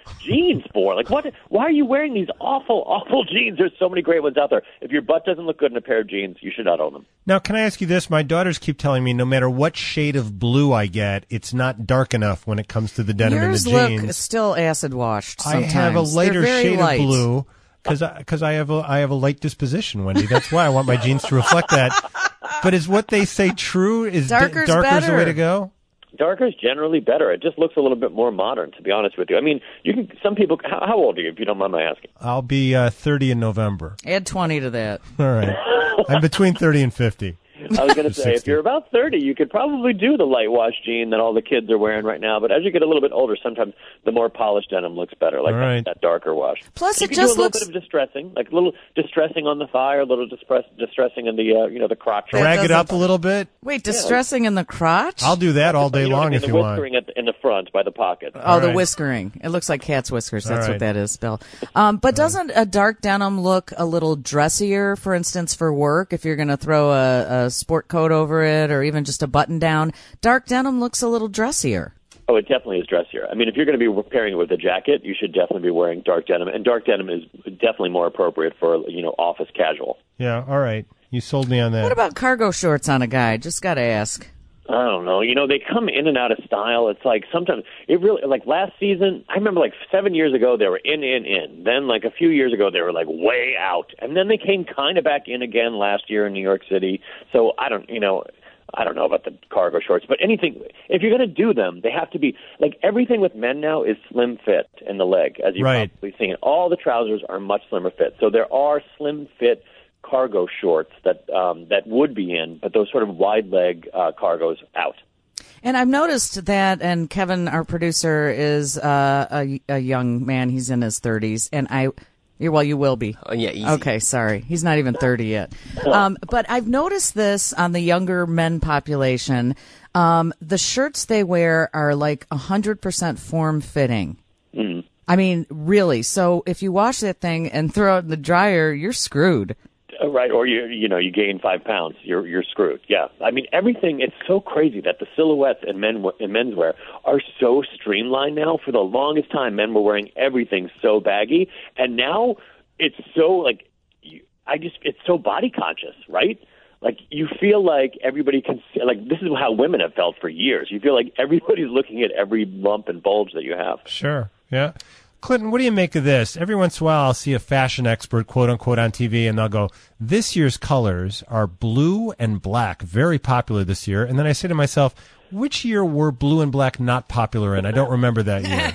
jeans for? Like, what? Why are you wearing these awful, awful jeans? There's so many great ones out there. If your butt doesn't look good in a pair of jeans, you should not own them. Now, can I ask you this? My daughters keep telling me no matter what shade of blue I get, it's not dark enough when it comes to the denim Yours and the jeans. look still acid washed. I have a lighter shade of blue because I, cause I have a I have a light disposition, Wendy. That's why I want my jeans to reflect that. But is what they say true? Is Darker's d- darker's better. the way to go? Darker is generally better. It just looks a little bit more modern, to be honest with you. I mean, you can. Some people. How, how old are you, if you don't mind my asking? I'll be uh, thirty in November. Add twenty to that. All right. I'm between thirty and fifty. I was going to say, if you're about thirty, you could probably do the light wash jean that all the kids are wearing right now. But as you get a little bit older, sometimes the more polished denim looks better, like right. that, that darker wash. Plus, you it can just do a looks- little bit of distressing, like a little distressing on the thigh, or a little distress, distressing in the, uh, you know, the crotch. Drag it up a little bit. Wait, distressing in the crotch? I'll do that all day you know, long in if the you want. whiskering at the, in the front by the pocket. Oh, All the right. whiskering. It looks like cat's whiskers. That's All right. what that is, Bill. Um, but doesn't a dark denim look a little dressier, for instance, for work? If you're going to throw a, a sport coat over it or even just a button down, dark denim looks a little dressier. Oh, it definitely is dressier. I mean, if you're going to be pairing it with a jacket, you should definitely be wearing dark denim. And dark denim is definitely more appropriate for, you know, office casual. Yeah, all right. You sold me on that. What about cargo shorts on a guy? Just got to ask. I don't know. You know, they come in and out of style. It's like sometimes it really, like last season, I remember like seven years ago, they were in, in, in. Then like a few years ago, they were like way out. And then they came kind of back in again last year in New York City. So I don't, you know, I don't know about the cargo shorts, but anything, if you're going to do them, they have to be, like everything with men now is slim fit in the leg, as you've Right. probably seen. All the trousers are much slimmer fit. So there are slim fit cargo shorts that um, that would be in, but those sort of wide leg uh, cargos out. And I've noticed that, and Kevin, our producer, is uh, a, a young man. He's in his thirties, and I, yeah, well, you will be. Oh, yeah, easy. Okay, sorry. He's not even thirty yet. Um, but I've noticed this on the younger men population. Um, the shirts they wear are like one hundred percent form-fitting. Mm. I mean, really. So if you wash that thing and throw it in the dryer, you're screwed. Uh, Right, or you you know you gain five pounds, you're you're screwed. Yeah, I mean everything. It's so crazy that the silhouettes in men in menswear are so streamlined now. For the longest time, men were wearing everything so baggy, and now it's so like you, I just it's so body conscious, right? Like you feel like everybody can see, like this is how women have felt for years. You feel like everybody's looking at every lump and bulge that you have. Sure. Yeah. Clinton, what do you make of this? Every once in a while, I'll see a fashion expert, quote unquote, on T V, and they'll go, this year's colors are blue and black, very popular this year. And then I say to myself, which year were blue and black not popular in? I don't remember that year.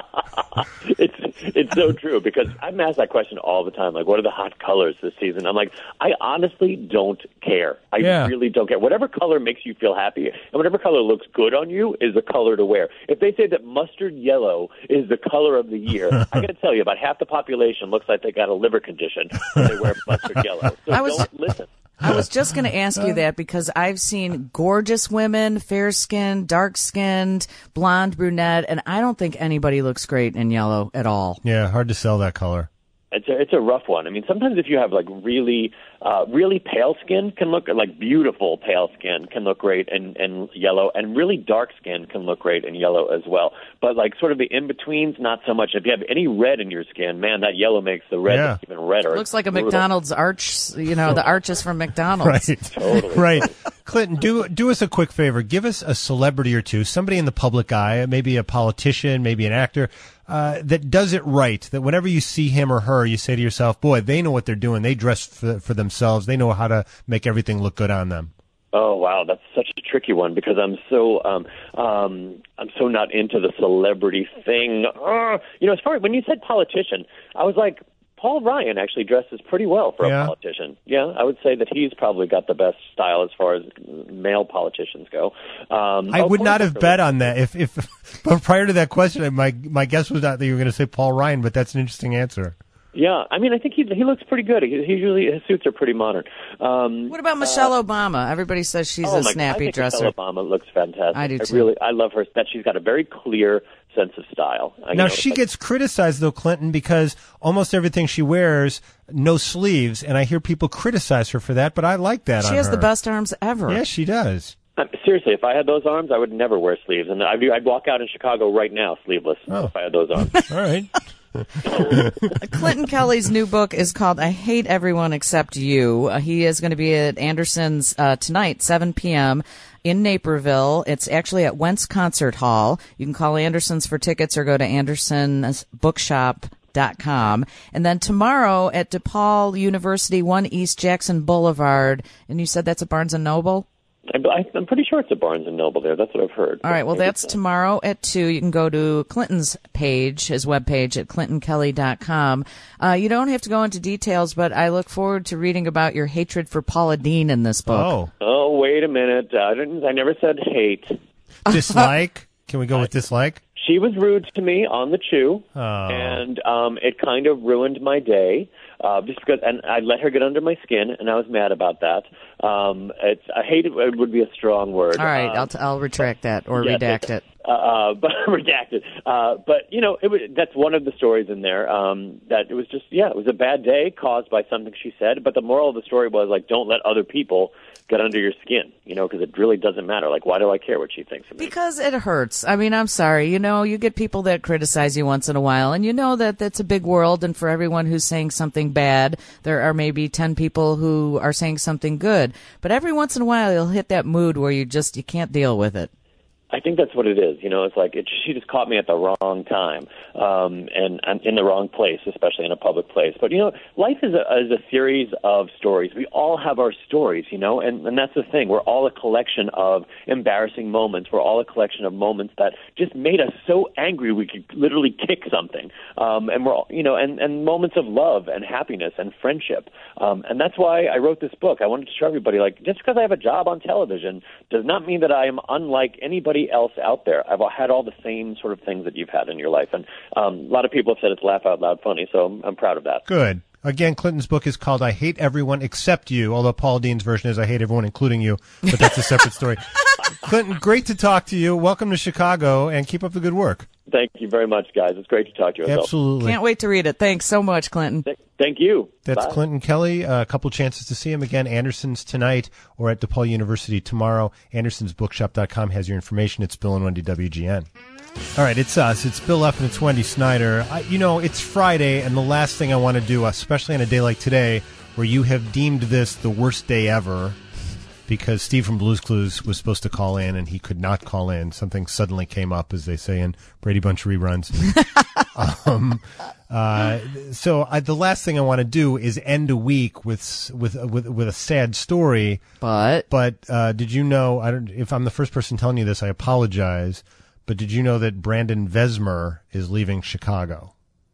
It's it's so true because I'm asked that question all the time. Like, what are the hot colors this season? I'm like, I honestly don't care. I Yeah. really don't care. Whatever color makes you feel happy and whatever color looks good on you is the color to wear. If they say that mustard yellow is the color of the year, I got to tell you, about half the population looks like they got a liver condition when they wear mustard yellow. So I was- don't listen. I was just going to ask you that because I've seen gorgeous women, fair-skinned, dark-skinned, blonde, brunette, and I don't think anybody looks great in yellow at all. Yeah, hard to sell that color. It's a, it's a rough one. I mean, sometimes if you have like really, uh, really pale skin can look like beautiful pale skin can look great in, in yellow, and really dark skin can look great in yellow as well. But like sort of the in betweens, not so much. If you have any red in your skin, man, that yellow makes the red Yeah. even redder. Looks like a Brutal. McDonald's arch, you know, the arches from McDonald's. Right. Totally. Right. Clinton, do do us a quick favor. Give us a celebrity or two, somebody in the public eye, maybe a politician, maybe an actor, uh, that does it right, that whenever you see him or her, you say to yourself, boy, they know what they're doing. They dress for, for themselves. They know how to make everything look good on them. Oh wow, that's such a tricky one because I'm so um, um, I'm so not into the celebrity thing. Uh, you know, as far as when you said politician, I was like, Paul Ryan actually dresses pretty well for Yeah. a politician. Yeah, I would say that he's probably got the best style as far as male politicians go. Um, I oh, would Cory not have Booker bet was- on that. If, if but prior to that question, my my guess was not that you were going to say Paul Ryan, but that's an interesting answer. Yeah, I mean, I think he he looks pretty good. He, he usually his suits are pretty modern. Um, What about Michelle Obama? Everybody says she's oh a my, snappy I think dresser. Michelle Obama looks fantastic. I do, too. really, I love her. That she's got a very clear sense of style. I- you Now, know, she like- gets criticized, though, Clinton, because almost everything she wears, no sleeves, and I hear people criticize her for that, but I like that She on has her. the best arms ever. Yes, she does. Uh, seriously, if I had those arms, I would never wear sleeves, and I'd, I'd walk out in Chicago right now sleeveless oh. if I had those arms. All right. Clinton Kelly's new book is called I Hate Everyone Except You. Uh, he is going to be at Anderson's uh, tonight, seven p.m. in Naperville. It's actually at Wentz Concert Hall. You can call Anderson's for tickets or go to andersons bookshop dot com. And then tomorrow at DePaul University, one East Jackson Boulevard. And you said that's a Barnes and Noble? I, I'm pretty sure it's a Barnes and Noble there. That's what I've heard. All right. Well, that's tomorrow at two. You can go to Clinton's page, his webpage at clinton kelly dot com. Uh, you don't have to go into details, but I look forward to reading about your hatred for Paula Deen in this book. Oh, oh wait a minute. Uh, I, didn't, I never said hate. Dislike? Can we go with dislike? She was rude to me on the chew, oh. and um, it kind of ruined my day. Uh, just because, and I let her get under my skin, and I was mad about that. Um, it's I hate it. It would be a strong word. All right, um, I'll t- I'll retract that or yeah, redact it. Uh, uh, but redacted. Uh, but you know, it was, that's one of the stories in there. Um, that it was just yeah, it was a bad day caused by something she said. But the moral of the story was like, don't let other people get under your skin, you know, because it really doesn't matter. Like, why do I care what she thinks of me? Because it hurts. I mean, I'm sorry. You know, you get people that criticize you once in a while, and you know that that's a big world, and for everyone who's saying something bad, there are maybe ten people who are saying something good. But every once in a while, you'll hit that mood where you just, you can't deal with it. I think that's what it is. You know, it's like it, she just caught me at the wrong time, um, and I'm in the wrong place, especially in a public place. But, you know, life is a, is a series of stories. We all have our stories, you know, and, and that's the thing. We're all a collection of embarrassing moments. We're all a collection of moments that just made us so angry we could literally kick something. Um, and we're all, you know, and, and moments of love and happiness and friendship. Um, and that's why I wrote this book. I wanted to show everybody, like, just because I have a job on television does not mean that I am unlike anybody else out there. I've had all the same sort of things that you've had in your life, and um, a lot of people have said it's laugh out loud funny, so I'm, I'm proud of that. Good. Again, Clinton's book is called I Hate Everyone Except You, although Paul Dean's version is I Hate Everyone Including You, but that's a separate story. Clinton, great to talk to you. Welcome to Chicago, and keep up the good work. Thank you very much, guys. It's great to talk to you. Absolutely. Can't wait to read it. Thanks so much, Clinton. Th- thank you. That's Bye. Clinton Kelly. Uh, a couple chances to see him again. Anderson's tonight or at DePaul University tomorrow. andersons bookshop dot com has your information. It's Bill and Wendy W G N. All right, it's us. It's Bill F. and it's Wendy Snyder. I, you know, it's Friday, and the last thing I want to do, especially on a day like today, where you have deemed this the worst day ever, because Steve from Blue's Clues was supposed to call in, and he could not call in. Something suddenly came up, as they say in Brady Bunch reruns. um, uh, so I, the last thing I want to do is end a week with with with, with a sad story. But but uh, did you know? I don't. If I'm the first person telling you this, I apologize. But did you know that Brandon Vesmer is leaving Chicago?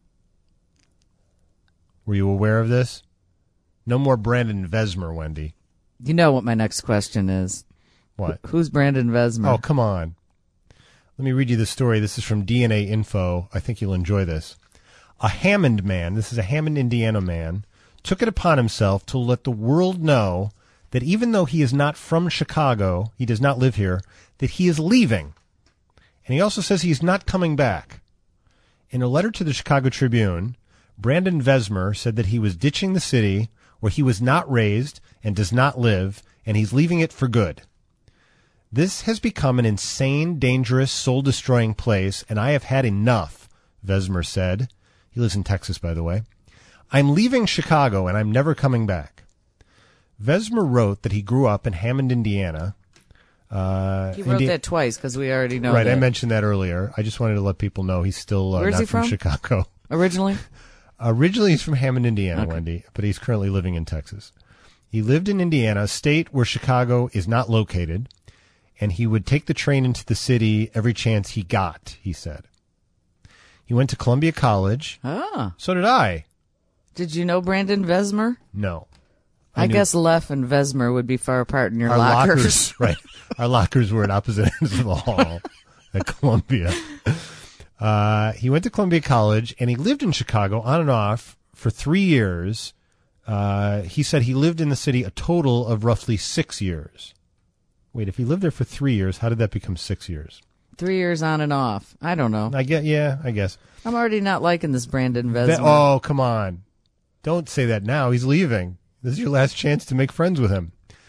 Were you aware of this? No more Brandon Vesmer, Wendy. You know what my next question is. What? Who's Brandon Vesmer? Oh, come on. Let me read you the story. This is from D N A Info. I think you'll enjoy this. A Hammond man, this is a Hammond, Indiana man, took it upon himself to let the world know that even though he is not from Chicago, he does not live here, that he is leaving. And he also says he's not coming back. In a letter to the Chicago Tribune, Brandon Vesmer said that he was ditching the city where he was not raised and does not live, and he's leaving it for good. This has become an insane, dangerous, soul-destroying place, and I have had enough, Vesmer said. He lives in Texas, by the way. I'm leaving Chicago, and I'm never coming back. Vesmer wrote that he grew up in Hammond, Indiana. Uh, he wrote Indi- that twice because we already know Right, that. I mentioned that earlier. I just wanted to let people know he's still uh, Where's not he from? from? Chicago. Originally? Originally, he's from Hammond, Indiana, Okay. Wendy, but he's currently living in Texas. He lived in Indiana, a state where Chicago is not located, and he would take the train into the city every chance he got, he said. He went to Columbia College. Ah. So did I. Did you know Brandon Vesmer? No. I, I knew- guess Leff and Vesmer would be far apart in your Our lockers. lockers. Right. Our lockers were at opposite ends of the hall at Columbia. Uh, he went to Columbia College, and he lived in Chicago on and off for three years. Uh, he said he lived in the city a total of roughly six years. Wait, if he lived there for three years, how did that become six years? Three years on and off. I don't know. I get, yeah, I guess. I'm already not liking this Brandon Vesmer. That- oh, come on. Don't say that now. He's leaving. This is your last chance to make friends with him.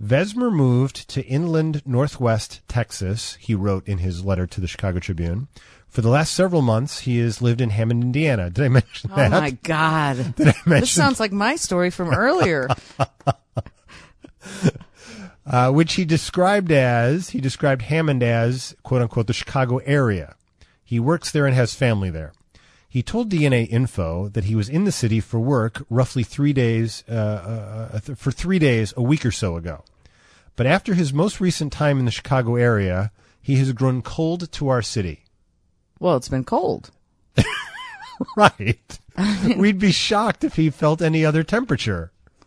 Vesmer moved to inland northwest Texas, he wrote in his letter to the Chicago Tribune. For the last several months, he has lived in Hammond, Indiana. Did I mention Oh, that? my God. Did I mention? This sounds like my story from earlier. uh, which he described as, he described Hammond as, quote unquote, the Chicago area. He works there and has family there. He told D N A Info that he was in the city for work roughly three days, uh, uh, th- for three days a week or so ago. But after his most recent time in the Chicago area, he has grown cold to our city. Well, it's been cold. Right. We'd be shocked if he felt any other temperature.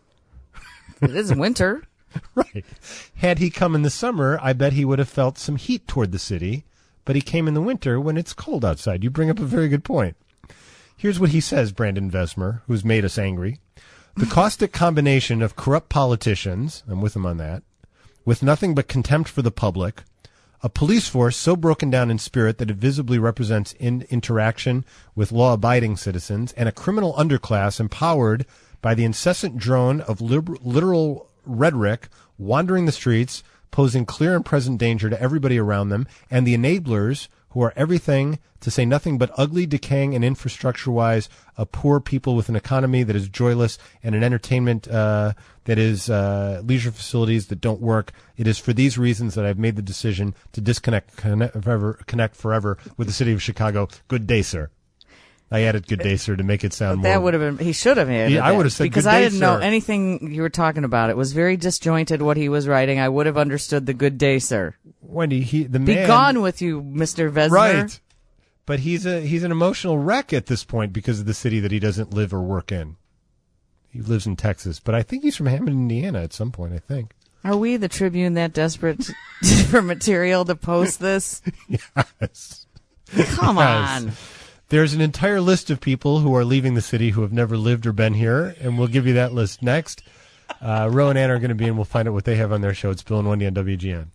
It is winter. Right. Had he come in the summer, I bet he would have felt some heat toward the city, but he came in the winter when it's cold outside. You bring up a very good point. Here's what he says, Brandon Vesmer, who's made us angry. The caustic combination of corrupt politicians, I'm with him on that, with nothing but contempt for the public, a police force so broken down in spirit that it visibly represents in interaction with law-abiding citizens, and a criminal underclass empowered by the incessant drone of liber- literal rhetoric wandering the streets, posing clear and present danger to everybody around them, and the enablers who are everything, to say nothing but ugly, decaying, and infrastructure-wise, a poor people with an economy that is joyless and an entertainment uh, that is uh, leisure facilities that don't work. It is for these reasons that I've made the decision to disconnect connect forever, connect forever with the city of Chicago. Good day, sir. I added good day, sir, to make it sound That more. would have been, he should have added Yeah, I that, would have said because good day, I didn't know sir. anything you were talking about. It was very disjointed what he was writing. I would have understood the good day, sir. Wendy, he, the Be man. gone with you, Mister Vesmer. Right. But he's a he's an emotional wreck at this point because of the city that he doesn't live or work in. He lives in Texas, but I think he's from Hammond, Indiana at some point, I think. Are we, the Tribune, that desperate for material to post this? Yes. Come Yes. on. There's an entire list of people who are leaving the city who have never lived or been here, and we'll give you that list next. Uh, Ro and Ann are going to be in. We'll find out what they have on their show. It's Bill and Wendy on W G N.